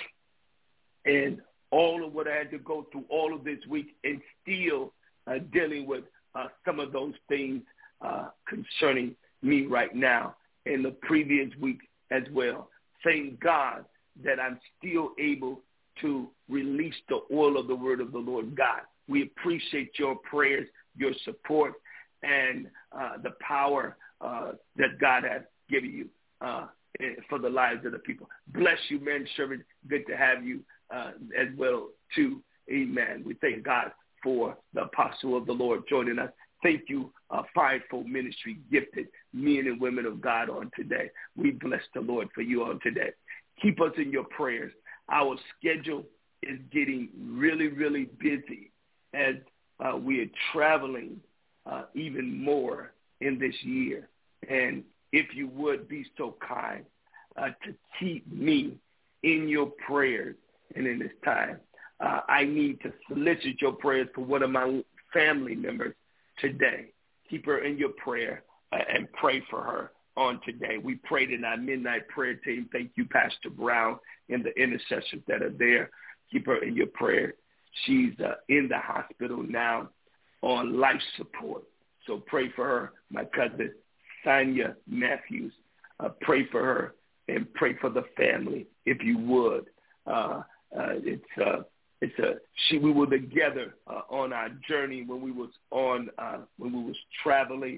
And all of what I had to go through all of this week, and still uh, dealing with uh, some of those things uh, concerning me right now and the previous week as well. Thank God that I'm still able to release the oil of the word of the Lord God. We appreciate your prayers, your support, and uh, the power uh, that God has given you uh, for the lives of the people. Bless you, man, servant. Good to have you uh, as well, too. Amen. We thank God for the apostle of the Lord joining us. Thank you, uh, Fivefold Ministry, gifted men and women of God on today. We bless the Lord for you on today. Keep us in your prayers. Our schedule is getting really, really busy as uh, we are traveling uh, even more in this year. And if you would be so kind uh, to keep me in your prayers and in this time, uh, I need to solicit your prayers for one of my family members today. Keep her in your prayer uh, and pray for her on today. We prayed in our midnight prayer team. Thank you, Pastor Brown, and the intercessors that are there. Keep her in your prayer. She's uh, in the hospital now on life support. So pray for her. My cousin, Sonia Matthews, uh, pray for her and pray for the family, if you would. Uh, uh, it's uh, it's a she. We were together uh, on our journey when we was on uh, when we was traveling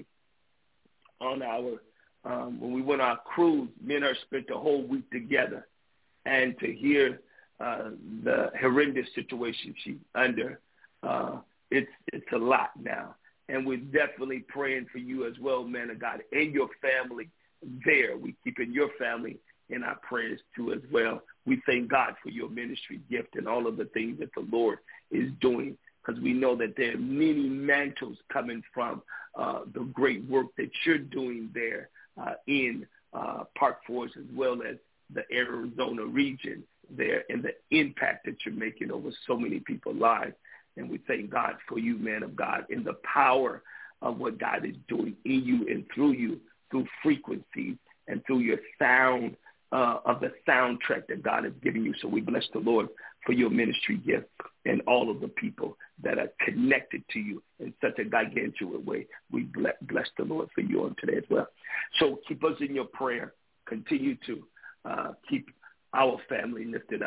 on our um, when we went on our cruise. Me and her spent the whole week together, and to hear uh, the horrendous situation she's under, uh, it's it's a lot now. And we're definitely praying for you as well, man of God, and your family there. We keep in your family in our prayers too as well. We thank God for your ministry gift and all of the things that the Lord is doing, because we know that there are many mantles coming from uh, the great work that you're doing there uh, in uh, Park Forest, as well as the Arizona region there, and the impact that you're making over so many people's lives. And we thank God for you, man of God, and the power of what God is doing in you and through you, through frequencies and through your sound uh, of the soundtrack that God has given you. So we bless the Lord for your ministry gift and all of the people that are connected to you in such a gargantuan way. We bless, bless the Lord for you on today as well. So keep us in your prayer. Continue to uh, keep our family lifted up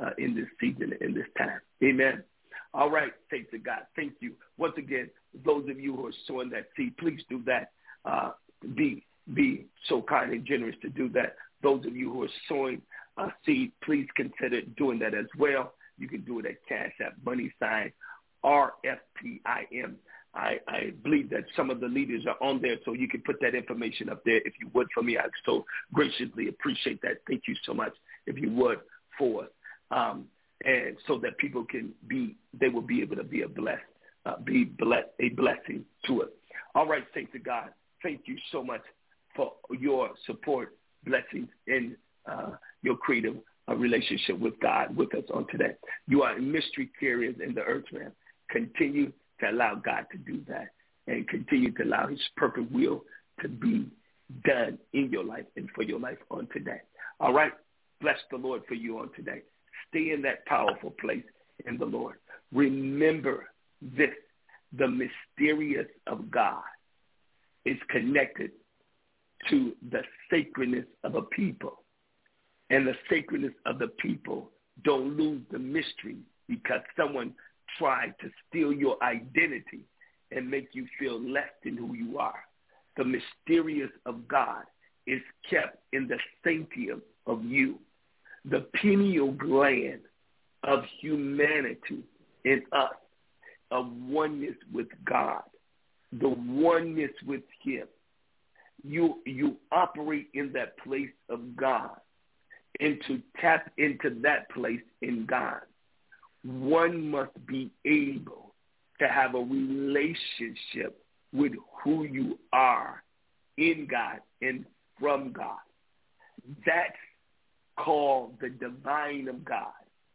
uh, in this season, in this time. Amen. All right, thanks to God. Thank you. Once again, those of you who are sowing that seed, please do that. Uh, be be so kind and generous to do that. Those of you who are sowing a seed, please consider doing that as well. You can do it at Cash App, money sign, R F P I M. I, I believe that some of the leaders are on there, so you can put that information up there if you would for me. I so graciously appreciate that. Thank you so much, if you would, for us. Um, and so that people can be, they will be able to be a blessed, uh, be blessed, a blessing to us. All right, thanks to God. Thank you so much for your support, blessings in uh, your creative uh, relationship with God with us on today. You are mystery carriers in the earth realm. Continue to allow God to do that and continue to allow his perfect will to be done in your life and for your life on today. All right. Bless the Lord for you on today. Stay in that powerful place in the Lord. Remember this, the mysterious of God is connected to the sacredness of a people. And the sacredness of the people don't lose the mystery because someone tried to steal your identity and make you feel less than who you are. The mysterious of God is kept in the sanctum of you, the pineal gland of humanity in us, of oneness with God, the oneness with him. You, you operate in that place of God, and to tap into that place in God, one must be able to have a relationship with who you are in God and from God. That's called the divine of God.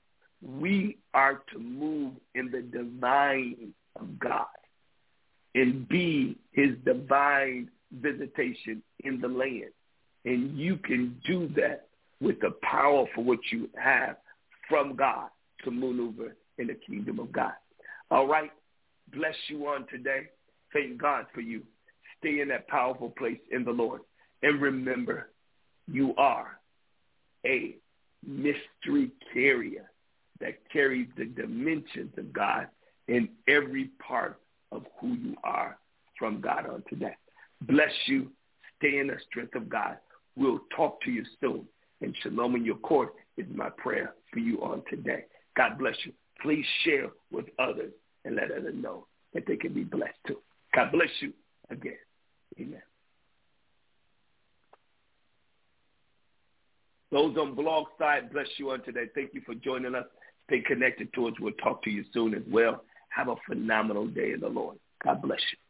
We are to move in the divine of God and be his divine visitation in the land. And you can do that with the power for which you have from God to maneuver in the kingdom of God. All right. Bless you on today. Thank God for you. Stay in that powerful place in the Lord. And remember, you are a mystery carrier that carries the dimensions of God in every part of who you are from God on today. Bless you. Stay in the strength of God. We'll talk to you soon. And shalom in your court is my prayer for you on today. God bless you. Please share with others and let others know that they can be blessed too. God bless you again. Amen. Those on blog side, bless you on today. Thank you for joining us. Stay connected to us. We'll talk to you soon as well. Have a phenomenal day in the Lord. God bless you.